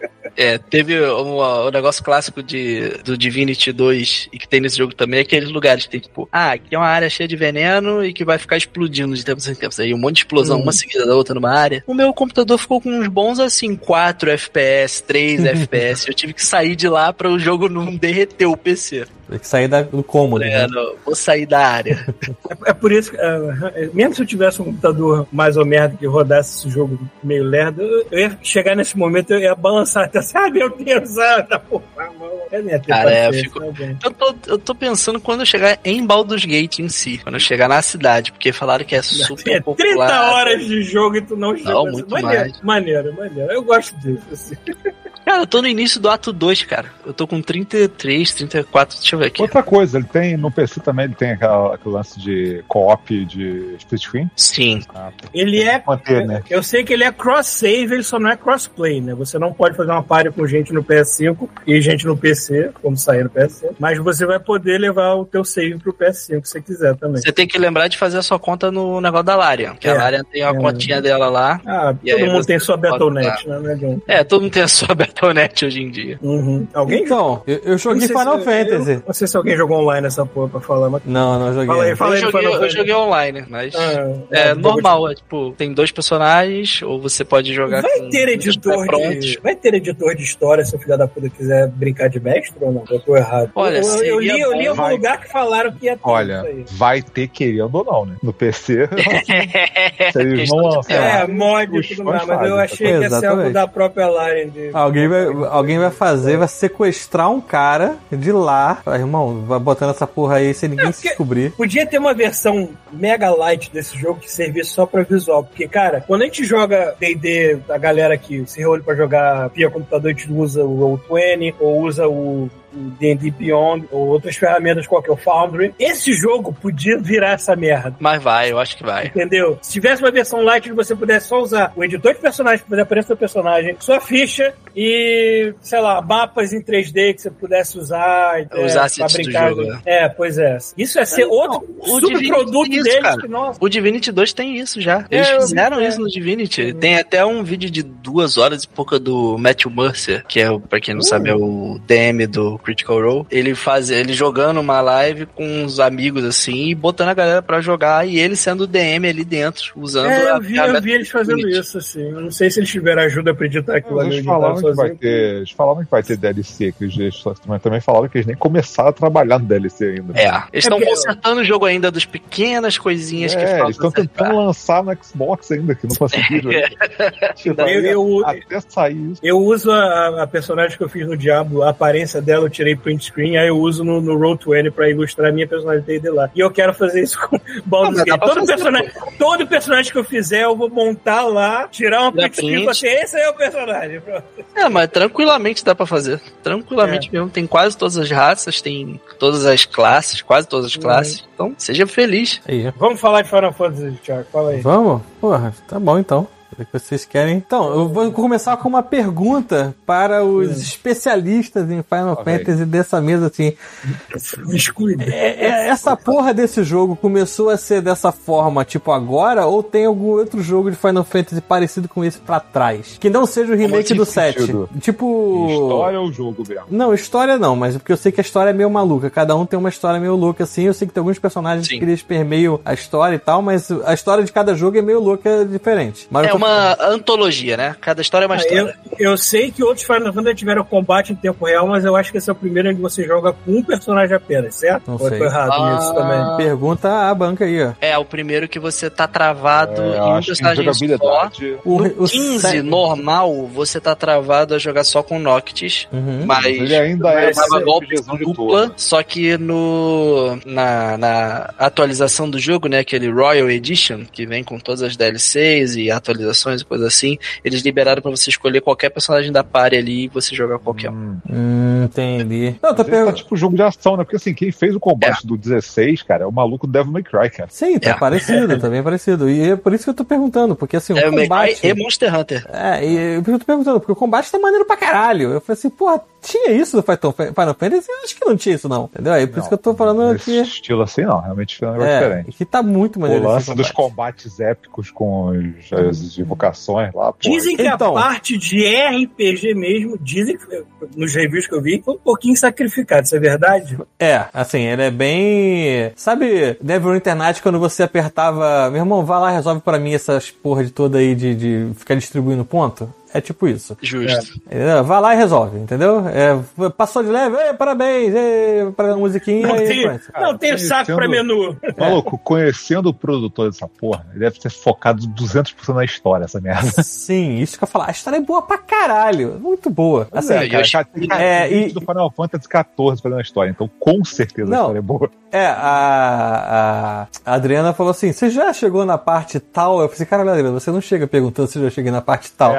Speaker 3: É, teve um, um negócio clássico de, do Divinity dois e que tem nesse jogo também, aqueles lugares que tem tipo, ah, aqui é uma área cheia de veneno e que vai ficar explodindo de tempos em tempos. Aí um monte de explosão,
Speaker 2: Uhum.
Speaker 3: uma seguida da outra numa área. O meu computador ficou com uns bons assim, quatro F P S, três F P S. Eu tive que sair de lá para o jogo não derreter o P C.
Speaker 4: Tem que sair da- do cômodo.
Speaker 3: É,
Speaker 4: Né?
Speaker 3: não, vou sair da área.
Speaker 2: É, é por isso que, é, mesmo se eu tivesse um computador mais ou menos que rodasse esse jogo meio lerdo, eu, eu ia chegar nesse momento, eu ia balançar até assim, ah, meu Deus, ah, tá porra, eu nem ia ter
Speaker 3: Cara, é, eu
Speaker 2: paciência,
Speaker 3: fico-
Speaker 2: né, gente?
Speaker 3: Eu tô, eu tô pensando quando eu chegar em Baldur's Gate em si, quando eu chegar na cidade, porque falaram que é super
Speaker 2: É
Speaker 3: popular.
Speaker 2: trinta horas de jogo e tu não joga.
Speaker 3: muito
Speaker 2: maneiro,
Speaker 3: mais.
Speaker 2: maneiro, maneiro. Eu gosto disso. Assim.
Speaker 3: Cara, eu tô no início do ato dois, cara. Eu tô com trinta e três, trinta e quatro, deixa eu ver aqui.
Speaker 5: Outra coisa, ele tem, no P C também, ele tem aquela, aquele lance de co-op de split screen?
Speaker 3: Sim.
Speaker 5: Ah,
Speaker 2: Ele é.
Speaker 5: manter, né?
Speaker 2: Eu sei que ele é cross-save, ele só não é cross-play, né? Você não pode fazer uma party com gente no P S cinco e gente no P C, como sair no P S cinco. Mas você vai poder levar o teu save pro P S cinco se você quiser também.
Speaker 3: Você tem que lembrar de fazer a sua conta no negócio da Larian. Que
Speaker 2: É,
Speaker 3: a Larian tem uma
Speaker 2: é.
Speaker 3: continha dela lá.
Speaker 2: Ah,
Speaker 3: E
Speaker 2: todo
Speaker 3: aí
Speaker 2: mundo
Speaker 3: você
Speaker 2: tem sua
Speaker 3: pode
Speaker 2: Battle.net, né? Não adianta.
Speaker 3: É, todo mundo tem a sua Battle.net hoje em dia.
Speaker 2: Uhum. Alguém
Speaker 4: Então, eu, eu joguei
Speaker 2: Não sei
Speaker 4: Final
Speaker 2: se-
Speaker 4: Fantasy.
Speaker 2: eu Não sei se alguém jogou online essa porra pra falar, mas.
Speaker 4: Não, não joguei.
Speaker 2: Fala aí, fala
Speaker 3: Eu
Speaker 2: aí do
Speaker 3: joguei,
Speaker 2: Final
Speaker 3: eu
Speaker 2: Fantasy.
Speaker 3: joguei online, mas
Speaker 2: Ah,
Speaker 3: é
Speaker 2: ah,
Speaker 3: normal. É, tipo, tem dois personagens, ou você pode jogar
Speaker 2: Vai
Speaker 3: com
Speaker 2: ter
Speaker 3: muitos
Speaker 2: editor
Speaker 3: pré-prontos.
Speaker 2: de. Vai ter editor de história se o filho da puta quiser brincar de mestre ou não? Eu tô errado.
Speaker 3: Olha,
Speaker 2: eu, eu, eu li,
Speaker 3: seria
Speaker 2: eu li em
Speaker 3: bom,
Speaker 2: algum
Speaker 5: vai.
Speaker 2: lugar que falaram que ia ter
Speaker 5: Olha,
Speaker 2: isso aí.
Speaker 5: vai ter querendo ou não, né? No P C, se eles
Speaker 3: Questão
Speaker 5: vão
Speaker 3: de
Speaker 5: lançar.
Speaker 2: É,
Speaker 3: tempo.
Speaker 2: mod e
Speaker 5: os
Speaker 2: tudo
Speaker 5: fãs
Speaker 2: mais, mas eu
Speaker 5: fazem,
Speaker 2: achei que ia ser
Speaker 4: Exatamente.
Speaker 2: algo da própria Larian. De...
Speaker 4: Alguém vai, alguém vai fazer, vai sequestrar um cara de lá. Fala, irmão, vai botando essa porra aí sem ninguém
Speaker 2: É,
Speaker 4: se
Speaker 2: porque-
Speaker 4: descobrir.
Speaker 2: Podia ter uma versão mega light desse jogo que servisse só pra visual. Porque, cara, quando a gente joga D e D, a galera que se reúne pra jogar via computador, a gente usa o Roll vinte ou usa o o D and D Beyond ou outras ferramentas qualquer, o Foundry. Esse jogo podia virar essa merda.
Speaker 3: Mas vai, eu acho que vai.
Speaker 2: Entendeu? Se tivesse uma versão light que você pudesse só usar o editor de personagem pra fazer aparecer o personagem, sua ficha e, sei lá, mapas em três D que você pudesse usar é,
Speaker 3: Os assets
Speaker 2: pra
Speaker 3: do
Speaker 2: brincar.
Speaker 3: jogo, né?
Speaker 2: É, pois é. Isso é ser
Speaker 3: Não,
Speaker 2: outro
Speaker 3: o
Speaker 2: subproduto
Speaker 3: Divinity tem isso,
Speaker 2: deles
Speaker 3: cara.
Speaker 2: que, nossa.
Speaker 3: O Divinity dois tem isso já.
Speaker 2: É,
Speaker 3: Eles
Speaker 2: eu vi,
Speaker 3: fizeram
Speaker 2: é.
Speaker 3: isso no Divinity. Tem até um vídeo de duas horas e pouca do Matthew Mercer, que é, o- pra quem não
Speaker 2: Uh.
Speaker 3: sabe, é o D M do Critical Role. Ele faz, ele jogando uma live com uns amigos assim, e botando a galera pra jogar, e ele sendo o D M ali dentro, usando
Speaker 2: É,
Speaker 3: a
Speaker 2: eu vi, eu
Speaker 3: ferramenta
Speaker 2: vi eles fazendo
Speaker 3: Divinity.
Speaker 2: isso, assim. Eu não sei se eles tiveram ajuda pra editar aquilo ali.
Speaker 5: Eles
Speaker 2: editaram
Speaker 5: falaram, que vai
Speaker 2: sozinho.
Speaker 5: ter, eles falaram que vai ter D L C, que eles também, também falaram que eles nem começaram a trabalhar no D L C ainda.
Speaker 3: É, eles estão
Speaker 2: porque-
Speaker 3: consertando o jogo ainda das pequenas coisinhas que
Speaker 5: É,
Speaker 3: faltam
Speaker 5: eles estão
Speaker 3: acertar.
Speaker 5: tentando lançar no Xbox ainda, que não conseguiram. Tipo,
Speaker 2: Eu-
Speaker 5: aí,
Speaker 2: eu-
Speaker 5: até sair isso.
Speaker 2: Eu uso a, a personagem que eu fiz no Diablo, a aparência dela eu tirei print screen, aí eu uso no, no Roll vinte pra ilustrar a minha personagem D e D lá. E eu quero fazer isso com Baldur's
Speaker 3: Ah, mas dá
Speaker 2: Gate.
Speaker 3: pra
Speaker 2: Todo
Speaker 3: fazer,
Speaker 2: personagem, todo personagem que eu fizer, eu vou montar lá, tirar uma
Speaker 3: Tirar
Speaker 2: print screen e
Speaker 3: print.
Speaker 2: falar assim, esse aí é o personagem. Pronto.
Speaker 3: É, mas tranquilamente dá pra fazer. Tranquilamente mesmo. Tem quase todas as raças, tem todas as classes, quase todas as classes. Então, seja feliz.
Speaker 4: Aí.
Speaker 2: Vamos falar de Final Fantasy, Thiago, fala aí.
Speaker 4: Vamos? Porra, tá bom então. O que vocês querem? Então, eu vou começar com uma pergunta para os especialistas em Final
Speaker 5: Ok.
Speaker 4: Fantasy dessa mesa, assim.
Speaker 2: Descuida.
Speaker 4: É- é- essa porra desse jogo começou a ser dessa forma, tipo, agora? Ou tem algum outro jogo de Final Fantasy parecido com esse pra trás? Que não seja o remake
Speaker 5: que
Speaker 4: do sete.
Speaker 5: sentido?
Speaker 4: Tipo...
Speaker 5: História ou jogo mesmo?
Speaker 4: Não, história não, mas porque eu sei que a história é meio maluca. Cada um tem uma história meio louca, assim. Eu sei que tem alguns personagens
Speaker 3: Sim.
Speaker 4: que eles permeiam a história e tal, mas a história de cada jogo é meio louca, diferente. Mas eu
Speaker 3: É
Speaker 4: tô-
Speaker 3: uma antologia, né? Cada história é uma
Speaker 2: Eu,
Speaker 3: história.
Speaker 2: eu sei que outros Final Fantasy tiveram combate em tempo real, mas eu acho que esse é o primeiro em que você joga com um personagem apenas, certo?
Speaker 4: Não
Speaker 2: Ou eu
Speaker 4: sei.
Speaker 2: tô errado
Speaker 3: Ah.
Speaker 2: nisso também?
Speaker 4: Pergunta a banca aí, ó.
Speaker 3: É, o primeiro que você tá travado
Speaker 5: É,
Speaker 3: em
Speaker 5: eu
Speaker 3: um
Speaker 5: acho que em
Speaker 3: personagem só.
Speaker 5: jogabilidade.
Speaker 4: O,
Speaker 3: No
Speaker 4: o
Speaker 3: quinze,
Speaker 4: sete-
Speaker 3: normal, você tá travado a jogar só com Noctis.
Speaker 4: Uhum.
Speaker 3: Mas
Speaker 5: Ele ainda é
Speaker 3: levava
Speaker 5: esse
Speaker 3: golpes
Speaker 5: RPGzão de
Speaker 3: dupla,
Speaker 5: turno.
Speaker 3: só que no na, na atualização do jogo, né, aquele Royal Edition, que vem com todas as D L Cs e atualizações e coisas assim, eles liberaram pra você escolher qualquer personagem da party ali e você jogar qualquer um.
Speaker 5: Hum.
Speaker 4: Hum, entendi. Não, tô
Speaker 5: Mas ele tá
Speaker 4: perguntando.
Speaker 5: tipo jogo de ação, né? Porque assim, quem fez o combate do dezesseis, cara, é o maluco do Devil May Cry, cara.
Speaker 4: Sim, tá
Speaker 3: É.
Speaker 4: parecido, tá bem parecido. E é por isso que eu tô perguntando, porque assim,
Speaker 3: É
Speaker 4: o
Speaker 3: o May
Speaker 4: combate...
Speaker 3: Cry e Monster Hunter.
Speaker 4: É, e por isso que eu tô perguntando, porque o combate tá maneiro pra caralho. Eu falei assim, porra, tinha isso no Final Final Fantasy? Eu acho que não tinha isso não, entendeu? Aí por isso que eu tô falando
Speaker 5: Nesse
Speaker 4: que...
Speaker 5: estilo assim, não. Realmente foi um negócio
Speaker 4: É,
Speaker 5: diferente.
Speaker 4: que tá muito
Speaker 5: O
Speaker 4: maneiro esse
Speaker 5: lance dos
Speaker 4: combate.
Speaker 5: combates épicos com os- as invocações lá, pô.
Speaker 2: Dizem que
Speaker 4: Então.
Speaker 2: a parte de R P G mesmo, dizem que nos reviews que eu vi, foi um pouquinho sacrificado, isso é verdade?
Speaker 4: É, assim, ele é bem... Sabe, Devil Internet, quando você apertava... Meu irmão, vai lá e resolve pra mim essas porra de toda aí de, de ficar distribuindo ponto? É tipo isso.
Speaker 3: Justo.
Speaker 4: Entendeu? Vai lá e resolve, entendeu? É, passou de leve, ei, parabéns, ei, pra musiquinha
Speaker 2: Não
Speaker 4: e
Speaker 2: tem,
Speaker 4: pronto.
Speaker 2: não tem saco pra menu.
Speaker 5: Maluco, conhecendo o produtor dessa porra, ele deve ter focado duzentos por cento na história, essa merda.
Speaker 4: Sim, isso que eu ia falar. A história é boa pra caralho. Muito boa. Assim,
Speaker 5: é, cara, cara, tem cara,
Speaker 4: é,
Speaker 5: tem
Speaker 4: e-
Speaker 5: gente do Final Fantasy quatorze fazendo a história, então com certeza
Speaker 4: Não.
Speaker 5: a história é boa.
Speaker 4: É, a, a Adriana falou assim: você já chegou na parte tal? Eu falei assim, caralho, Adriana, você não chega perguntando se eu já cheguei na parte tal.
Speaker 5: É, é.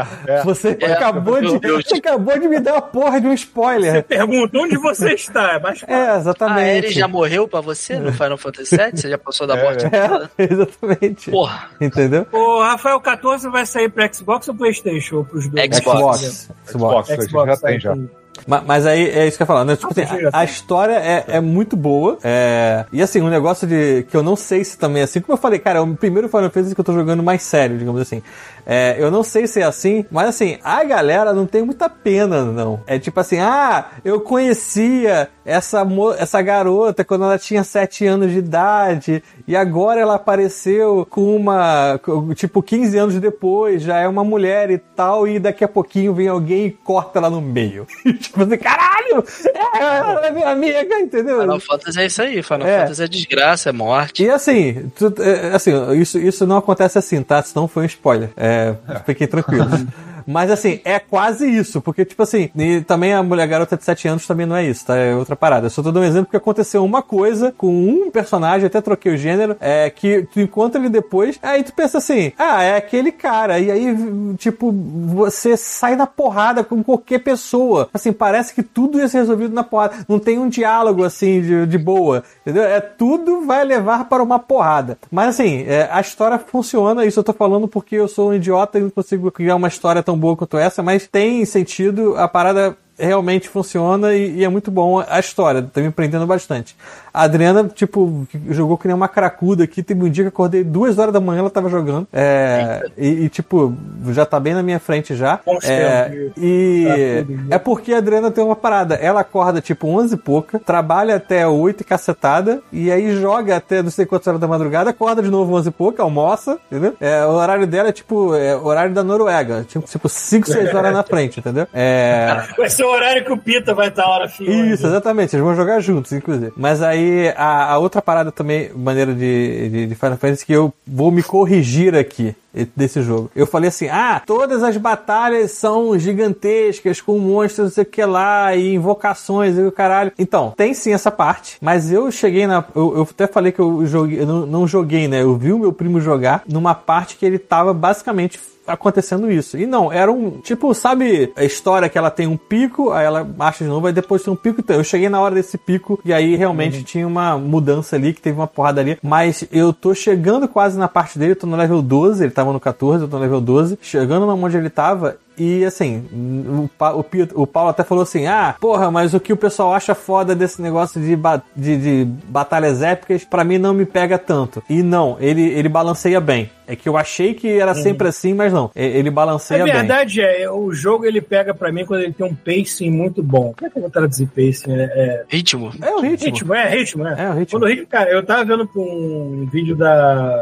Speaker 4: Você
Speaker 3: É,
Speaker 4: acabou de, você acabou de me dar a porra de um spoiler.
Speaker 2: Você pergunta onde você está, é mais fácil.
Speaker 4: É,
Speaker 3: A
Speaker 4: exatamente.
Speaker 3: Ares já morreu pra você no Final Fantasy sete? Você já passou da morte?
Speaker 4: É, exatamente.
Speaker 3: Porra.
Speaker 4: Entendeu?
Speaker 2: O Rafael catorze vai sair pra Xbox ou Playstation? Ou pros dois?
Speaker 3: Xbox.
Speaker 4: Xbox.
Speaker 5: Xbox,
Speaker 2: Xbox
Speaker 5: já
Speaker 2: sai
Speaker 5: tem já.
Speaker 2: com-
Speaker 4: Ma- Mas aí é isso que eu ia falar, né? Tipo
Speaker 2: Ah,
Speaker 4: assim,
Speaker 2: você já
Speaker 4: a, a
Speaker 2: tem.
Speaker 4: história é, é muito boa. É... E assim, um negócio de que eu não sei se também é assim. Como eu falei, cara, é o primeiro Final Fantasy que eu tô jogando mais sério, digamos assim. É, eu não sei se é assim, mas assim, a galera não tem muita pena, não. É tipo assim, ah, eu conhecia essa, mo- essa garota quando ela tinha sete anos de idade e agora ela apareceu com uma, com, tipo, quinze anos depois, já é uma mulher e tal, e daqui a pouquinho vem alguém e corta ela no meio. Tipo assim, caralho! É, ela é minha amiga, entendeu?
Speaker 3: Final Fantasy é isso aí. Final
Speaker 4: É.
Speaker 3: Fantasy é desgraça, é morte.
Speaker 4: E assim, tu- é, assim, isso, isso não acontece assim, tá? Senão foi um spoiler. É, fiquem tranquilos. Mas assim, é quase isso, porque tipo assim, e também a mulher garota de sete anos também não é isso, tá? É outra parada. Eu só tô dando um exemplo porque aconteceu uma coisa com um personagem, até troquei o gênero, é que tu encontra ele depois, aí tu pensa assim, ah, é aquele cara, e aí, tipo, você sai na porrada com qualquer pessoa. Assim, parece que tudo ia ser resolvido na porrada. Não tem um diálogo assim de, de boa, entendeu? É tudo vai levar para uma porrada. Mas assim, é, a história funciona, isso eu tô falando porque eu sou um idiota e não consigo criar uma história tão boa quanto essa, mas tem sentido, a parada realmente funciona e, e é muito bom a história, tá me prendendo bastante. A Adriana, tipo, jogou que nem uma cracuda aqui, teve um dia que eu acordei duas horas da manhã, ela tava jogando, é, e, e, tipo, já tá bem na minha frente já,
Speaker 2: Bons
Speaker 4: é,
Speaker 2: tempos.
Speaker 4: e
Speaker 2: Tá tudo, né?
Speaker 4: é porque a Adriana tem uma parada, ela acorda tipo onze e pouca, trabalha até oito e cacetada, e aí joga até não sei quantas horas da madrugada, acorda de novo onze e pouca, almoça, entendeu? É, o horário dela é tipo, é o horário da Noruega, tipo, tipo cinco, seis horas na frente, entendeu? É...
Speaker 2: Vai ser o horário que o Pita vai estar a hora fim.
Speaker 4: Isso, exatamente, vocês vão jogar juntos, inclusive. Mas aí, a, a outra parada também, maneira de, de, de Final Fantasy, que eu vou me corrigir aqui desse jogo. Eu falei assim, ah, todas as batalhas são gigantescas, com monstros, não sei o que lá, e invocações, e o caralho. Então, tem sim essa parte, mas eu cheguei na... Eu, eu até falei que eu joguei, eu não, não joguei, né? Eu vi o meu primo jogar numa parte que ele tava basicamente acontecendo isso. E não, era um, tipo, sabe a história que ela tem um pico, aí ela acha de novo, aí depois tem um pico, então eu cheguei na hora desse pico, e aí realmente uhum. tinha uma mudança ali, que teve uma porrada ali, mas eu tô chegando quase na parte dele, eu tô no level doze, ele tava no catorze, eu tô no level doze, chegando onde ele tava, e assim, o, o, o Paulo até falou assim, ah, porra, mas o que o pessoal acha foda desse negócio de, ba de, de batalhas épicas, pra mim não me pega tanto. E não, ele, ele balanceia bem. É que eu achei que era uhum. sempre assim, mas não, ele balanceia bem.
Speaker 2: A verdade bem. é, o jogo ele pega pra mim quando ele tem um pacing muito bom. Como é que eu vou traduzir pacing? É, é...
Speaker 3: Ritmo.
Speaker 4: É o ritmo.
Speaker 2: Ritmo, é ritmo, né?
Speaker 4: É o ritmo.
Speaker 2: Quando o ritmo, cara, eu tava vendo um vídeo da...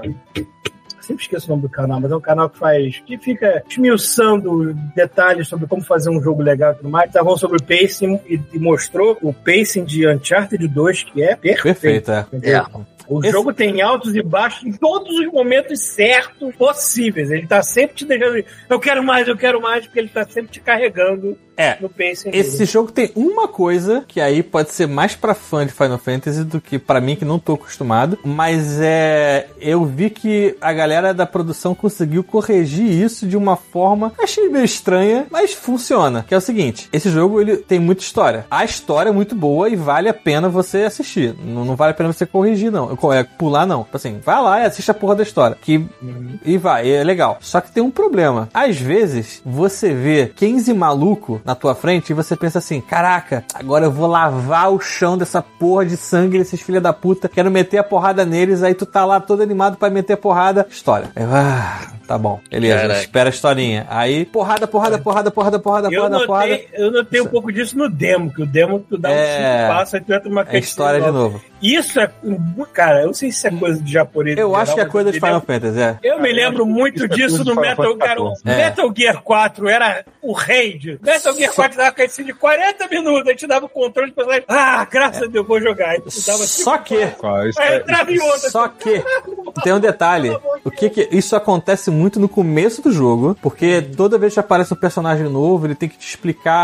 Speaker 2: Sempre esqueço o nome do canal, mas é um canal que faz, que fica esmiuçando detalhes sobre como fazer um jogo legal e tudo mais. Estavam sobre o pacing e, e mostrou o pacing de Uncharted dois, que é perfeito.
Speaker 4: Perfeito, é.
Speaker 2: é. O Esse... jogo tem altos e baixos em todos os momentos certos possíveis. Ele tá sempre te deixando... Eu quero mais, eu quero mais, porque ele tá sempre te carregando
Speaker 4: é,
Speaker 2: no pacing.
Speaker 4: Esse dele. Jogo tem uma coisa que aí pode ser mais pra fã de Final Fantasy do que pra mim, que não tô acostumado. Mas é... Eu vi que a galera da produção conseguiu corrigir isso de uma forma... Achei meio estranha, mas funciona. Que é o seguinte, esse jogo ele tem muita história. A história é muito boa e vale a pena você assistir. Não, não vale a pena você corrigir, não. É, pular não, assim, vai lá e assiste a porra da história, que uhum. e vai, é legal, só que tem um problema, às vezes você vê quinze maluco na tua frente e você pensa assim, caraca, agora eu vou lavar o chão dessa porra de sangue desses filha da puta, quero meter a porrada neles, aí tu tá lá todo animado pra meter a porrada, história, aí, ah, tá bom, beleza, caraca. Espera a historinha, aí porrada, porrada, porrada, porrada, porrada,
Speaker 2: eu
Speaker 4: porrada,
Speaker 2: notei,
Speaker 4: porrada.
Speaker 2: Eu notei um pouco disso no demo, que o demo tu dá
Speaker 4: é...
Speaker 2: um cinco passos, aí tu entra numa
Speaker 4: é história de novo.
Speaker 2: Isso é, cara, eu não sei se é coisa de japonês.
Speaker 4: Eu
Speaker 2: geral,
Speaker 4: acho que é coisa de Final Fantasy, é.
Speaker 2: Eu me lembro muito disso no Metal Gear. É. Metal Gear quatro era o rei de... Metal Gear quatro dava cutscene de quarenta minutos, a gente dava o controle de personagem. Ah, graças é. a Deus, vou jogar. Aí dava
Speaker 4: Só que...
Speaker 2: Aí entrava em outra.
Speaker 4: Só que... Tem um detalhe. O que que... Isso acontece muito no começo do jogo, porque toda vez que aparece um personagem novo, ele tem que te explicar e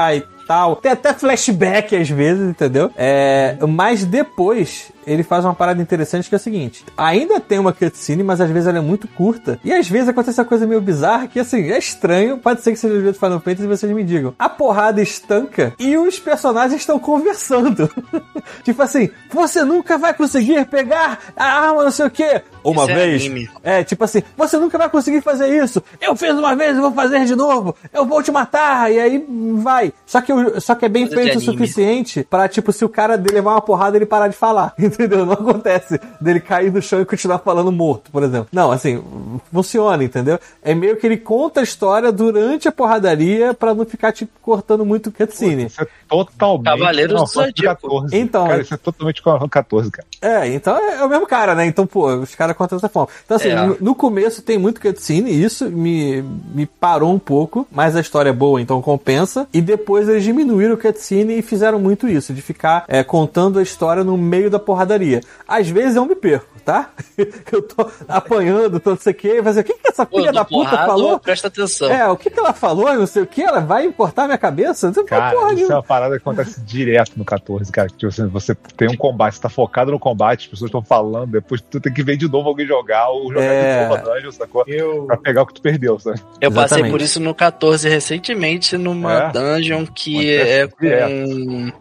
Speaker 4: tal. Tem até flashback às vezes, entendeu? É, mas depois ele faz uma parada interessante que é o seguinte: ainda tem uma cutscene, mas às vezes ela é muito curta. E às vezes acontece uma coisa meio bizarra que, assim, é estranho. Pode ser que seja o jogo do Final Fantasy e vocês me digam. A porrada estanca e os personagens estão conversando. Tipo assim, você nunca vai conseguir pegar a arma, não sei o quê. Uma
Speaker 3: Isso
Speaker 4: vez. É, é, tipo assim, você nunca vai conseguir fazer isso. Eu fiz uma vez, eu vou fazer de novo. Eu vou te matar. E aí vai. Só que, eu, só que é bem
Speaker 3: Coisa
Speaker 4: feito o suficiente pra, tipo, se o cara levar uma porrada, ele parar de falar. Entendeu? Não acontece dele cair no chão e continuar falando morto, por exemplo. Não, assim, funciona, entendeu? É meio que ele conta a história durante a porradaria pra não ficar, tipo, cortando muito cutscene.
Speaker 5: Isso é totalmente
Speaker 3: Cavaleiros do
Speaker 5: Final Fantasy
Speaker 3: Zodíaco.
Speaker 5: catorze.
Speaker 4: Então,
Speaker 5: cara, isso é totalmente Final Fantasy catorze, cara.
Speaker 4: É, então é, é o mesmo cara, né? Então, pô, os caras contam dessa forma. Então, assim,
Speaker 3: É.
Speaker 4: no, no começo tem muito cutscene, e isso me, me parou um pouco, mas a história é boa, então compensa. E depois eles diminuíram o cutscene e fizeram muito isso, de ficar é, contando a história no meio da porradaria. Às vezes eu me perco, tá? Eu tô apanhando, tô não sei o que, fazer o que, que essa
Speaker 3: Pô,
Speaker 4: filha
Speaker 3: do
Speaker 4: da puta
Speaker 3: porrada,
Speaker 4: falou?
Speaker 3: Presta atenção.
Speaker 4: É, o que, que ela falou, não sei o que, ela vai importar minha cabeça? Não sei
Speaker 5: Cara,
Speaker 4: porra
Speaker 5: isso é
Speaker 4: nenhuma.
Speaker 5: uma parada que acontece direto no catorze, cara. Tipo assim, você tem um combate, você tá focado no combate, as pessoas estão falando, depois tu tem que ver de novo alguém jogar, ou jogar
Speaker 4: É.
Speaker 5: de novo a dungeon, sacou?
Speaker 2: Eu...
Speaker 5: Pra pegar o que tu perdeu, sabe?
Speaker 3: Eu passei
Speaker 4: Exatamente.
Speaker 3: por isso no catorze recentemente, numa
Speaker 5: É?
Speaker 3: dungeon que
Speaker 5: Acontece
Speaker 3: é com...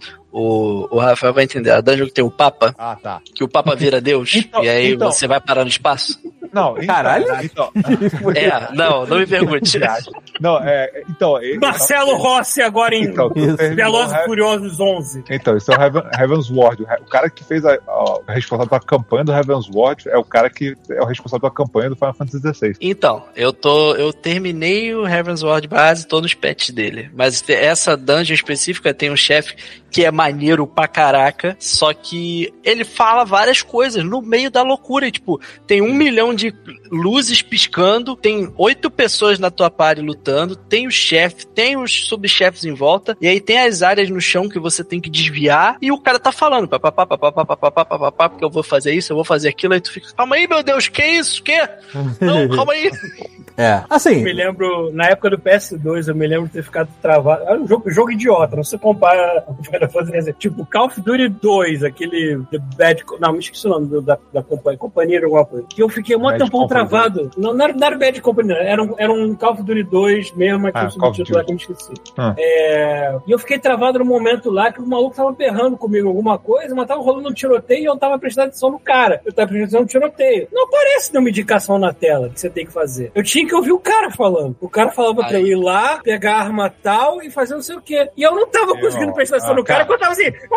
Speaker 3: O, o Rafael vai entender. A dungeon que tem o Papa,
Speaker 5: Ah, tá.
Speaker 3: que o Papa vira Deus,
Speaker 5: Então-
Speaker 3: e aí
Speaker 5: então.
Speaker 3: você vai parar no espaço.
Speaker 5: Não, então,
Speaker 4: Caralho.
Speaker 5: Então,
Speaker 3: É, não, não me pergunte.
Speaker 5: não, é, então, ele-
Speaker 2: Marcelo Rossi agora em
Speaker 5: Então, tu
Speaker 4: Isso.
Speaker 5: terminou
Speaker 2: Velozes e
Speaker 5: He-
Speaker 2: Furiosos onze.
Speaker 5: Então, isso é o Heaven, Heaven's Ward. O re- O cara que fez a, a, a responsável pela campanha do Heaven's Ward é o cara que é o responsável pela campanha do Final Fantasy dezesseis.
Speaker 3: Então, eu tô. Eu terminei o Heaven's Ward base, tô nos pets dele. Mas te- essa dungeon específica tem um chefe que é maneiro pra caraca, só que ele fala várias coisas no meio da loucura. E, tipo, tem um milhão de luzes piscando, tem oito pessoas na tua party lutando, tem o chefe, tem os subchefes em volta, e aí tem as áreas no chão que você tem que desviar, e o cara tá falando, papapá, papapá, papapá, papapá, porque eu vou fazer isso, eu vou fazer aquilo, aí tu fica, calma aí, meu Deus, que isso? Que? Não, calma aí.
Speaker 4: É,
Speaker 2: Eu
Speaker 4: assim,
Speaker 2: me lembro, na época do P S dois, eu me lembro de ter ficado travado. Era um jogo, jogo idiota, não se compara ao Final Fantasy. Tipo, Call of Duty dois, aquele The Bad... Não, me esqueci o nome do- da, da companhia, companhia de alguma coisa. Que eu fiquei um
Speaker 5: Bad
Speaker 2: tempão
Speaker 5: Company.
Speaker 2: travado. Não, não, era, não era Bad Company, não. Era um, era um Call of Duty dois mesmo, mas
Speaker 5: Ah,
Speaker 2: tinha um
Speaker 5: Call of
Speaker 2: subtítulo lá
Speaker 5: Duty.
Speaker 2: que eu me esqueci.
Speaker 5: Ah.
Speaker 2: É, e eu fiquei travado no momento lá que o maluco tava berrando comigo alguma coisa, mas tava rolando um tiroteio e eu tava prestando atenção no cara. Eu tava prestando atenção no tiroteio. Não aparece nenhuma indicação na tela que você tem que fazer. Eu tinha que ouvir o cara falando. O cara falava pra eu ir lá, pegar a arma tal e fazer não sei o quê. E eu não tava
Speaker 5: Eu-
Speaker 2: conseguindo prestar atenção
Speaker 5: ah,
Speaker 2: no cara,
Speaker 5: cara.
Speaker 2: porque eu tava assim...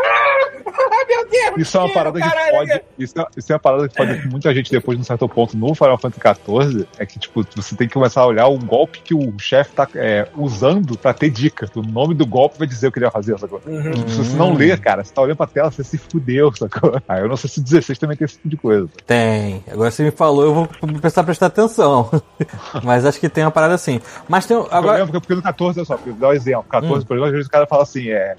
Speaker 2: Ah, meu Deus!
Speaker 5: Isso é uma
Speaker 2: que
Speaker 5: parada que
Speaker 2: caralho,
Speaker 5: pode. Isso é, isso é uma parada que pode muita gente depois de um certo ponto no Final Fantasy catorze. É que, tipo, você tem que começar a olhar o golpe que o chefe tá é, usando pra ter dica. O nome do golpe vai dizer o que ele vai fazer, sacou?
Speaker 2: Uhum.
Speaker 5: Se você não ler, cara, você tá olhando pra tela, você se fudeu, sacou? Ah, eu não sei se o dezesseis também tem esse tipo de coisa.
Speaker 4: tem. Agora você me falou, eu vou precisar prestar atenção. Mas acho que tem uma parada assim. Mas tem.
Speaker 5: Agora...
Speaker 4: Agora.
Speaker 5: Porque, porque no catorze, olha só, porque eu vou dar um exemplo. catorze,
Speaker 4: Hum.
Speaker 5: por exemplo, às vezes o cara fala assim, é,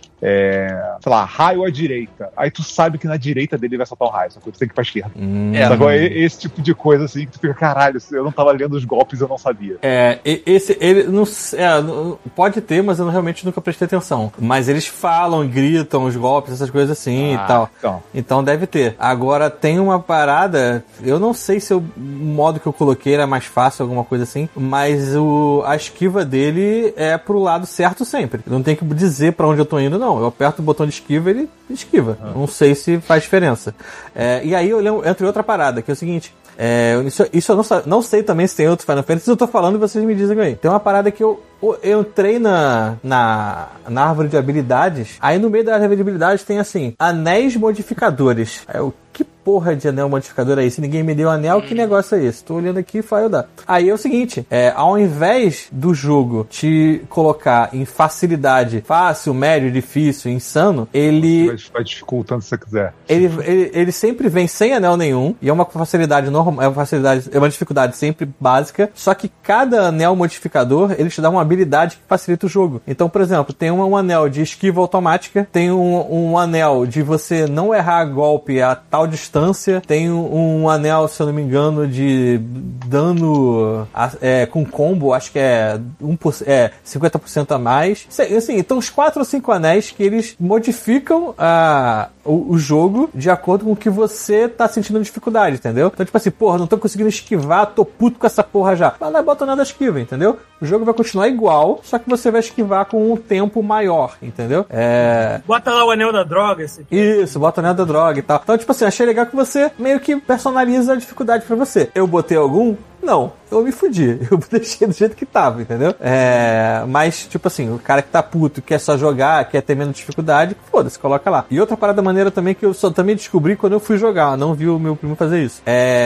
Speaker 5: é. Sei lá, raio à direita. Aí tu sabe que na direita dele vai soltar um raio, sacou? Tu tem que ir pra esquerda.
Speaker 4: Hum,
Speaker 3: É.
Speaker 5: Sacou? É esse tipo de coisa assim que tu fica, caralho, eu não tava lendo os golpes, eu não sabia.
Speaker 4: É, e- esse, ele não, é, não- pode ter, mas eu não- realmente nunca prestei atenção. Mas eles falam, gritam os golpes, essas coisas assim
Speaker 5: Ah,
Speaker 4: e tal.
Speaker 5: então.
Speaker 4: Então deve ter. Agora tem uma parada, eu não sei se eu- o modo que eu coloquei era mais fácil, alguma coisa assim, mas o, a esquiva dele é pro lado certo sempre. Eu não tenho que dizer pra onde eu tô indo, não. Eu aperto o botão de esquiva e ele esquiva. Não sei se faz diferença. É, e aí eu lembro, entro em outra parada, que é o seguinte. É, isso, isso eu não, sa- não sei também se tem outro Final Fantasy, eu tô falando e vocês me dizem aí. Tem uma parada que eu, eu entrei na, na, na árvore de habilidades, aí no meio da árvore de habilidades tem assim, anéis modificadores. Aí eu, que porra de anel modificador é esse? Ninguém me deu anel, que negócio é esse? Tô olhando aqui e fala, eu dá. Aí é o seguinte, é, ao invés do jogo te colocar em facilidade, fácil, médio, difícil, insano, ele...
Speaker 5: Vai, vai dificultando se você quiser.
Speaker 4: Ele, ele, ele sempre vem sem anel nenhum, e é uma facilidade normal, é uma facilidade, é uma dificuldade sempre básica, só que cada anel modificador, ele te dá uma habilidade que facilita o jogo. Então, por exemplo, tem um, um anel de esquiva automática, tem um, um anel de você não errar golpe a tal distância distância, tem um, um anel, se eu não me engano, de dano é, com combo, acho que é, um por cento, é cinquenta por cento a mais. Assim, então os quatro ou cinco anéis que eles modificam a, o, o jogo de acordo com o que você tá sentindo dificuldade, entendeu? Então, tipo assim, porra, não tô conseguindo esquivar, tô puto com essa porra já. Vai lá e bota nada esquiva, entendeu? O jogo vai continuar igual, só que você vai esquivar com um tempo maior, entendeu? É...
Speaker 2: Bota lá o anel da droga. Esse aqui.
Speaker 4: Isso, bota o anel da droga e tal. Então, tipo assim, achei legal que você meio que personaliza a dificuldade pra você. Eu botei algum? Não, eu me fudi. Eu deixei do jeito que tava, entendeu? É, mas, tipo assim, o cara que tá puto, quer só jogar, quer ter menos dificuldade, foda-se, coloca lá. E outra parada maneira também que eu só também descobri quando eu fui jogar, não vi o meu primo fazer isso.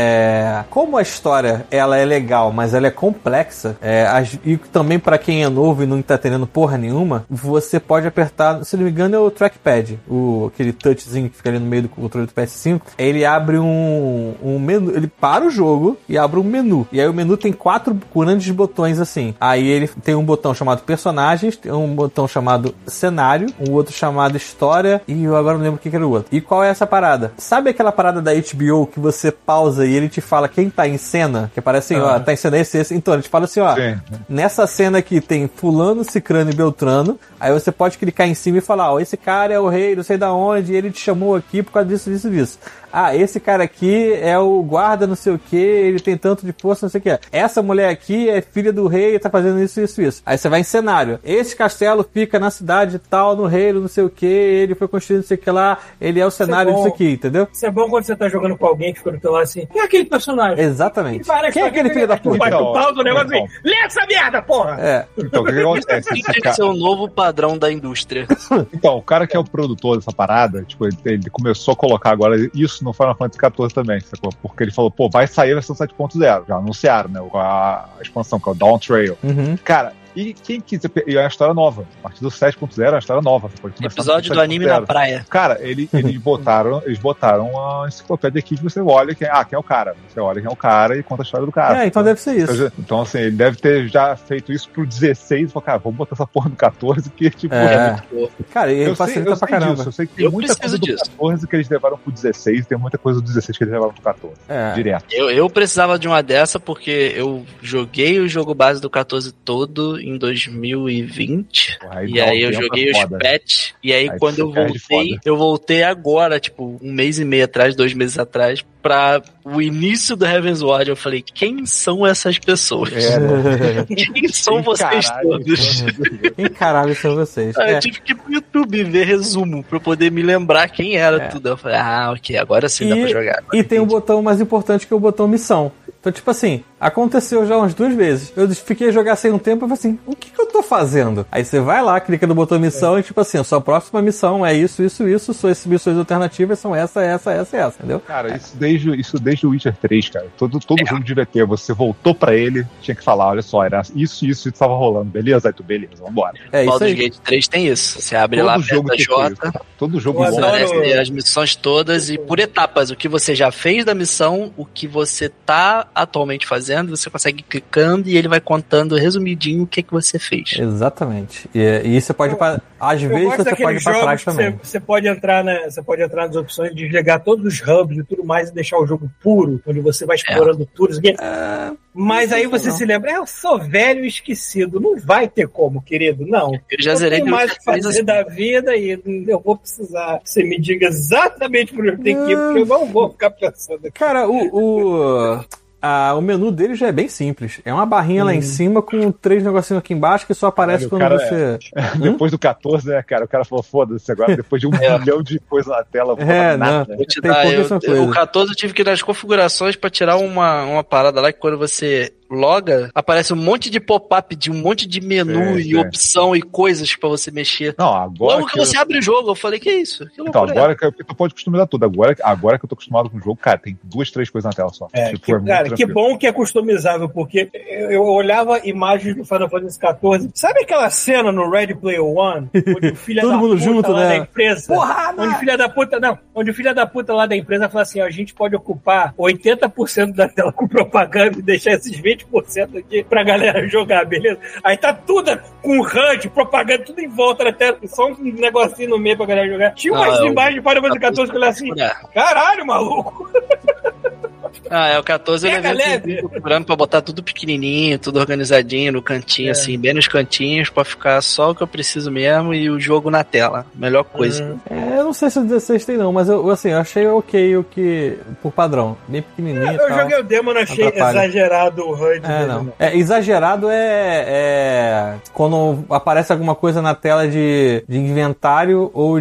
Speaker 4: É, como a história, ela é legal, mas ela é complexa, é, as, e também pra quem é novo e não tá entendendo porra nenhuma, você pode apertar, se não me engano é o trackpad, o, aquele touchzinho que fica ali no meio do controle do P S cinco, ele abre um, um menu, ele para o jogo e abre um menu. E aí o menu tem quatro grandes botões assim. Aí ele tem um botão chamado personagens, tem um botão chamado cenário, um outro chamado história e eu agora não lembro o que era o outro. E qual é essa parada? Sabe aquela parada da H B O que você pausa e ele te fala quem tá em cena? Que aparece assim, ah. ó, tá em cena esse, esse. Então ele te fala assim, ó, sim. Nessa cena aqui tem fulano, cicrano e beltrano. Aí você pode clicar em cima e falar, ó, esse cara é o rei, não sei da onde, e ele te chamou aqui por causa disso, disso, disso. Ah, esse cara aqui é o guarda não sei o que, ele tem tanto de força, não sei o que. Essa mulher aqui é filha do rei e tá fazendo isso, isso, isso. Aí você vai em cenário. Esse castelo fica na cidade tal, no reino, não sei o que, ele foi construído não sei o que lá, ele é o cenário disso aqui, entendeu?
Speaker 2: Isso é bom quando você tá jogando com alguém que fica do teu lado assim, quem é aquele personagem?
Speaker 4: Exatamente. Quem é aquele filho da puta?
Speaker 2: Vai pro pau do negócio assim, lê essa merda, porra!
Speaker 4: É.
Speaker 5: Então, o que acontece?
Speaker 3: Tem que ser o novo padrão da indústria.
Speaker 5: Então, o cara que é o produtor dessa parada, tipo, ele, ele começou a colocar agora isso no Final Fantasy quatorze também, sacou? Porque ele falou, pô, vai sair a versão sete ponto zero. Já anunciaram, né? A, a expansão, que é o Dawn Trail.
Speaker 4: Uhum.
Speaker 5: Cara, e quem quiser. E é uma história nova. A partir do sete ponto zero é uma história nova. Você pode começar
Speaker 3: episódio do anime na praia.
Speaker 5: Cara, ele, eles, botaram, eles botaram a enciclopédia aqui que você olha quem, ah, quem é o cara. Você olha quem é o cara e conta a história do cara.
Speaker 4: É, então deve ser isso.
Speaker 5: Então, assim, ele deve ter já feito isso pro dezesseis e falou, cara, vamos botar essa porra no quatorze, que tipo.
Speaker 4: É,
Speaker 5: é muito boa.
Speaker 4: Cara, e
Speaker 5: eu
Speaker 4: facilita
Speaker 5: sei, eu
Speaker 4: pra
Speaker 5: sei
Speaker 4: caramba.
Speaker 5: Disso, eu sei que tem
Speaker 3: eu
Speaker 5: muita coisa do
Speaker 3: disso.
Speaker 5: quatorze que eles levaram pro dezesseis e tem muita coisa do dezesseis que eles levaram pro quatorze.
Speaker 4: É.
Speaker 5: Direto.
Speaker 3: Eu, eu precisava de uma dessa porque eu joguei o jogo base do quatorze todo em dois mil e vinte. Porra, aí e aí eu joguei os patch. E aí, aí quando eu voltei, eu voltei agora, tipo, um mês e meio atrás, dois meses atrás, pra o início do Heavensward. Eu falei, quem são essas pessoas?
Speaker 4: É, né?
Speaker 3: Quem são vocês todos?
Speaker 4: Quem caralho são vocês?
Speaker 3: Ah,
Speaker 4: é.
Speaker 3: Eu tive que ir pro YouTube ver resumo pra eu poder me lembrar quem era é. tudo. Eu falei, ah, ok, agora sim
Speaker 4: e,
Speaker 3: dá pra jogar.
Speaker 4: E tem o um botão mais importante que é o botão missão. Então, tipo assim, aconteceu já umas duas vezes. Eu fiquei a jogar sem um tempo e falei assim, o que, que eu tô fazendo? Aí você vai lá, clica no botão missão é. e tipo assim, a sua próxima missão é isso, isso, isso, suas missões alternativas são essa, essa, essa, essa, entendeu?
Speaker 5: Cara, é. isso, desde, isso desde o Witcher três, cara. Todo, todo é. jogo devia ter. Você voltou pra ele, tinha que falar, olha só, era isso, isso, isso tava rolando, beleza? Aí tu, beleza, vambora.
Speaker 3: É, isso Baldur's Gate três tem isso. Você abre todo lá, aperta J,
Speaker 5: todo jogo
Speaker 3: aparece as missões todas e por etapas, o que você já fez da missão, o que você tá atualmente fazendo, você consegue ir clicando e ele vai contando resumidinho o que que você fez.
Speaker 4: Exatamente. E, e você pode, eu, às eu vezes você pode ir pra trás também.
Speaker 2: Você, você pode entrar, né? Você pode entrar nas opções de desligar todos os hubs e tudo mais e deixar o jogo puro, onde você vai explorando é. tudo. É, mas aí você não. se lembra, eu sou velho e esquecido. Não vai ter como, querido, não.
Speaker 3: Eu já eu zerei
Speaker 2: tenho mais pra fazer assim. da vida e eu vou precisar que você me diga exatamente por onde tem que ir, porque eu não vou ficar pensando aqui.
Speaker 4: Cara, o... o... Ah, o menu dele já é bem simples. É uma barrinha hum. lá em cima com três negocinhos aqui embaixo que só aparece quando você...
Speaker 5: É... Hum? Depois do quatorze, né, cara? O cara falou, foda-se agora, depois de um
Speaker 3: é.
Speaker 5: milhão de coisas na tela.
Speaker 4: É,
Speaker 5: nada,
Speaker 4: não.
Speaker 5: Né?
Speaker 3: Te dar, eu, eu, o quatorze eu tive que ir nas configurações pra tirar uma, uma parada lá que quando você loga, aparece um monte de pop-up de um monte de menu é, e é. opção e coisas pra você mexer.
Speaker 5: Não, agora
Speaker 3: Logo que, que você eu... abre o jogo, eu falei, que isso? Que
Speaker 5: então, agora é? que tu pode customizar tudo. Agora, agora que eu tô acostumado com o jogo, cara, tem duas, três coisas na tela só.
Speaker 2: É,
Speaker 5: tipo,
Speaker 2: que,
Speaker 5: é
Speaker 2: cara, que bom que é customizável, porque eu, eu olhava imagens do Final Fantasy quatorze. Sabe aquela cena no Ready Player One? Onde o filho
Speaker 4: Todo
Speaker 2: da
Speaker 4: mundo
Speaker 2: puta
Speaker 4: junto,
Speaker 2: lá
Speaker 4: né?
Speaker 2: da empresa.
Speaker 4: Porrada!
Speaker 2: Onde o filho da puta, não, onde o filho da puta lá da empresa fala assim: ó, a gente pode ocupar oitenta por cento da tela com propaganda e deixar esses vinte vinte por cento aqui pra galera jogar, beleza? Aí tá tudo com H U D, propaganda, tudo em volta da tela, só um negocinho no meio pra galera jogar. Tinha umas ah, imagens de Final Fantasy quatorze que eu olhei assim, caralho, maluco!
Speaker 3: Ah, é o quatorze, eu levei procurando pra botar tudo pequenininho, tudo organizadinho no cantinho, é. assim, bem nos cantinhos, pra ficar só o que eu preciso mesmo e o jogo na tela. Melhor coisa.
Speaker 4: Uhum. É, eu não sei se o dezesseis tem não, mas eu, assim, eu achei ok o que, por padrão, bem pequenininho. É,
Speaker 2: eu
Speaker 4: tal,
Speaker 2: joguei o demo, não achei atrapalha. Exagerado o H U D.
Speaker 4: É,
Speaker 2: dele,
Speaker 4: não.
Speaker 2: não.
Speaker 4: É, exagerado é, é quando aparece alguma coisa na tela de, de inventário ou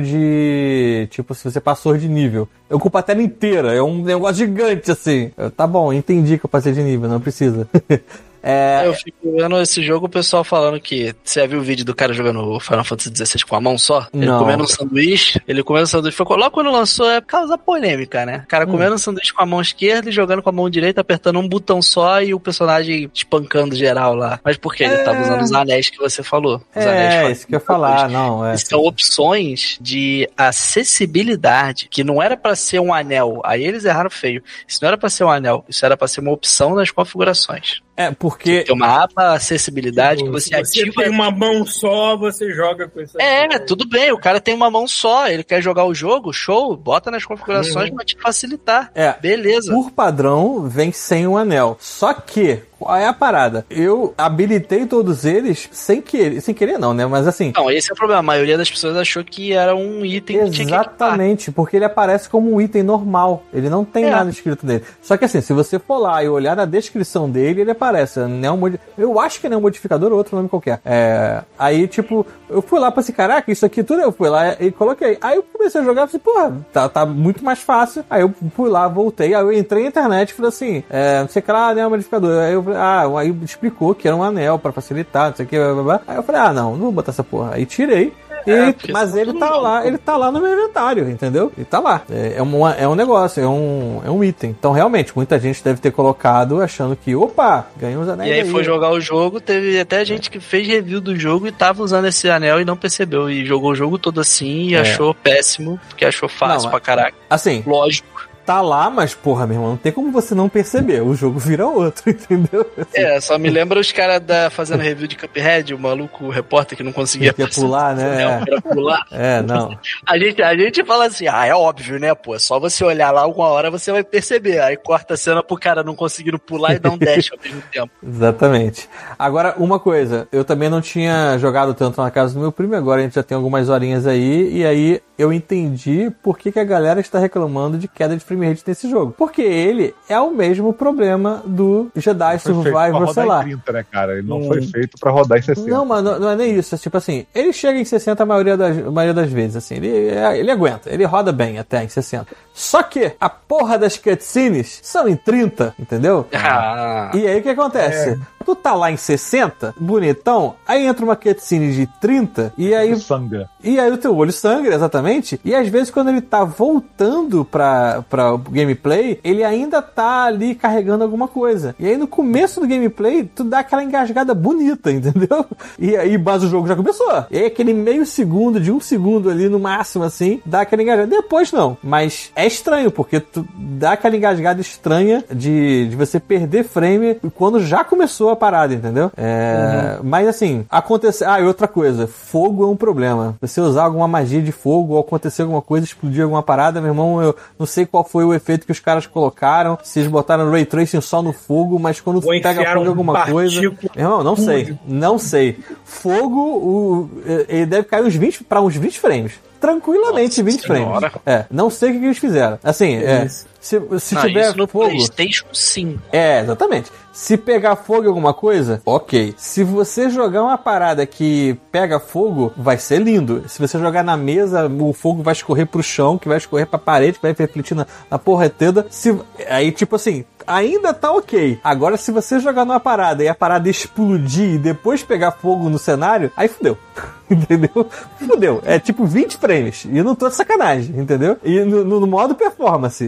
Speaker 4: de, tipo, se você passou de nível. Ocupa a tela inteira, é um negócio gigante, assim. Tá bom, entendi que eu passei de nível, não precisa.
Speaker 3: É... Eu fico vendo esse jogo, o pessoal falando que... Você já viu o vídeo do cara jogando Final Fantasy dezesseis com a mão só? Ele
Speaker 4: não.
Speaker 3: comendo um sanduíche, ele comendo um sanduíche, foi logo quando lançou, é causa polêmica, né? O cara hum. comendo um sanduíche com a mão esquerda e jogando com a mão direita, apertando um botão só e o personagem espancando geral lá. Mas por quê? Ele é... tava usando os anéis que você falou. Os
Speaker 4: é,
Speaker 3: anéis
Speaker 4: isso que eu ia falar, não. É.
Speaker 3: São opções de acessibilidade, que não era pra ser um anel. Aí eles erraram feio. Isso não era pra ser um anel, isso era pra ser uma opção nas configurações.
Speaker 4: É, porque...
Speaker 3: Tem uma aba acessibilidade tipo, que você,
Speaker 2: você
Speaker 3: ativa...
Speaker 2: Você tem uma mão só, você joga com isso.
Speaker 3: É, aqui. Tudo bem, o cara tem uma mão só, ele quer jogar o jogo, show, bota nas configurações uhum. pra te facilitar. É, beleza.
Speaker 4: Por padrão, vem sem um anel. Só que... Qual é a parada? Eu habilitei todos eles sem querer. Sem querer não, né? Mas assim...
Speaker 3: Não, esse é o problema. A maioria das pessoas achou que era um item que tinha que
Speaker 4: Exatamente, porque ele aparece como um item normal. Ele não tem é. nada escrito nele. Só que assim, se você for lá e olhar na descrição dele, ele aparece. Não é um mod... Eu acho que não é um modificador ou outro nome qualquer. É... Aí, tipo, eu fui lá pra esse caraca, isso aqui tudo eu fui lá e coloquei. Aí eu comecei a jogar e falei, porra, tá, tá muito mais fácil. Aí eu fui lá, voltei. Aí eu entrei na internet e falei assim, é, não sei o que lá, não é um modificador. Aí eu Ah, aí explicou que era um anel pra facilitar, não sei o que, blá, blá, blá. Aí eu falei, ah, não, não vou botar essa porra. Aí tirei. É, e, mas ele tá lá, ele tá lá no meu inventário, entendeu? Ele tá lá. É, é, uma, é um negócio, é um, é um item. Então, realmente, muita gente deve ter colocado achando que, opa, ganhou os anéis.
Speaker 3: E aí,
Speaker 4: aí
Speaker 3: foi jogar o jogo, teve até gente que fez review do jogo e tava usando esse anel e não percebeu. E jogou o jogo todo assim e é. achou péssimo, porque achou fácil não, pra caraca.
Speaker 4: Assim,
Speaker 3: lógico.
Speaker 4: Tá lá, mas, porra, meu irmão, não tem como você não perceber. O jogo vira outro, entendeu? Assim.
Speaker 3: É, só me lembra os caras fazendo review de Cuphead, o maluco, o repórter que não conseguia
Speaker 4: que pular, né?
Speaker 3: Pra pular.
Speaker 4: É, não.
Speaker 3: A gente, a gente fala assim, ah, é óbvio, né, pô? É só você olhar lá alguma hora você vai perceber. Aí corta a cena pro cara não conseguindo pular e dar um dash ao mesmo tempo.
Speaker 4: Exatamente. Agora, uma coisa, eu também não tinha jogado tanto na casa do meu primo, agora a gente já tem algumas horinhas aí, e aí eu entendi por que, que a galera está reclamando de queda de frame rate nesse jogo. Porque ele é o mesmo problma do Jedi Survivor, sei lá.
Speaker 5: trinta, né, cara? Ele não hum. foi feito pra rodar em sessenta.
Speaker 4: Não, mas não, não é nem isso. É tipo assim, ele chega em sessenta a maioria das, a maioria das vezes, assim. Ele, ele aguenta, ele roda bem até em sessenta. Só que a porra das cutscenes são em trinta, entendeu?
Speaker 3: Ah.
Speaker 4: E aí o que acontece? É. Tu tá lá em sessenta, bonitão, aí entra uma cutscene de trinta e aí...
Speaker 5: sangra.
Speaker 4: E aí o teu olho sangra, exatamente. E às vezes quando ele tá voltando pra, pra gameplay, ele ainda tá ali carregando alguma coisa. E aí no começo do gameplay, tu dá aquela engasgada bonita, entendeu? E aí, mas o jogo já começou. E aí aquele meio segundo, de um segundo ali no máximo, assim, dá aquela engasgada. Depois não. Mas é estranho, porque tu dá aquela engasgada estranha de, de você perder frame quando já começou a parada, entendeu? É, uhum. Mas assim, acontece... Ah, e outra coisa, fogo é um problema. Você usar alguma magia de fogo ou acontecer alguma coisa, explodir alguma parada, meu irmão, eu não sei qual foi o efeito que os caras colocaram, se eles botaram Ray Tracing só no fogo, mas quando tu pega fogo em alguma coisa... Meu irmão, não sei, não sei. Fogo, o, ele deve cair uns vinte para uns vinte frames. Tranquilamente, Nossa, vinte senhora. frames. É, não sei o que, que eles fizeram. Assim, é... é se, se não, tiver
Speaker 3: isso no
Speaker 4: fogo...
Speaker 3: PlayStation cinco.
Speaker 4: É, exatamente. Se pegar fogo em alguma coisa, ok. Se você jogar uma parada que pega fogo, vai ser lindo. Se você jogar na mesa, o fogo vai escorrer pro chão, que vai escorrer pra parede, que vai refletir na, na porra toda. Se, aí, tipo assim, ainda tá ok. Agora, se você jogar numa parada e a parada explodir e depois pegar fogo no cenário, aí fudeu. Entendeu? Fudeu. É tipo vinte frames. E eu não tô de sacanagem, entendeu? E no, no modo performance. Eu não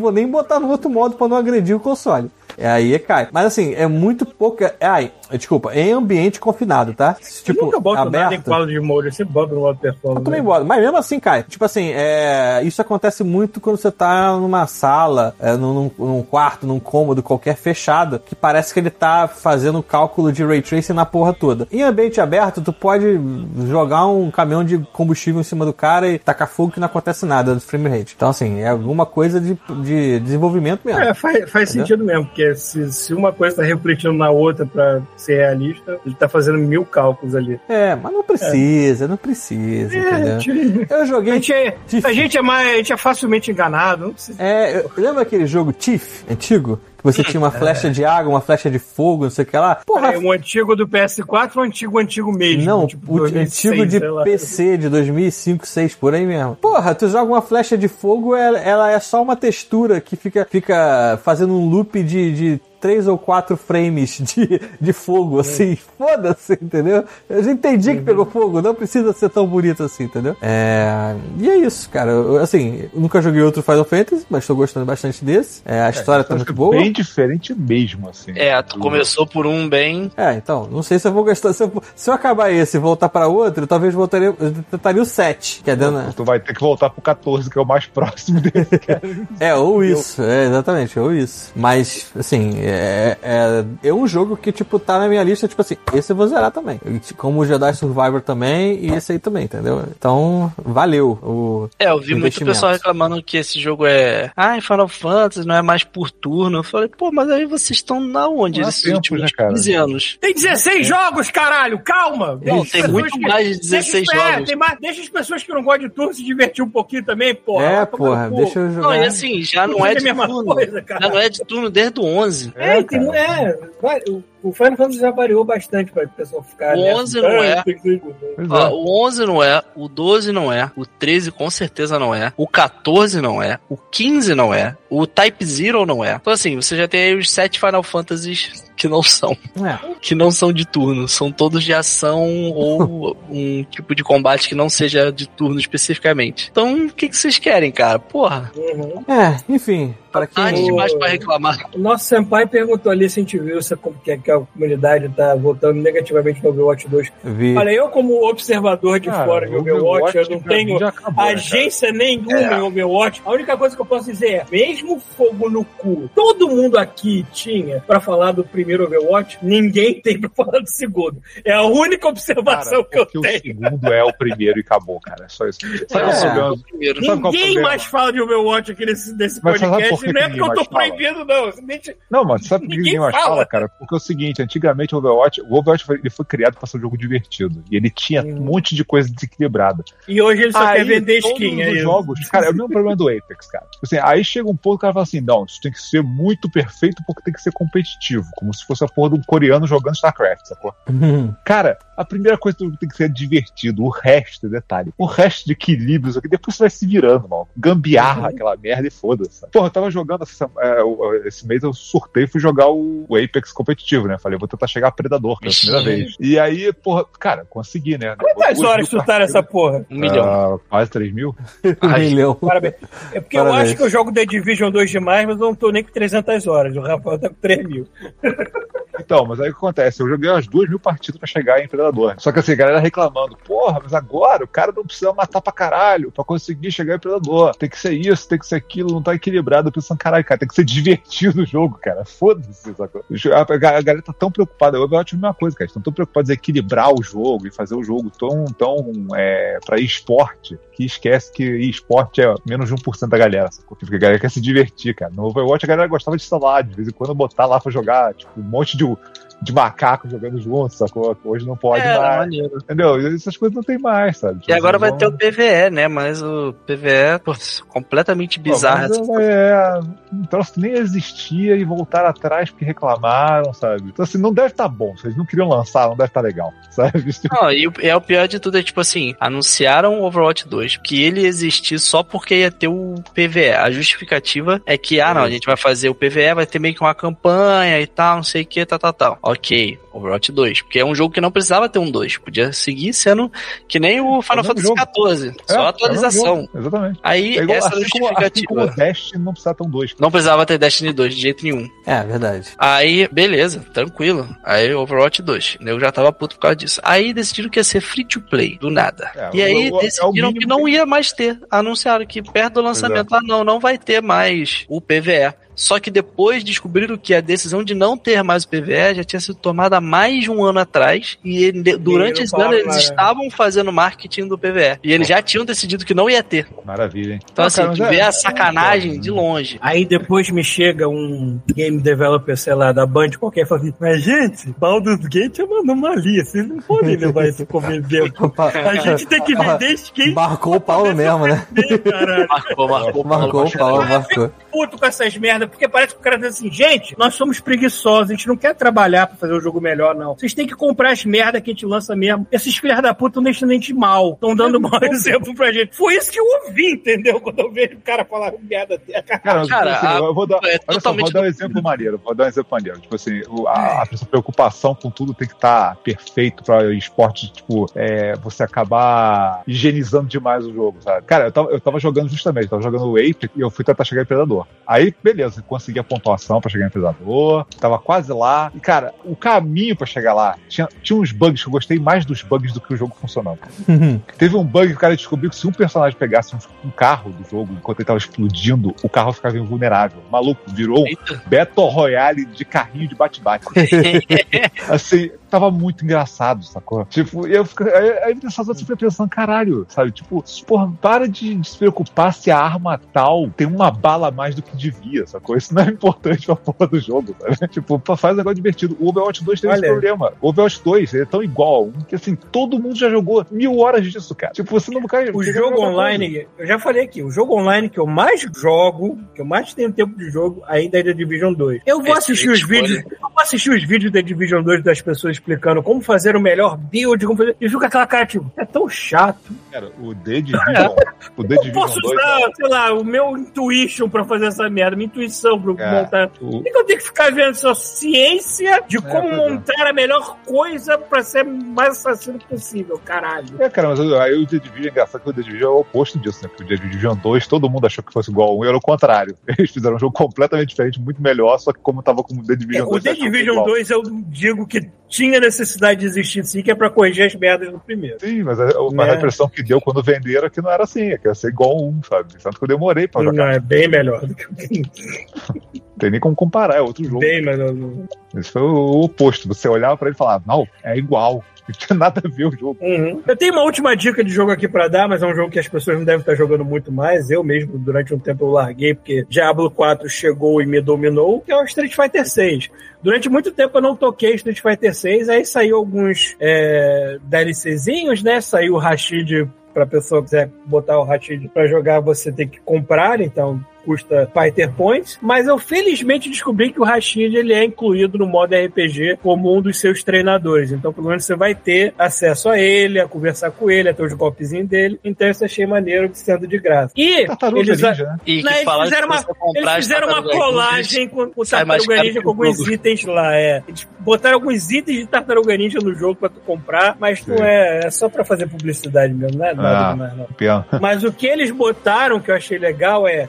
Speaker 4: vou nem botar no outro modo pra não agredir o console. É, aí cai. Mas assim, é muito pouca... Ai, desculpa, em ambiente confinado, tá? Tipo,
Speaker 2: eu nunca boto
Speaker 4: aberto.
Speaker 2: nada em quadro de molho, você bota no modo performance.
Speaker 4: Eu também boto, mas mesmo assim cai. Tipo assim, é... isso acontece muito quando você tá numa sala, é, num, num quarto, num cômodo qualquer fechado, que parece que ele tá fazendo cálculo de Ray Tracing na porra toda. Em ambiente aberto, tu pode jogar um caminhão de combustível em cima do cara e tacar fogo que não acontece nada do frame rate. Então assim, é alguma coisa de, de desenvolvimento mesmo.
Speaker 2: É, faz, faz sentido mesmo, porque Se, se uma coisa tá refletindo na outra pra ser realista, ele tá fazendo mil cálculos ali.
Speaker 4: É, mas não precisa, é. não precisa, é, entendeu?
Speaker 2: Gente,
Speaker 4: eu joguei...
Speaker 2: A gente, é, a, gente é mais, a gente é facilmente enganado, não precisa.
Speaker 4: É, eu, lembra aquele jogo Thief, antigo? Que você tinha uma flecha é. de água, uma flecha de fogo, não sei o que lá. Porra,
Speaker 2: é, um antigo do P S quatro ou um antigo antigo mesmo?
Speaker 4: Não,
Speaker 2: tipo,
Speaker 4: o
Speaker 2: dois mil e seis,
Speaker 4: antigo de P C de dois mil e cinco, dois mil e seis, por aí mesmo. Porra, tu joga uma flecha de fogo, ela, ela é só uma textura que fica, fica fazendo um loop de... de três ou quatro frames de, de fogo, assim. Foda-se, entendeu? Eu já entendi que pegou fogo, não precisa ser tão bonito assim, entendeu? É... E é isso, cara. Eu, assim, eu nunca joguei outro Final Fantasy, mas tô gostando bastante desse. É, a história é, tá muito boa.
Speaker 5: Bem diferente mesmo, assim.
Speaker 3: É, tu começou por um bem...
Speaker 4: É, então, não sei se eu vou gastar... Se eu, se eu acabar esse e voltar pra outro, talvez voltaria, eu tentaria o sete, que é dando...
Speaker 5: Tu vai ter que voltar pro catorze, que é o mais próximo desse, cara.
Speaker 4: É, ou isso, é, exatamente, ou isso. Mas, assim... É, é, é um jogo que, tipo, tá na minha lista, tipo assim, esse eu vou zerar também. Como o Jedi Survivor também, e esse aí também, entendeu? Então, valeu o
Speaker 3: É, eu vi muito pessoal reclamando que esse jogo é... Ah, Final Fantasy não é mais por turno. Eu falei, pô, mas aí vocês estão na onde
Speaker 5: não
Speaker 3: esses
Speaker 5: tempo,
Speaker 3: últimos
Speaker 5: né, cara?
Speaker 3: quinze anos?
Speaker 2: Tem dezesseis é. jogos, caralho! Calma!
Speaker 3: Não, tem muito que... mais de dezesseis deixa, jogos. É, tem mais... Deixa as pessoas que não gostam de turno se divertir um pouquinho também, porra.
Speaker 4: É, porra, deixa eu jogar.
Speaker 3: Não, e assim, já não, não é de turno. Coisa, já não é de turno desde o onze.
Speaker 2: É, é tem... É, vai, o Final Fantasy já variou bastante para o pessoal ficar...
Speaker 3: O onze não é. Ó, o onze não é, o doze não é, o treze com certeza não é, o catorze não é, o quinze não é, o Type Zero não é. Então assim, você já tem aí os sete Final Fantasies que não são. É. Que não são de turno. São todos de ação ou um tipo de combate que não seja de turno especificamente. Então, o que, que vocês querem, cara? Porra.
Speaker 4: Uhum. É, enfim...
Speaker 3: Para quem tarde demais para reclamar.
Speaker 2: O nosso senpai perguntou ali se a gente viu se a, que, que a comunidade tá votando negativamente no Overwatch dois.
Speaker 4: Vi.
Speaker 2: Olha, eu como observador de ah, fora de Overwatch, Overwacch eu não tenho acabou, agência né, nenhuma é. em Overwatch. A única coisa que eu posso dizer é, mesmo fogo no cu, todo mundo aqui tinha para falar do primeiro Overwatch, ninguém tem para falar do segundo. É a única observação cara, que eu tenho.
Speaker 5: O segundo é o primeiro e acabou, cara. É só isso. Sabe
Speaker 2: é. qual o primeiro? Ninguém mais fala de Overwatch aqui nesse, nesse podcast. Não é porque eu tô proibindo, não. Simplesmente...
Speaker 5: Não, mano, sabe por que ninguém mais fala, cara? Porque é o seguinte, antigamente o Overwatch, o Overwatch foi, ele foi criado para ser um jogo divertido. E ele tinha hum. um monte de coisa desequilibrada.
Speaker 2: E hoje ele só aí, quer vender skin.
Speaker 5: Todos os jogos, cara, é o mesmo problema do Apex, cara. Assim, aí chega um ponto que o cara fala assim, não, isso tem que ser muito perfeito porque tem que ser competitivo. Como se fosse a porra de um coreano jogando StarCraft, sacou?
Speaker 4: Uhum.
Speaker 5: Cara, a primeira coisa que tem que ser divertido, o resto, detalhe, o resto de equilíbrios aqui, depois você vai se virando, mano. Gambiarra uhum. aquela merda e foda-se. Porra, eu tava jogando essa, é, esse mês, eu surtei e fui jogar o, o Apex competitivo, né? Falei, vou tentar chegar a Predador pela primeira vez. E aí, porra, cara, consegui, né?
Speaker 2: Quantas horas chutaram essa porra?
Speaker 3: Um milhão.
Speaker 5: Uh, quase três mil?
Speaker 4: um milhão.
Speaker 2: Parabéns. É porque Parabéns. Eu acho que eu jogo The Division dois demais, mas eu não tô nem com trezentas horas. O Rafael tá com três mil.
Speaker 5: Então, mas aí o que acontece? Eu joguei umas duas mil partidas pra chegar em Predador. Só que assim, a galera reclamando, porra, mas agora o cara não precisa matar pra caralho pra conseguir chegar em Predador. Tem que ser isso, tem que ser aquilo, não tá equilibrado. Eu pensando, caralho, cara, tem que ser divertido o jogo, cara. Foda-se, sacou? A galera tá tão preocupada. Eu acho a mesma coisa, cara. Estão tão preocupados em equilibrar o jogo e fazer o jogo tão, tão é, pra esporte, que esquece que esporte é menos de um por cento da galera, sacou? Porque a galera quer se divertir, cara. No Overwatch a galera gostava de instalar, de vez em quando botar lá pra jogar, tipo, um monte de de macaco jogando junto, sacou? Hoje não pode é, mais. Maneiro. Entendeu? Essas coisas não tem mais, sabe?
Speaker 3: E agora vai vão... ter o P V E, né? Mas o P V E, pô, completamente bizarro.
Speaker 5: Pô, é, um troço nem existia e voltaram atrás porque reclamaram, sabe? Então, assim, não deve estar tá bom. Se eles não queriam lançar, não deve estar tá legal, sabe?
Speaker 3: Não, e o, é o pior de tudo, é tipo assim, anunciaram o Overwatch dois, que ele existia só porque ia ter o P V E. A justificativa é que, ah, não, a gente vai fazer o P V E, vai ter meio que uma campanha e tal, não sei o que, tal, tal, tal. Ok, Overwatch dois. Porque é um jogo que não precisava ter um dois. Podia seguir sendo que nem o Final Fantasy quatorze. Só
Speaker 5: É,
Speaker 3: atualização.
Speaker 5: é exatamente.
Speaker 3: Aí,
Speaker 5: É igual,
Speaker 3: essa
Speaker 5: assim, como, assim
Speaker 3: justificativa...
Speaker 5: como o Destiny não precisava ter um dois.
Speaker 3: Não precisava ter Destiny dois de jeito nenhum.
Speaker 4: É, verdade.
Speaker 3: Aí, beleza, tranquilo. Aí, Overwatch dois. Eu já tava puto por causa disso. Aí, decidiram que ia ser free to play, do nada.
Speaker 5: É,
Speaker 3: e aí,
Speaker 5: o- o- é o
Speaker 3: decidiram
Speaker 5: mínimo
Speaker 3: que não
Speaker 5: que-
Speaker 3: ia mais ter. Anunciaram que perto do lançamento, ah, não, não vai ter mais o P V E. Só que depois descobriram que a decisão de não ter mais o P V E já tinha sido tomada há mais de um ano atrás. E ele- durante
Speaker 2: não
Speaker 3: esse ano
Speaker 2: falaram
Speaker 3: eles
Speaker 2: nada.
Speaker 3: estavam fazendo marketing do P V E. E eles já tinham decidido que não ia ter.
Speaker 5: Maravilha, hein?
Speaker 3: Então,
Speaker 5: Ah,
Speaker 3: assim,
Speaker 5: cara, mas
Speaker 3: tu
Speaker 5: é-
Speaker 3: vê a
Speaker 5: é
Speaker 3: sacanagem
Speaker 5: foda,
Speaker 3: de
Speaker 5: né?
Speaker 3: longe.
Speaker 2: Aí depois me chega um game developer, sei lá, da Band qualquer e fala assim, mas gente, Baldur's Gate é uma anomalia, vocês não podem levar isso como exemplo. A gente tem que vender skate.
Speaker 4: Marcou o Paulo mesmo, né?
Speaker 2: Caralho.
Speaker 3: Marcou, marcou,
Speaker 4: Marcou o Paulo, marcou.
Speaker 2: Puto com essas merdas, porque parece que o cara diz assim, gente, nós somos preguiçosos, a gente não quer trabalhar pra fazer o jogo melhor, não. Vocês têm que comprar as merdas que a gente lança mesmo. Esses filhos da puta não deixam a gente mal, estão dando mau exemplo pra gente. Foi isso que eu ouvi, entendeu? Quando eu vejo o cara falar merda dessa.
Speaker 5: Cara, mas,
Speaker 3: Cara,
Speaker 5: assim,
Speaker 3: a-
Speaker 5: eu vou dar,
Speaker 3: é
Speaker 5: olha só,
Speaker 3: totalmente
Speaker 5: vou dar um
Speaker 3: do-
Speaker 5: exemplo maneiro. Vou dar um exemplo maneiro. Tipo assim, o- a, a sua preocupação com tudo tem que estar perfeito pra esporte, tipo, é, você acabar higienizando demais o jogo, sabe? Cara, eu tava, eu tava jogando justamente, tava jogando o Apex e eu fui tentar chegar em Predador. Aí, beleza, consegui a pontuação pra chegar em Predador, tava quase lá. E, cara, o caminho pra chegar lá, tinha, tinha uns bugs que eu gostei mais dos bugs do que o jogo funcionando. Teve um bug que o cara descobriu que se um personagem pegasse um, um carro do jogo enquanto ele tava explodindo, o carro ficava invulnerável. Maluco, virou um
Speaker 3: Eita.
Speaker 5: Battle Royale de carrinho de bate-bate. Assim, tava muito engraçado, sacou? Tipo, e eu fico, aí, aí nessas horas eu fiquei pensando, caralho, sabe? Tipo, porra, para de, de se preocupar se a arma tal tem uma bala a mais do que devia, sacou? Isso não é importante pra porra do jogo, sabe? Tipo, pá, faz um negócio divertido. O Overwatch dois tem esse
Speaker 2: Olha.
Speaker 5: problema. O Overwatch dois ele é tão igual a um que, assim, todo mundo já jogou mil horas disso, cara. Tipo, você não cai.
Speaker 2: O jogo online, eu já falei aqui, o jogo online que eu mais jogo, que eu mais tenho tempo de jogo, ainda é The Division dois. Eu vou
Speaker 3: Excelente
Speaker 2: assistir os
Speaker 3: escolha.
Speaker 2: vídeos, eu vou assistir os vídeos da Division dois das pessoas explicando como fazer o melhor build, como fazer, e fica aquela cara, tipo, é tão chato.
Speaker 5: Cara, o The Division, o The
Speaker 2: Eu
Speaker 5: Division
Speaker 2: posso
Speaker 5: dois.
Speaker 2: usar, sei lá, o meu intuition pra fazer essa merda, minha intuição pra
Speaker 5: Cara,
Speaker 2: montar.
Speaker 5: o-
Speaker 2: Por que eu tenho que ficar vendo só ciência de como
Speaker 5: pois é.
Speaker 2: montar a melhor coisa pra ser mais assassino possível, caralho.
Speaker 5: É, cara, mas aí o The Division é engraçado que o The Division é o oposto disso, né? Porque o The Division dois, todo mundo achou que fosse igual ao um, e era o contrário. Eles fizeram um jogo completamente diferente, muito melhor, só que como tava com o The Division
Speaker 2: É, o
Speaker 5: dois...
Speaker 2: The
Speaker 5: achou que era
Speaker 2: Division
Speaker 5: igual.
Speaker 2: dois eu digo que tinha necessidade de existir sim, que é pra corrigir as merdas do primeiro.
Speaker 5: Sim, mas a, a
Speaker 2: Né?
Speaker 5: impressão que deu quando venderam é que não era assim, é que ia ser igual ao um, sabe? Tanto que eu demorei pra
Speaker 2: Não,
Speaker 5: jogar.
Speaker 2: é bem melhor do que o
Speaker 5: Não tem nem como comparar, é outro jogo.
Speaker 2: bem melhor.
Speaker 5: Isso foi o oposto. Você olhava pra ele e falava, não, é igual. Não tinha nada a ver o jogo.
Speaker 2: Uhum. Eu tenho uma última dica de jogo aqui pra dar, mas é um jogo que as pessoas não devem estar jogando muito mais. Eu mesmo, durante um tempo, eu larguei, porque Diablo quatro chegou e me dominou, que é o Street Fighter seis. Durante muito tempo eu não toquei Street Fighter seis, aí saiu alguns é, DLCzinhos, né? Saiu o Rashid, pra pessoa que quiser botar o Rashid pra jogar, você tem que comprar, então custa Fighter Points, mas eu felizmente descobri que o Rashid ele é incluído no modo R P G como um dos seus treinadores, então pelo menos você vai ter acesso a ele, a conversar com ele, a ter os golpezinhos dele, então isso eu achei maneiro de sendo de graça. E
Speaker 5: Tartaruga
Speaker 2: eles,
Speaker 5: Ninja, né?
Speaker 3: E que
Speaker 2: Não, eles
Speaker 3: falaram
Speaker 2: fizeram
Speaker 3: que
Speaker 2: uma,
Speaker 3: se você comprar
Speaker 2: eles
Speaker 3: as
Speaker 2: fizeram uma
Speaker 3: tartarugas ninjas,
Speaker 2: colagem com o
Speaker 3: sai mais
Speaker 2: Tartaruga
Speaker 3: caro
Speaker 2: Ninja
Speaker 3: que
Speaker 2: com
Speaker 3: o
Speaker 2: alguns
Speaker 3: jogo.
Speaker 2: itens lá, é. Eles botaram alguns itens de Tartaruga Ninja no jogo pra tu comprar, mas não
Speaker 5: Sim.
Speaker 2: é, é só pra fazer publicidade mesmo, não é nada
Speaker 5: Ah.
Speaker 2: demais, não.
Speaker 5: Pena.
Speaker 2: Mas o que eles botaram, que eu achei legal, é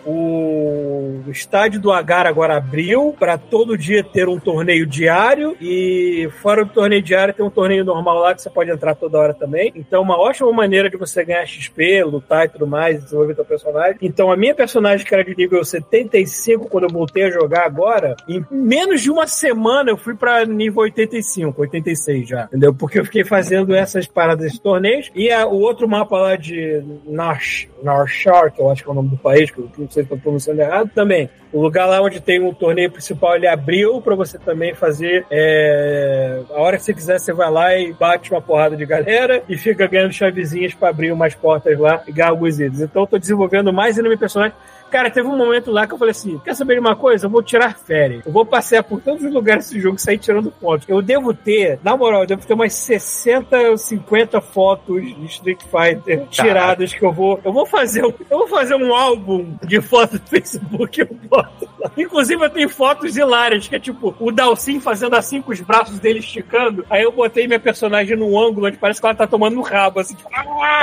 Speaker 2: o estádio do Agar agora abriu para todo dia ter um torneio diário e fora do torneio diário tem um torneio normal lá que você pode entrar toda hora também. Então uma ótima maneira de você ganhar X P, lutar e tudo mais, desenvolver teu personagem. Então a minha personagem que era de nível setenta e cinco quando eu voltei a jogar agora, em menos de uma semana eu fui para nível oitenta e cinco, oitenta e seis já, entendeu? Porque eu fiquei fazendo essas paradas de torneios e a, o outro mapa lá de Nash, Narshar, que eu acho que é o nome do país, que eu não sei se estou pronunciando errado, também. O lugar lá onde tem o torneio principal, ele abriu pra você também fazer. É... A hora que você quiser, você vai lá e bate uma porrada de galera e fica ganhando chavezinhas pra abrir umas portas lá e ganhar alguns itens. Então eu tô desenvolvendo mais ainda meu personagem. Cara, teve um momento lá que eu falei assim, quer saber de uma coisa? Eu vou tirar férias. Eu vou passear por todos os lugares desse jogo e sair tirando fotos. Eu devo ter, na moral, eu devo ter umas sessenta, cinquenta fotos de Street Fighter tiradas que eu vou... Eu vou fazer um, eu vou fazer um álbum de fotos do Facebook, eu boto lá. Inclusive, eu tenho fotos hilárias, que é tipo, o Dalsin fazendo assim com os braços dele esticando. Aí eu botei minha personagem num ângulo onde parece que ela tá tomando um rabo, assim, tipo...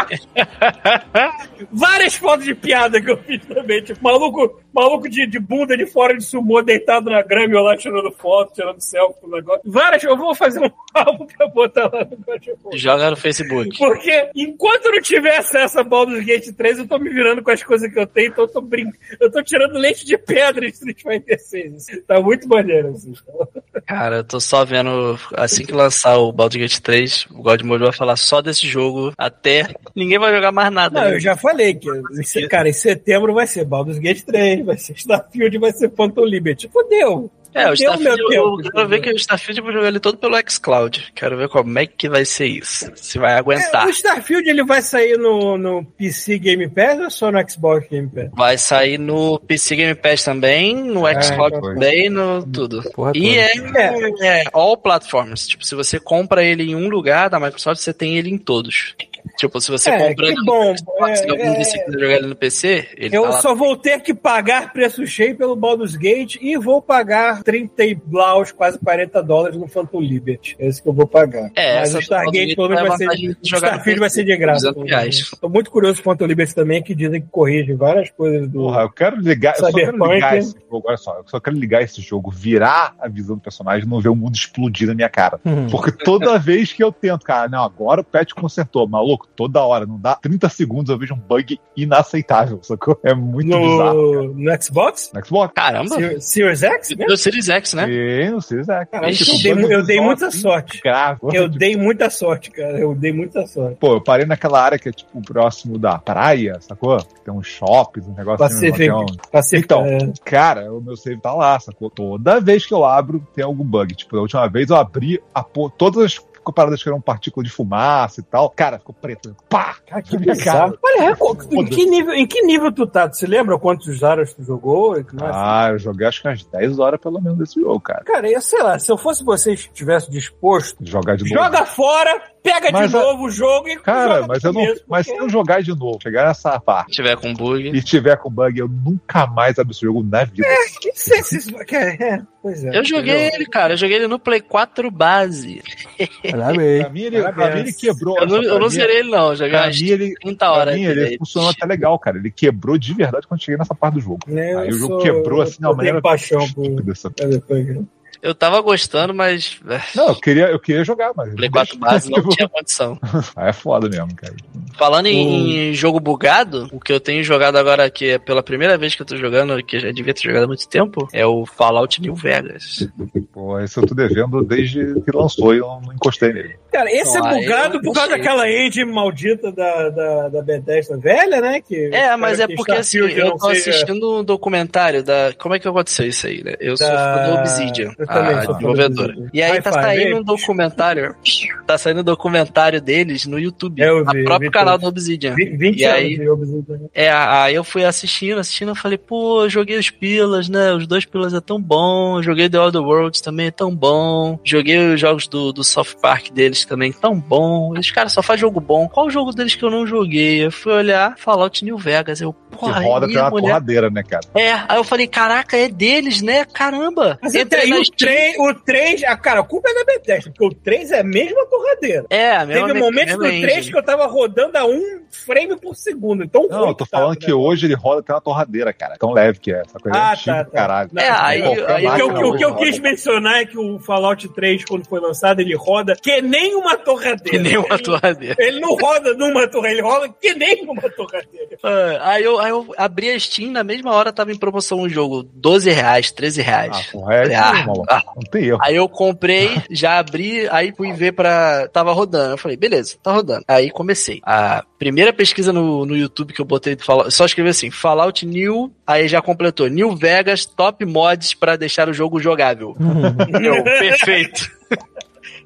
Speaker 2: Várias fotos de piada que eu fiz também, tipo, maluco, maluco de, de bunda de fora de sumô, deitado na grama, eu lá tirando foto, tirando selfie, o negócio. Várias, eu vou fazer um álbum pra botar lá no Godmode.
Speaker 3: Joga no Facebook.
Speaker 2: Porque enquanto eu não tiver acesso a Baldur's Gate três, eu tô me virando com as coisas que eu tenho, então eu tô brincando, eu tô tirando leite de pedra em Street Fighter seis. Tá muito maneiro, assim.
Speaker 3: Cara, eu tô só vendo, assim que lançar o Baldur's Gate três, o Godmode vai falar só desse jogo, até ninguém vai jogar mais nada.
Speaker 2: Não,
Speaker 3: né?
Speaker 2: eu já falei que, cara, em setembro vai ser Baldur's Gate três, vai ser Starfield, vai ser Phantom Liberty. Fodeu.
Speaker 3: É, o
Speaker 2: Fodeu
Speaker 3: Starfield,
Speaker 2: meu
Speaker 3: eu
Speaker 2: tempo,
Speaker 3: quero ver que o Starfield eu vou jogar ele todo pelo xCloud. Quero ver como é que vai ser isso. Se vai aguentar.
Speaker 2: É, o Starfield, ele vai sair no, no P C Game Pass ou só no Xbox Game Pass?
Speaker 3: Vai sair no P C Game Pass também, no
Speaker 2: É,
Speaker 3: xCloud
Speaker 2: então
Speaker 3: também, no tudo.
Speaker 4: Porra
Speaker 3: E é,
Speaker 2: toda.
Speaker 3: é all platforms. Tipo, se você compra ele em um lugar da Microsoft, você tem ele em todos. Tipo, se você
Speaker 2: É,
Speaker 3: compra
Speaker 2: que
Speaker 3: ele
Speaker 2: bom.
Speaker 3: no Xbox,
Speaker 2: É,
Speaker 3: e algum
Speaker 2: é,
Speaker 3: dia você quiser jogar ele no P C, ele
Speaker 2: Eu
Speaker 3: tá lá.
Speaker 2: só vou ter que pagar preço cheio pelo Baldur's Gate e vou pagar trinta e blaus, quase quarenta dólares no Phantom Liberty. É isso que eu vou pagar.
Speaker 3: É,
Speaker 2: Mas
Speaker 3: essa
Speaker 2: o Stargate,
Speaker 3: do
Speaker 2: pelo menos,
Speaker 3: Baldur's
Speaker 2: vai ser,
Speaker 3: Gate é a vantagem de jogar no
Speaker 2: Starfield vai ser de graça.
Speaker 3: duzentos reais.
Speaker 2: Tô muito curioso com o Phantom Liberty também, que dizem que corrige várias coisas do...
Speaker 5: Porra, eu quero ligar, eu só quero
Speaker 2: Cyberpunk.
Speaker 5: ligar esse jogo, olha só, eu só quero ligar esse jogo, virar a visão do personagem e não ver o mundo explodir na minha cara.
Speaker 4: Hum.
Speaker 5: Porque toda vez que eu tento, cara, não, agora o patch consertou, maluco, toda hora, não dá trinta segundos eu vejo um bug inaceitável, sacou? É muito bizarro.
Speaker 2: No, no Xbox?
Speaker 5: No Xbox?
Speaker 3: Caramba!
Speaker 2: Ser- Series X? mesmo?
Speaker 3: No Series X, né?
Speaker 5: E não sei, Zé.
Speaker 2: Caralho,
Speaker 3: Ixi,
Speaker 2: eu dei, eu dei
Speaker 5: só
Speaker 2: muita
Speaker 5: assim,
Speaker 2: sorte.
Speaker 5: grave.
Speaker 2: Eu dei muita sorte, cara. Eu dei muita sorte.
Speaker 5: Pô, eu parei naquela área que é tipo próximo da praia, sacou? Tem uns shoppings, um negócio
Speaker 2: Pacific.
Speaker 5: assim. um-
Speaker 2: Pacific,
Speaker 5: Então,
Speaker 2: é.
Speaker 5: cara, o meu save tá lá, sacou? Toda vez que eu abro, tem algum bug. Tipo, da última vez eu abri a por... todas as paradas que eram partículas de fumaça e tal. Cara, ficou preto. Pá!
Speaker 2: Cara, que
Speaker 5: Na minha
Speaker 2: bizarro.
Speaker 5: cara.
Speaker 2: Olha, é, em que, nível, em que nível tu tá? Tu se lembra quantos horas tu jogou? E tudo mais?
Speaker 5: Ah, eu joguei acho que umas dez horas pelo menos desse jogo, cara.
Speaker 2: Cara, eu sei lá, se eu fosse você e estivesse disposto,
Speaker 5: Jogar de novo.
Speaker 2: joga fora, pega
Speaker 5: Mas
Speaker 2: de
Speaker 5: a-
Speaker 2: novo o jogo e
Speaker 5: Cara,
Speaker 2: joga
Speaker 5: mas
Speaker 2: do
Speaker 5: eu não.
Speaker 2: começo,
Speaker 5: Mas se
Speaker 2: porque-
Speaker 5: eu jogar de novo, chegar nessa parte
Speaker 3: Se tiver com bug.
Speaker 5: e tiver com bug, eu nunca mais abro esse jogo na vida.
Speaker 2: Não sei se isso... É, é, pois é.
Speaker 3: Eu joguei ele, cara. Eu joguei ele no Play quatro base.
Speaker 4: Parabéns.
Speaker 5: Pra mim, ele, pra
Speaker 2: Parabéns.
Speaker 5: mim, ele quebrou.
Speaker 3: Eu não,
Speaker 5: Pra
Speaker 3: eu não
Speaker 5: mim,
Speaker 3: zerei ele, não. Eu joguei
Speaker 5: Pra
Speaker 3: umas
Speaker 5: mim, ele,
Speaker 3: trinta
Speaker 5: pra
Speaker 3: horas.
Speaker 5: mim, ele
Speaker 3: dele.
Speaker 5: funcionou até legal, cara. Ele quebrou de verdade quando cheguei nessa parte do jogo.
Speaker 2: É,
Speaker 5: Aí
Speaker 2: eu
Speaker 5: o jogo
Speaker 2: sou-
Speaker 5: quebrou assim de
Speaker 2: eu
Speaker 5: uma
Speaker 2: tenho
Speaker 5: maneira
Speaker 2: paixão por...
Speaker 5: estúpida. sabe?
Speaker 2: Cyberpunk.
Speaker 3: Eu tava gostando, mas.
Speaker 5: Não, eu queria, eu queria jogar, mas.
Speaker 3: Play quatro base não tinha condição.
Speaker 5: Ah, é foda mesmo, cara.
Speaker 3: Falando em, em jogo bugado, o que eu tenho jogado agora, que é pela primeira vez que eu tô jogando, que eu já devia ter jogado há muito tempo, é o Fallout New Vegas.
Speaker 5: Pô, esse eu tô devendo desde que lançou e eu não encostei nele.
Speaker 2: Cara, esse
Speaker 3: Não,
Speaker 2: é
Speaker 3: aí
Speaker 2: bugado
Speaker 3: eu
Speaker 2: por causa
Speaker 3: achei.
Speaker 2: daquela engine maldita da, da, da Bethesda velha, né? Que
Speaker 3: É, mas é
Speaker 2: que
Speaker 3: porque assim,
Speaker 2: Starfield
Speaker 3: eu
Speaker 2: não
Speaker 3: tô
Speaker 2: seja
Speaker 3: assistindo um documentário da. Como é que aconteceu isso aí, né? Eu sou
Speaker 2: da-
Speaker 3: fã do Obsidian,
Speaker 2: Eu também
Speaker 3: a
Speaker 2: sou fã do
Speaker 3: desenvolvedora.
Speaker 2: Obsidian.
Speaker 3: E aí
Speaker 2: High
Speaker 3: tá
Speaker 2: five,
Speaker 3: saindo
Speaker 2: hein?
Speaker 3: um documentário. Tá saindo um documentário deles no YouTube.
Speaker 2: É, eu
Speaker 3: no
Speaker 2: vi,
Speaker 3: próprio
Speaker 2: vi
Speaker 3: canal
Speaker 2: tudo.
Speaker 3: do Obsidian.
Speaker 2: Vi- vinte
Speaker 3: E
Speaker 2: anos
Speaker 3: aí-
Speaker 2: de Obsidian.
Speaker 3: É, aí eu fui assistindo, assistindo, eu falei, pô, eu joguei os Pillars, né? Os dois Pillars é tão bom. Eu joguei The Other Worlds também é tão bom. Joguei os jogos do, do South Park deles também tão bom. Os caras só fazem jogo bom. Qual o jogo deles que eu não joguei? Eu fui olhar Fallout New Vegas. Eu,
Speaker 5: Que
Speaker 3: porra,
Speaker 5: roda
Speaker 3: aí,
Speaker 5: tem uma
Speaker 3: mulher...
Speaker 5: torradeira, né, cara?
Speaker 3: É, aí eu falei, caraca, é deles, né? Caramba.
Speaker 2: Mas até
Speaker 3: Entrei
Speaker 2: aí
Speaker 3: na
Speaker 2: o
Speaker 3: Steam.
Speaker 2: três, o três, ah, cara, a culpa é da Bethesda, porque o três é a mesma torradeira.
Speaker 3: É, a mesma
Speaker 2: Teve momentos no
Speaker 3: mesma
Speaker 2: três
Speaker 3: engine.
Speaker 2: que eu tava rodando a um frame por segundo. Então
Speaker 5: Não, eu tô falando que hoje ele roda até uma torradeira, cara. Tão leve que é. Essa coisa é
Speaker 2: Ah,
Speaker 5: antiga
Speaker 2: tá,
Speaker 5: do
Speaker 2: tá.
Speaker 5: caralho.
Speaker 2: Não,
Speaker 3: É, aí-
Speaker 5: Qualquer
Speaker 3: aí-
Speaker 2: O que, eu,
Speaker 5: máquina
Speaker 2: o que eu
Speaker 5: hoje
Speaker 2: quis
Speaker 5: roda.
Speaker 2: mencionar é que o Fallout três, quando foi lançado, ele roda que nem uma torradeira.
Speaker 3: Que nem uma
Speaker 2: Ele-
Speaker 3: torradeira.
Speaker 2: Ele não roda numa torradeira, ele roda que nem uma torradeira.
Speaker 3: Ah, Aí eu, aí eu abri a Steam, na mesma hora tava em promoção um jogo, doze reais, treze
Speaker 5: Ah,
Speaker 3: reais.
Speaker 5: porra, é
Speaker 3: Ah,
Speaker 5: isso, maluco.
Speaker 3: ah.
Speaker 5: Não tem erro.
Speaker 3: Aí eu comprei, já abri, aí fui ver pra... Tava rodando. Eu falei, beleza, tá rodando. Aí comecei. A primeira pesquisa no, no YouTube que eu botei, do Fallout, só escrevi assim, Fallout New, aí já completou, New Vegas, top mods pra deixar o jogo jogável. Eu, perfeito.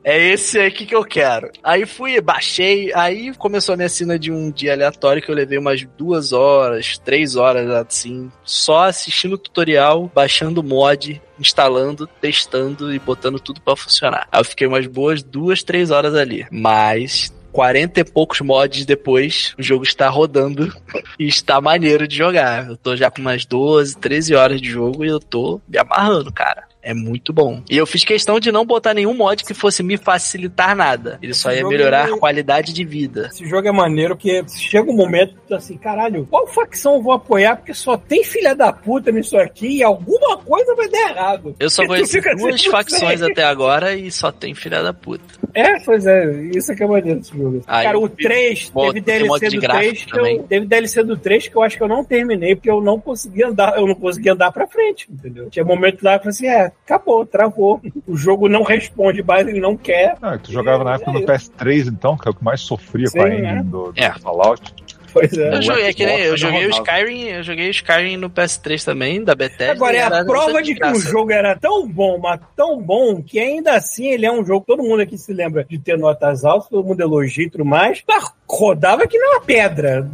Speaker 3: é esse aqui que eu quero. Aí fui, baixei, aí começou a minha cena de um dia aleatório que eu levei umas duas horas, três horas, assim, só assistindo o tutorial, baixando o mod, instalando, testando e botando tudo pra funcionar. Aí eu fiquei umas boas duas, três horas ali. Mas quarenta e poucos mods depois, o jogo está rodando e está maneiro de jogar. Eu tô já com umas doze, treze horas de jogo e eu tô me amarrando, cara. É muito bom. E eu fiz questão de não botar nenhum mod que fosse me facilitar nada. Ele só
Speaker 2: Esse
Speaker 3: ia
Speaker 2: jogo
Speaker 3: melhorar
Speaker 2: é-
Speaker 3: a qualidade de vida.
Speaker 2: Esse jogo é maneiro porque chega um momento que tu assim, caralho, qual facção eu vou apoiar? Porque só tem filha da puta nisso aqui e alguma coisa vai dar errado.
Speaker 3: Eu só
Speaker 2: E tu
Speaker 3: conheci
Speaker 2: fica
Speaker 3: duas
Speaker 2: assim,
Speaker 3: facções
Speaker 2: "Não sei."
Speaker 3: até agora e só tem filha da puta.
Speaker 2: É, pois é, isso é que é maneiro desse jogo.
Speaker 3: Ah,
Speaker 2: Cara,
Speaker 3: eu
Speaker 2: o três,
Speaker 3: mod-
Speaker 2: teve
Speaker 3: tem mod
Speaker 2: D L C
Speaker 3: de
Speaker 2: do
Speaker 3: gráfico
Speaker 2: três que
Speaker 3: também.
Speaker 2: eu, teve D L C do três que eu acho que eu não terminei porque eu não conseguia andar, eu não conseguia andar pra frente, entendeu? Tinha momento lá que eu falei assim, é, acabou, travou. O jogo não responde, mas ele não quer.
Speaker 5: Ah, tu jogava na época
Speaker 2: É
Speaker 5: do
Speaker 2: isso.
Speaker 5: P S três, então, que é o que mais sofria
Speaker 2: Sim,
Speaker 5: com a
Speaker 2: né?
Speaker 5: engine do, do
Speaker 3: É.
Speaker 5: Fallout.
Speaker 2: Pois é.
Speaker 3: Eu joguei, que nem, eu
Speaker 5: Xbox
Speaker 3: joguei o
Speaker 5: não rodava.
Speaker 3: Skyrim, eu joguei o Skyrim no P S três também, da Bethesda.
Speaker 2: Agora, é
Speaker 3: e
Speaker 2: a
Speaker 3: era
Speaker 2: prova
Speaker 3: outra
Speaker 2: de que o
Speaker 3: desgraça.
Speaker 2: jogo era tão bom, mas tão bom, que ainda assim ele é um jogo, todo mundo aqui se lembra de ter notas altas, todo mundo elogia e tudo mais, mas rodava que nem uma pedra.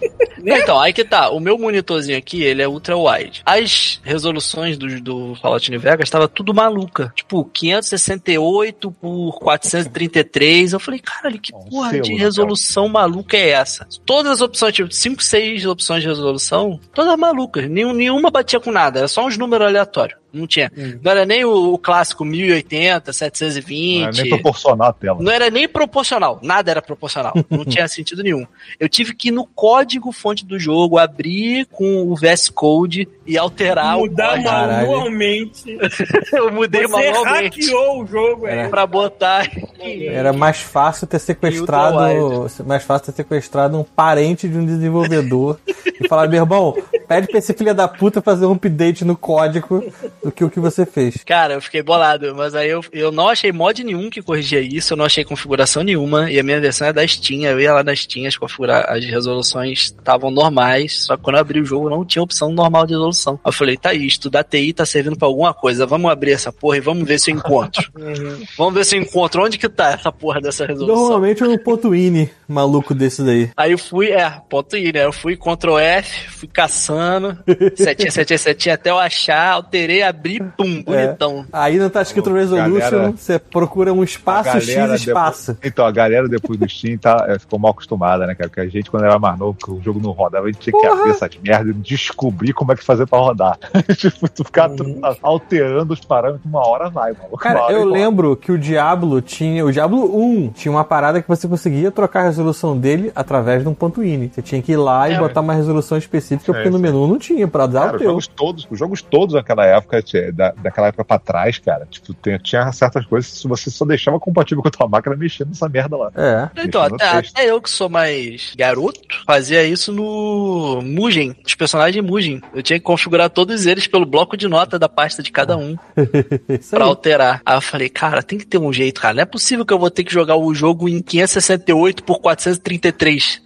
Speaker 2: Né?
Speaker 3: Então, aí que tá, o meu monitorzinho aqui, ele é ultra wide. As resoluções do, do Fallout New Vegas tava tudo maluca. Tipo, quinhentos e sessenta e oito por quatrocentos e trinta e três. Eu falei, caralho, que
Speaker 5: Um
Speaker 3: porra
Speaker 5: selo,
Speaker 3: de
Speaker 5: né,
Speaker 3: resolução maluca é essa? Todas as opções, tipo, cinco, seis opções de resolução, todas malucas. Nenhum, nenhuma batia com nada, era só uns números aleatórios. Não tinha.
Speaker 2: Hum.
Speaker 3: Não era nem o, o clássico mil e oitenta, setecentos e
Speaker 5: Não
Speaker 3: vinte.
Speaker 5: é nem proporcional a tela.
Speaker 3: Não era nem proporcional, nada era proporcional, não tinha sentido nenhum. Eu tive que ir no código fonte do jogo, abrir com o V S Code e alterar
Speaker 2: Mudar
Speaker 3: o código.
Speaker 4: Caralho.
Speaker 2: manualmente.
Speaker 3: Eu mudei
Speaker 2: Você
Speaker 3: manualmente
Speaker 2: hackeou o jogo,
Speaker 4: É.
Speaker 2: é.
Speaker 3: pra botar.
Speaker 4: Era mais fácil ter sequestrado, mais fácil ter sequestrado um parente de um desenvolvedor e falar, meu irmão, pede pra esse filho da puta fazer um update no código do que o que você fez.
Speaker 3: Cara, eu fiquei bolado, mas aí eu, eu não achei mod nenhum que corrigia isso, eu não achei configuração nenhuma, e a minha versão é da Steam, eu ia lá na Steam, as, configura- as resoluções estavam normais, só que quando eu abri o jogo não tinha opção normal de resolução. Aí eu falei, tá aí, estudar T I tá servindo pra alguma coisa, vamos abrir essa porra e vamos ver se eu encontro. Vamos ver se eu encontro onde que tá essa porra dessa resolução.
Speaker 4: Normalmente é um ponto ini maluco desse daí.
Speaker 3: Aí eu fui, é, ponto I, né? Eu fui Ctrl F, fui caçando, setinha, setinha, setinha, até eu achar, alterei, abri, pum, bonitão.
Speaker 4: Aí não tá escrito
Speaker 5: Ô,
Speaker 4: resolution,
Speaker 5: galera,
Speaker 4: você procura um
Speaker 5: A
Speaker 4: espaço X
Speaker 5: galera
Speaker 4: espaço.
Speaker 5: depois- então, a galera depois do Steam tá, é, ficou mal acostumada, né, cara? Porque a gente, quando era mais novo, que o jogo não rodava, a gente tinha que
Speaker 4: Porra.
Speaker 5: abrir essas merdas e descobrir como é que fazer pra rodar. Tipo, tu ficar
Speaker 2: Uhum.
Speaker 5: alterando os parâmetros, uma hora vai, maluco. Uma
Speaker 4: Cara,
Speaker 5: hora
Speaker 4: eu
Speaker 5: ele roda.
Speaker 4: lembro que o Diablo tinha. O Diablo um tinha uma parada que você conseguia trocar a resolução dele através de um ponto ini. Você tinha que ir lá e
Speaker 3: É,
Speaker 4: botar uma resolução específica,
Speaker 5: É,
Speaker 4: porque no
Speaker 5: sim.
Speaker 4: menu não tinha pra dar
Speaker 5: Cara,
Speaker 4: o
Speaker 5: os
Speaker 4: teu.
Speaker 5: jogos todos, os jogos todos daquela época, tinha- da, daquela época pra trás, cara, tipo, tem- tinha certas coisas que você só deixava compatível com a tua máquina mexendo nessa merda lá.
Speaker 4: É.
Speaker 3: Então,
Speaker 5: Deixa no
Speaker 3: até,
Speaker 5: texto.
Speaker 3: até eu que sou mais garoto, fazia isso no Mugen, os personagens Mugen. Eu tinha que configurar todos eles pelo bloco de nota da pasta de cada um
Speaker 4: Isso
Speaker 3: pra
Speaker 4: aí.
Speaker 3: alterar. Aí eu falei, cara, tem que ter um jeito, cara. Não é possível que eu vou ter que jogar o jogo em quinhentos e sessenta e oito por quatrocentos e trinta e três.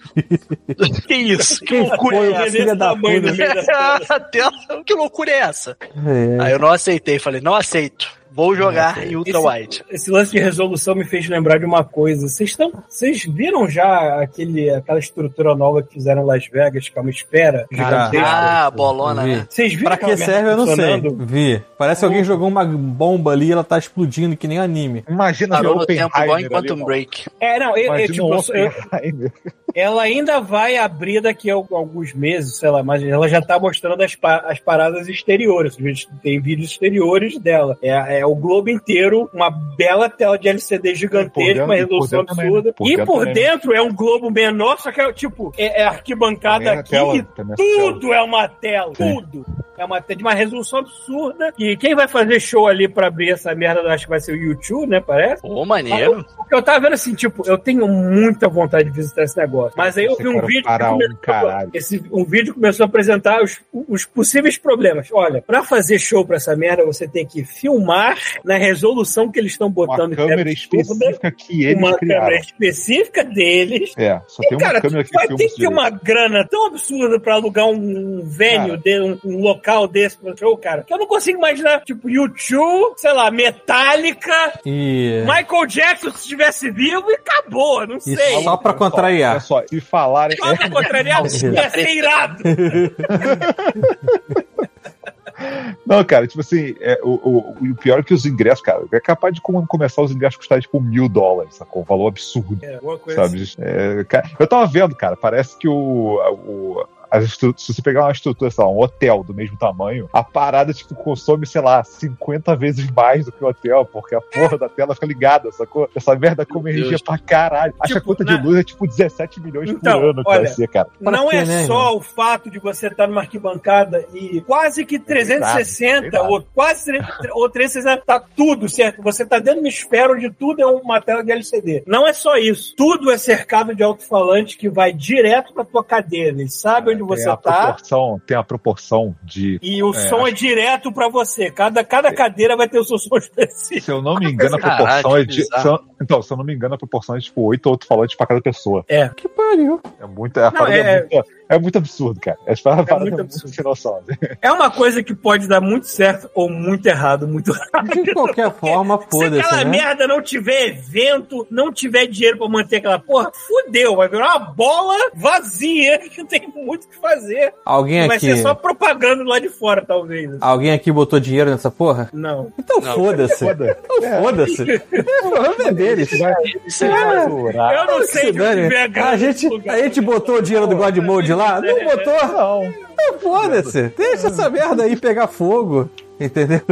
Speaker 3: Que isso? Que
Speaker 4: Quem
Speaker 3: loucura
Speaker 4: foi
Speaker 3: é
Speaker 4: a
Speaker 3: essa?
Speaker 4: filha da
Speaker 2: tamanho
Speaker 4: puta?
Speaker 2: do meio da tela.
Speaker 3: A tela, que loucura é essa?
Speaker 4: É.
Speaker 3: Aí eu não aceitei, falei, não aceito. Vou jogar em ultra wide.
Speaker 2: Esse lance de resolução me fez lembrar de uma coisa. Vocês estão, vocês viram já aquele, aquela estrutura nova que fizeram em Las Vegas, que é uma esfera
Speaker 4: Cara,
Speaker 2: gigantesca?
Speaker 3: Ah, a bolona,
Speaker 4: Vi.
Speaker 3: né?
Speaker 2: Vocês viram
Speaker 4: Pra
Speaker 2: aquela
Speaker 4: que
Speaker 2: merda
Speaker 4: serve, eu não sei.
Speaker 2: funcionando?
Speaker 4: Vi. Parece que alguém jogou uma bomba ali e ela tá explodindo que nem anime.
Speaker 5: Imagina
Speaker 3: Parou no
Speaker 5: Oppenheimer
Speaker 3: tempo igual em
Speaker 5: ali,
Speaker 3: Quantum
Speaker 5: mano.
Speaker 3: Break.
Speaker 2: É, não, eu, eu,
Speaker 5: Imagina
Speaker 2: tipo,
Speaker 5: o
Speaker 2: eu- eu-
Speaker 5: Oppenheimer.
Speaker 2: ela ainda vai abrir daqui a alguns meses, sei lá, mas ela já tá mostrando as, pa- as paradas exteriores. A gente tem vídeos exteriores dela. É, é o globo inteiro, uma bela tela de L C D
Speaker 5: Por
Speaker 2: gigantesca,
Speaker 5: dentro-
Speaker 2: uma resolução
Speaker 5: por dentro também,
Speaker 2: absurda.
Speaker 5: né? Por
Speaker 2: e
Speaker 5: dentro
Speaker 2: por
Speaker 5: também, né?
Speaker 2: dentro é um globo menor, só que é tipo, é, é arquibancada
Speaker 5: Também é
Speaker 2: aqui
Speaker 5: tela,
Speaker 2: e
Speaker 5: também é tela.
Speaker 2: tudo é uma tela.
Speaker 5: Sim.
Speaker 2: Tudo. É uma, de uma resolução absurda. E quem vai fazer show ali pra abrir essa merda, acho que vai ser o YouTube, né? Parece.
Speaker 3: Pô, maneiro.
Speaker 2: O Porque eu tava vendo assim, tipo, eu tenho muita vontade de visitar esse negócio. Mas aí eu vi um vídeo.
Speaker 5: Para um
Speaker 2: começou,
Speaker 5: caralho.
Speaker 2: esse, um vídeo começou a apresentar os, os possíveis problemas. Olha, pra fazer show pra essa merda, você tem que filmar na resolução que eles estão botando.
Speaker 5: Uma câmera específica que eles
Speaker 2: uma
Speaker 5: criaram.
Speaker 2: câmera específica deles.
Speaker 5: É, só
Speaker 2: E,
Speaker 5: tem uma
Speaker 2: cara,
Speaker 5: câmera que
Speaker 2: vai
Speaker 5: filma
Speaker 2: ter
Speaker 5: isso
Speaker 2: que ter
Speaker 5: direito.
Speaker 2: uma grana tão absurda pra alugar um venue, de, um, um local desse pro show, cara, que eu não consigo imaginar, tipo, U dois, sei lá, Metallica,
Speaker 4: E...
Speaker 2: Michael Jackson se estivesse vivo e acabou, não
Speaker 4: e
Speaker 2: sei.
Speaker 4: só pra contrariar.
Speaker 5: Olha só, e falarem.
Speaker 2: Só pra contrariar, ia ser irado.
Speaker 5: Não, cara, tipo assim, é, o, o, o pior é que os ingressos, cara, é capaz de como começar os ingressos custarem tipo mil dólares, sacou? Um valor absurdo,
Speaker 2: É, alguma coisa
Speaker 5: sabe? É, cara, eu tava vendo, cara, parece que o. o as estru- se você pegar uma estrutura, sei lá, um hotel do mesmo tamanho, a parada, tipo, consome, sei lá, cinquenta vezes mais do que o hotel, porque a porra da tela fica ligada, sacou? Essa merda come energia pra caralho. Acho que a
Speaker 2: Tipo,
Speaker 5: conta
Speaker 2: na-
Speaker 5: de luz é tipo dezessete milhões
Speaker 2: Então,
Speaker 5: por ano que
Speaker 2: olha,
Speaker 5: vai ser, cara.
Speaker 4: Pra
Speaker 2: Não
Speaker 4: quê,
Speaker 2: é
Speaker 4: né,
Speaker 2: só
Speaker 4: irmão?
Speaker 2: o fato de você estar numa arquibancada e quase que trezentos e sessenta
Speaker 5: Exato, exato.
Speaker 2: ou quase trezentos, ou trezentos e sessenta, tá tudo certo. Você tá dentro de uma esfera onde tudo é uma tela de L C D. Não é só isso. Tudo é cercado de alto-falante que vai direto pra tua cadeira. Eles sabem onde você
Speaker 5: tem a
Speaker 2: tá.
Speaker 5: proporção, tem a proporção de.
Speaker 2: E o
Speaker 5: É,
Speaker 2: som é
Speaker 5: acho-
Speaker 2: direto pra você. Cada, cada cadeira vai ter o seu som específico.
Speaker 5: Se eu não me engano, a
Speaker 3: Caralho,
Speaker 5: proporção é
Speaker 3: que
Speaker 5: de.
Speaker 3: bizarro.
Speaker 5: se eu- então, se eu não me engano, a proporção é tipo oito alto-falantes pra cada pessoa.
Speaker 2: É.
Speaker 4: Que pariu.
Speaker 5: É muito. A
Speaker 2: Não,
Speaker 5: parada é,
Speaker 2: é-
Speaker 5: muito, é muito absurdo, cara. Essa parada é
Speaker 2: muito
Speaker 5: muito,
Speaker 2: absurdo.
Speaker 5: sem noção.
Speaker 2: É uma coisa que pode dar muito certo ou muito errado, muito rápido.
Speaker 4: De qualquer forma,
Speaker 2: Se
Speaker 4: foda-se,
Speaker 2: aquela
Speaker 4: né?
Speaker 2: merda não tiver evento, não tiver dinheiro pra manter aquela porra, fudeu. Vai virar uma bola vazia que não tem muito o que fazer.
Speaker 4: Alguém
Speaker 2: Vai
Speaker 4: aqui...
Speaker 2: ser só propaganda lá de fora, talvez.
Speaker 4: Alguém aqui botou dinheiro nessa porra?
Speaker 2: Não.
Speaker 4: Então
Speaker 3: Não.
Speaker 4: foda-se.
Speaker 5: Foda.
Speaker 4: Então foda-se. O problema é deles.
Speaker 3: Isso é
Speaker 4: É.
Speaker 2: Eu não sei
Speaker 4: Se
Speaker 2: de
Speaker 4: dane.
Speaker 2: onde vem a grana
Speaker 4: A gente,
Speaker 2: nesse lugar.
Speaker 4: a gente botou o dinheiro do God Mode lá? Não botou?
Speaker 5: Não.
Speaker 4: Então foda-se. Deixa essa merda aí pegar fogo. Entendeu?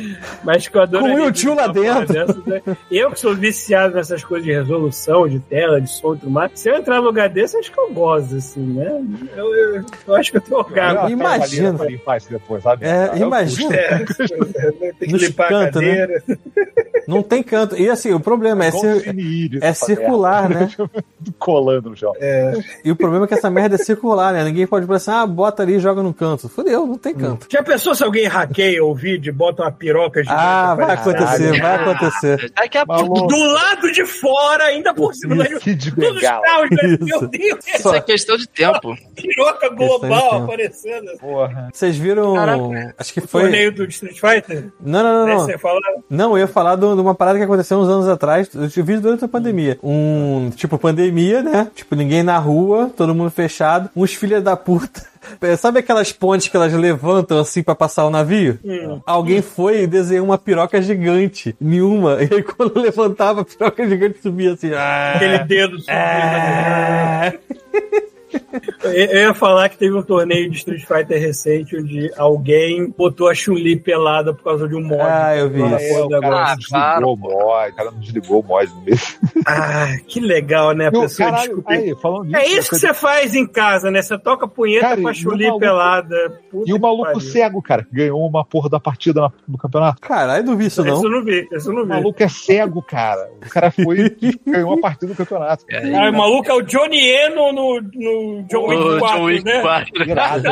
Speaker 2: Mas que eu adoro.
Speaker 4: Com o tio lá dentro.
Speaker 2: Né? Eu que sou viciado nessas coisas de resolução, de tela, de som e tudo mais. Se eu entrar num lugar desse, acho que eu gosto, assim, né? Eu, eu, eu acho que eu tenho orgasmo.
Speaker 4: Imagina.
Speaker 5: Pra limpar isso depois, sabe?
Speaker 4: É,
Speaker 5: Ah,
Speaker 4: imagina.
Speaker 2: É, tem que
Speaker 4: Nos
Speaker 2: limpar
Speaker 4: cantos,
Speaker 2: a cadeira.
Speaker 4: Não tem canto. E assim, o problema é,
Speaker 5: igual
Speaker 4: cir-
Speaker 5: um cine-íris,
Speaker 4: é
Speaker 5: essa
Speaker 4: circular, né?
Speaker 5: merda. Colando no chão.
Speaker 4: E o problema é que essa merda é circular, né? Ninguém pode pensar, ah, bota ali e joga no canto. Fudeu, não tem canto.
Speaker 2: Já pensou se alguém hackeia o vídeo e bota uma piroca gigante?
Speaker 4: Ah, vai
Speaker 2: aparecendo?
Speaker 4: acontecer, vai acontecer.
Speaker 3: Daqui a pouco.
Speaker 5: Maluco.
Speaker 2: Do lado de fora, ainda por cima da
Speaker 5: Que de
Speaker 2: todos os
Speaker 5: bengala.
Speaker 2: carros, né?
Speaker 4: Isso.
Speaker 2: Meu Deus,
Speaker 3: Isso é questão de tempo.
Speaker 2: piroca
Speaker 4: de
Speaker 2: global
Speaker 4: tempo.
Speaker 2: aparecendo.
Speaker 5: Porra.
Speaker 4: Vocês viram.
Speaker 3: Caraca.
Speaker 4: Acho que
Speaker 2: O
Speaker 4: foi.
Speaker 2: torneio do Street Fighter?
Speaker 4: Não, não,
Speaker 2: Né,
Speaker 4: não,
Speaker 2: você
Speaker 4: não.
Speaker 2: fala?
Speaker 4: Não, eu ia falar de uma parada que aconteceu uns anos atrás. Eu vi durante a pandemia. Um. Tipo, pandemia, né? Tipo, ninguém na rua, todo mundo fechado. Uns filha da puta. Sabe aquelas pontes que elas levantam assim pra passar o navio?
Speaker 2: Hum.
Speaker 4: Alguém foi e desenhou uma piroca gigante. Nenhuma. E aí quando levantava, a piroca gigante subia assim. Ah,
Speaker 2: Aquele dedo subindo.
Speaker 4: ah.
Speaker 2: Eu eu ia falar que teve um torneio de Street Fighter recente onde alguém botou a Chun-Li pelada por causa de um mod.
Speaker 4: Ah, eu vi
Speaker 2: Uma
Speaker 4: isso.
Speaker 2: porra da
Speaker 5: O cara
Speaker 2: agora.
Speaker 5: não desligou o mod, o cara não desligou o mod no meio.
Speaker 2: Ah, que legal, né? A
Speaker 5: Meu,
Speaker 2: pessoa
Speaker 5: caralho,
Speaker 2: descobrir.
Speaker 5: aí, falando disso,
Speaker 2: É isso que você faz em casa, né? Você toca punheta
Speaker 5: Cara,
Speaker 2: com a
Speaker 5: e o
Speaker 2: Chun-Li
Speaker 5: maluco-
Speaker 2: pelada. Puta
Speaker 5: E o
Speaker 2: que
Speaker 5: maluco
Speaker 2: pariu.
Speaker 5: cego, cara, que ganhou uma porra da partida na- no campeonato.
Speaker 4: Caralho, não vi isso não.
Speaker 2: Isso eu não vi, isso eu não
Speaker 5: O
Speaker 2: vi.
Speaker 5: maluco é cego, cara. O cara foi e ganhou a partida do campeonato.
Speaker 2: Ah, o maluco é o Johnny Eno no, no John
Speaker 3: O
Speaker 2: Wick
Speaker 3: John
Speaker 2: quatro,
Speaker 3: Wick
Speaker 2: né?
Speaker 3: quatro.
Speaker 5: Irado.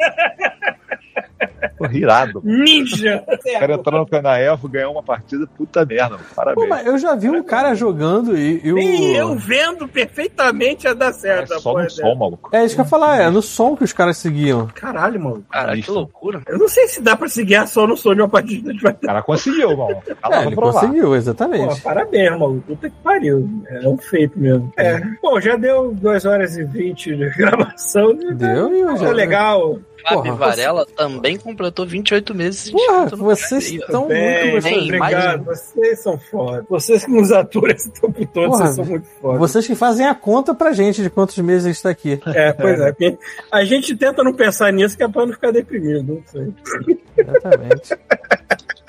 Speaker 5: Pô, irado.
Speaker 2: Ninja.
Speaker 5: O cara entrou no- na Elfo, ganhou uma partida, puta merda, mano.
Speaker 4: Pô,
Speaker 5: Parabéns.
Speaker 4: mas eu já vi um cara jogando e, e o.
Speaker 2: Nem eu vendo perfeitamente a dar
Speaker 5: É
Speaker 2: certo. a
Speaker 5: só
Speaker 2: porra
Speaker 5: no
Speaker 2: dessa.
Speaker 5: som, maluco.
Speaker 4: É isso que eu ia falar, é no som que os caras seguiam.
Speaker 2: Caralho, mano.
Speaker 3: Caralho, que
Speaker 5: Isso.
Speaker 2: Ah,
Speaker 3: loucura.
Speaker 2: Eu não sei se dá pra seguir a só no som de uma partida de
Speaker 5: O cara conseguiu, mano. Tá lá
Speaker 4: É,
Speaker 5: pra
Speaker 4: ele
Speaker 5: provar.
Speaker 4: conseguiu,
Speaker 2: Pô,
Speaker 4: exatamente.
Speaker 2: parabéns, maluco. Puta que pariu. É um feito mesmo. É. Bom, já deu duas horas e vinte de gravação.
Speaker 4: Deu e eu já.
Speaker 2: Foi legal.
Speaker 3: Fábio
Speaker 4: Porra,
Speaker 3: Varela também completou vinte e oito meses.
Speaker 4: Porra,
Speaker 3: inscrito no
Speaker 4: vocês
Speaker 3: canal aí, ó.
Speaker 4: estão
Speaker 2: Bem,
Speaker 4: muito
Speaker 3: bem,
Speaker 4: gostosos.
Speaker 2: obrigado. Vocês são foda. Vocês que nos aturam esse tempo todo,
Speaker 4: Porra,
Speaker 2: vocês são muito foda.
Speaker 4: Vocês que fazem a conta pra gente de quantos meses a gente tá aqui.
Speaker 2: É, pois é. porque A gente tenta não pensar nisso que é pra não ficar deprimido. Não sei.
Speaker 4: Exatamente.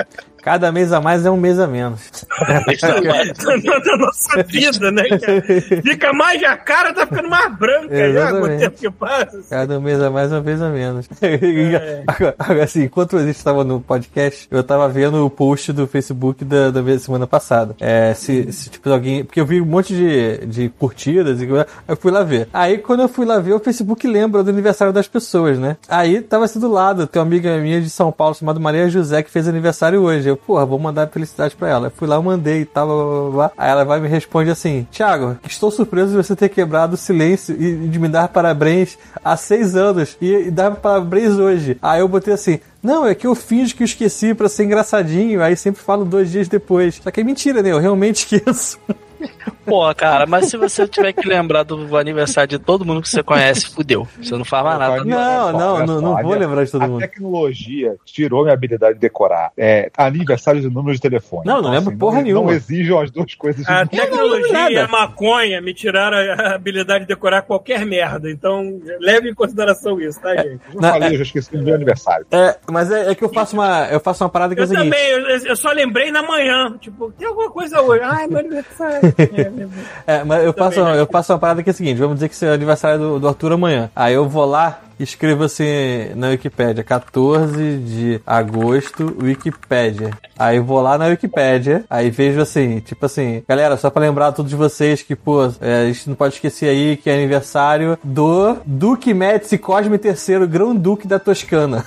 Speaker 4: Cada mês a mais é um mês a menos.
Speaker 2: Da nossa vida, né, cara? Fica mais, a cara tá ficando mais branca já com o tempo que passa.
Speaker 4: Cada mês a mais, uma vez a menos. É. Agora, agora, assim, enquanto a gente estava no podcast, eu tava vendo o post do Facebook da, da semana passada. É, se, se tipo alguém... Porque eu vi um monte de, de curtidas e eu fui lá ver. Aí, quando eu fui lá ver, o Facebook lembra do aniversário das pessoas, né? Aí, tava assim do lado, tem uma amiga minha de São Paulo chamada Maria José que fez aniversário hoje. Eu, porra, vou mandar felicidade pra ela. Eu fui lá, eu mandei e tal, blá, blá, blá. Aí ela vai e me responde assim: Thiago, estou surpreso de você ter quebrado o silêncio e de me dar parabéns há seis anos e, e dar parabéns hoje. Aí eu botei assim: não, é que eu finjo que eu esqueci pra ser engraçadinho, aí sempre falo dois dias depois. Só que é mentira, né? Eu realmente esqueço.
Speaker 3: Pô, cara, mas se você tiver que lembrar do aniversário de todo mundo que você conhece, fudeu. Você não faz mais nada.
Speaker 4: Não, não, não, não vou lembrar de todo mundo.
Speaker 5: A tecnologia tirou minha habilidade de decorar. É, aniversário de número de telefone.
Speaker 4: Não, não lembro
Speaker 5: assim,
Speaker 4: porra
Speaker 5: não,
Speaker 4: nenhuma.
Speaker 5: Não exijam as duas coisas.
Speaker 2: A
Speaker 5: de
Speaker 2: tecnologia e a maconha me tiraram a habilidade de decorar qualquer merda. Então, leve em consideração isso, tá, gente?
Speaker 5: Eu não, falei, é, eu já esqueci do meu aniversário.
Speaker 4: É, mas é, é que eu faço uma, eu faço uma parada que
Speaker 2: eu
Speaker 4: é o seguinte.
Speaker 2: Eu também, eu, eu só lembrei na manhã. Tipo, tem alguma coisa hoje. Ai, meu aniversário.
Speaker 4: É, mas eu faço, eu faço uma parada que é a seguinte: vamos dizer que é o aniversário do, do Arthur amanhã. Aí eu vou lá e escrevo assim na Wikipédia: quatorze de agosto, Wikipédia. Aí eu vou lá na Wikipédia, aí vejo assim, tipo assim, galera, só pra lembrar a todos vocês que, pô, é, a gente não pode esquecer aí que é aniversário do Duque Médici Cosme terceiro, Grão-Duque da Toscana.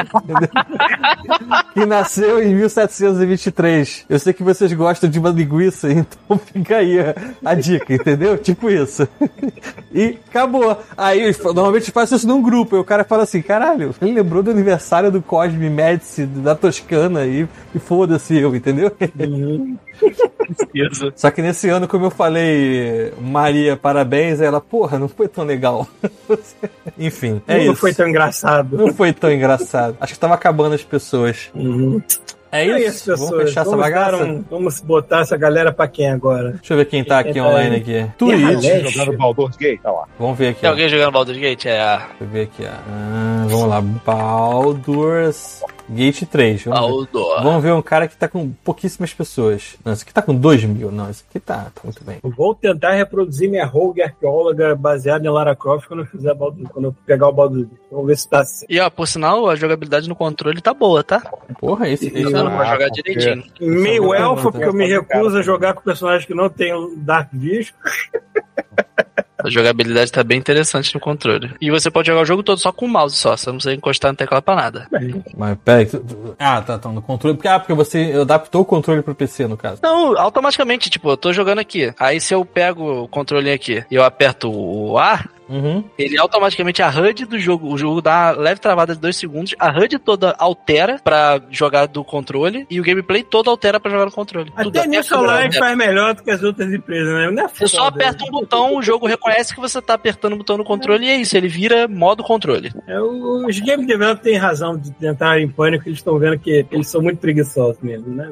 Speaker 4: Que nasceu em mil setecentos e vinte e três. Eu sei que vocês gostam de uma linguiça, então fica aí a, a dica, entendeu? Tipo isso. E acabou. Aí, normalmente faz isso num grupo, e o cara fala assim: caralho, ele lembrou do aniversário do Cosme Médici da Toscana e, e foda-se eu, entendeu?
Speaker 2: Uhum.
Speaker 4: Só que nesse ano, como eu falei, Maria, parabéns, aí ela, porra, não foi tão legal. Enfim, é
Speaker 2: não
Speaker 4: isso.
Speaker 2: Não foi tão engraçado.
Speaker 4: Não foi tão engraçado. Acho que tava acabando as pessoas.
Speaker 2: Uhum.
Speaker 4: É isso,
Speaker 2: é isso, pessoas.
Speaker 4: Vamos fechar
Speaker 2: vamos
Speaker 4: essa bagaça?
Speaker 2: Um, vamos botar essa galera pra quem agora?
Speaker 4: Deixa eu ver quem tá quem aqui tá online aí. Aqui.
Speaker 5: Twitch. Jogando Baldur's Gate, tá lá.
Speaker 4: Vamos ver aqui.
Speaker 3: Tem ó. alguém jogando Baldur's Gate? É a...
Speaker 4: Deixa eu ver aqui, ó. Ah, vamos lá, Baldur's Gate três. Vamos ver. Vamos ver um cara que tá com pouquíssimas pessoas. Não, esse aqui tá com dois mil. Não, esse aqui tá, tá muito bem.
Speaker 2: Vou tentar reproduzir minha rogue arqueóloga baseada em Lara Croft quando eu fizer Baldur, quando eu pegar o Baldur's Gate. Vamos ver se tá assim.
Speaker 3: E ó, por sinal, a jogabilidade no controle tá boa, tá?
Speaker 4: Porra, esse, esse
Speaker 3: não, não, pra jogar direitinho.
Speaker 2: Meio elfa, porque eu me recuso a jogar com personagens que não tem Dark Vision.
Speaker 3: A jogabilidade tá bem interessante no controle. E você pode jogar o jogo todo só com o mouse só, você não precisa encostar no teclado pra nada.
Speaker 4: Mas peraí, tu, tu... ah, tá, tá, no controle. Ah, porque você adaptou o controle pro P C, no caso.
Speaker 3: Não, automaticamente, tipo, eu tô jogando aqui. Aí se eu pego o controle aqui e eu aperto o A, uhum. ele automaticamente, a H U D do jogo, o jogo dá uma leve travada de dois segundos, a H U D toda altera pra jogar do controle e o gameplay todo altera pra jogar no controle.
Speaker 2: Até nisso a Live faz melhor do que as outras empresas, né? Não é
Speaker 3: você só aperta um botão, o jogo reconhece que você tá apertando o botão no controle e é isso, ele vira modo controle.
Speaker 2: É, os game developers têm razão de tentar em pânico, eles estão vendo que eles são muito preguiçosos mesmo, né?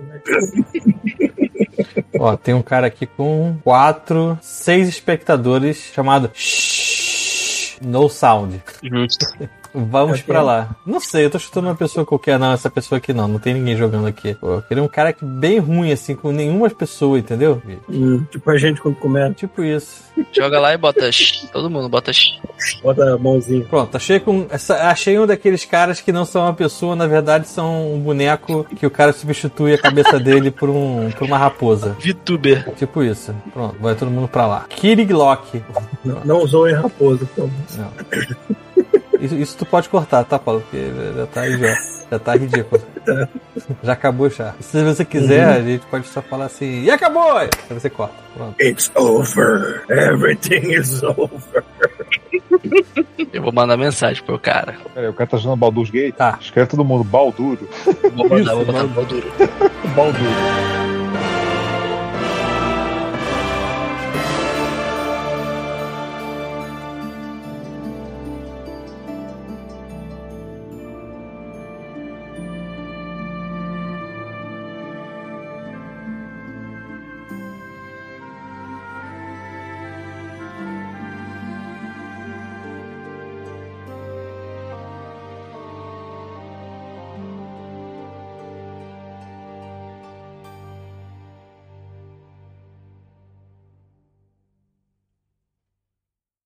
Speaker 4: Ó, tem um cara aqui com quatro, seis espectadores chamado No Sound.
Speaker 3: Justo.
Speaker 4: Vamos
Speaker 2: okay.
Speaker 4: pra lá. Não sei, eu tô chutando uma pessoa qualquer. Não, essa pessoa aqui não. Não tem ninguém jogando aqui. Pô, eu queria um cara que bem ruim, assim, com nenhuma pessoa, entendeu?
Speaker 2: Hum, tipo a gente quando comenta.
Speaker 4: Tipo isso.
Speaker 3: Joga lá e bota shh. Todo mundo bota shh.
Speaker 2: Bota a mãozinha.
Speaker 4: Pronto, achei, com, achei um daqueles caras que não são uma pessoa, na verdade são um boneco que o cara substitui a cabeça dele por, um, por uma raposa.
Speaker 3: VTuber.
Speaker 4: Tipo isso. Pronto, vai todo mundo pra lá. Kiriglock.
Speaker 2: Não, não usou em raposa, pô.
Speaker 4: Não. Isso, isso tu pode cortar, tá, Paulo? Porque já tá aí já. Já tá ridículo. Já acabou já. Se você quiser, uhum. a gente pode só falar assim, e acabou! Aí você corta. Pronto.
Speaker 2: It's over. Everything is over.
Speaker 3: Eu vou mandar mensagem pro cara.
Speaker 5: Peraí, o cara tá jogando Baldur's Gate?
Speaker 4: Tá.
Speaker 5: Escreve todo mundo, Balduro.
Speaker 3: Vou mandar, vou botar Balduro.
Speaker 5: Balduro.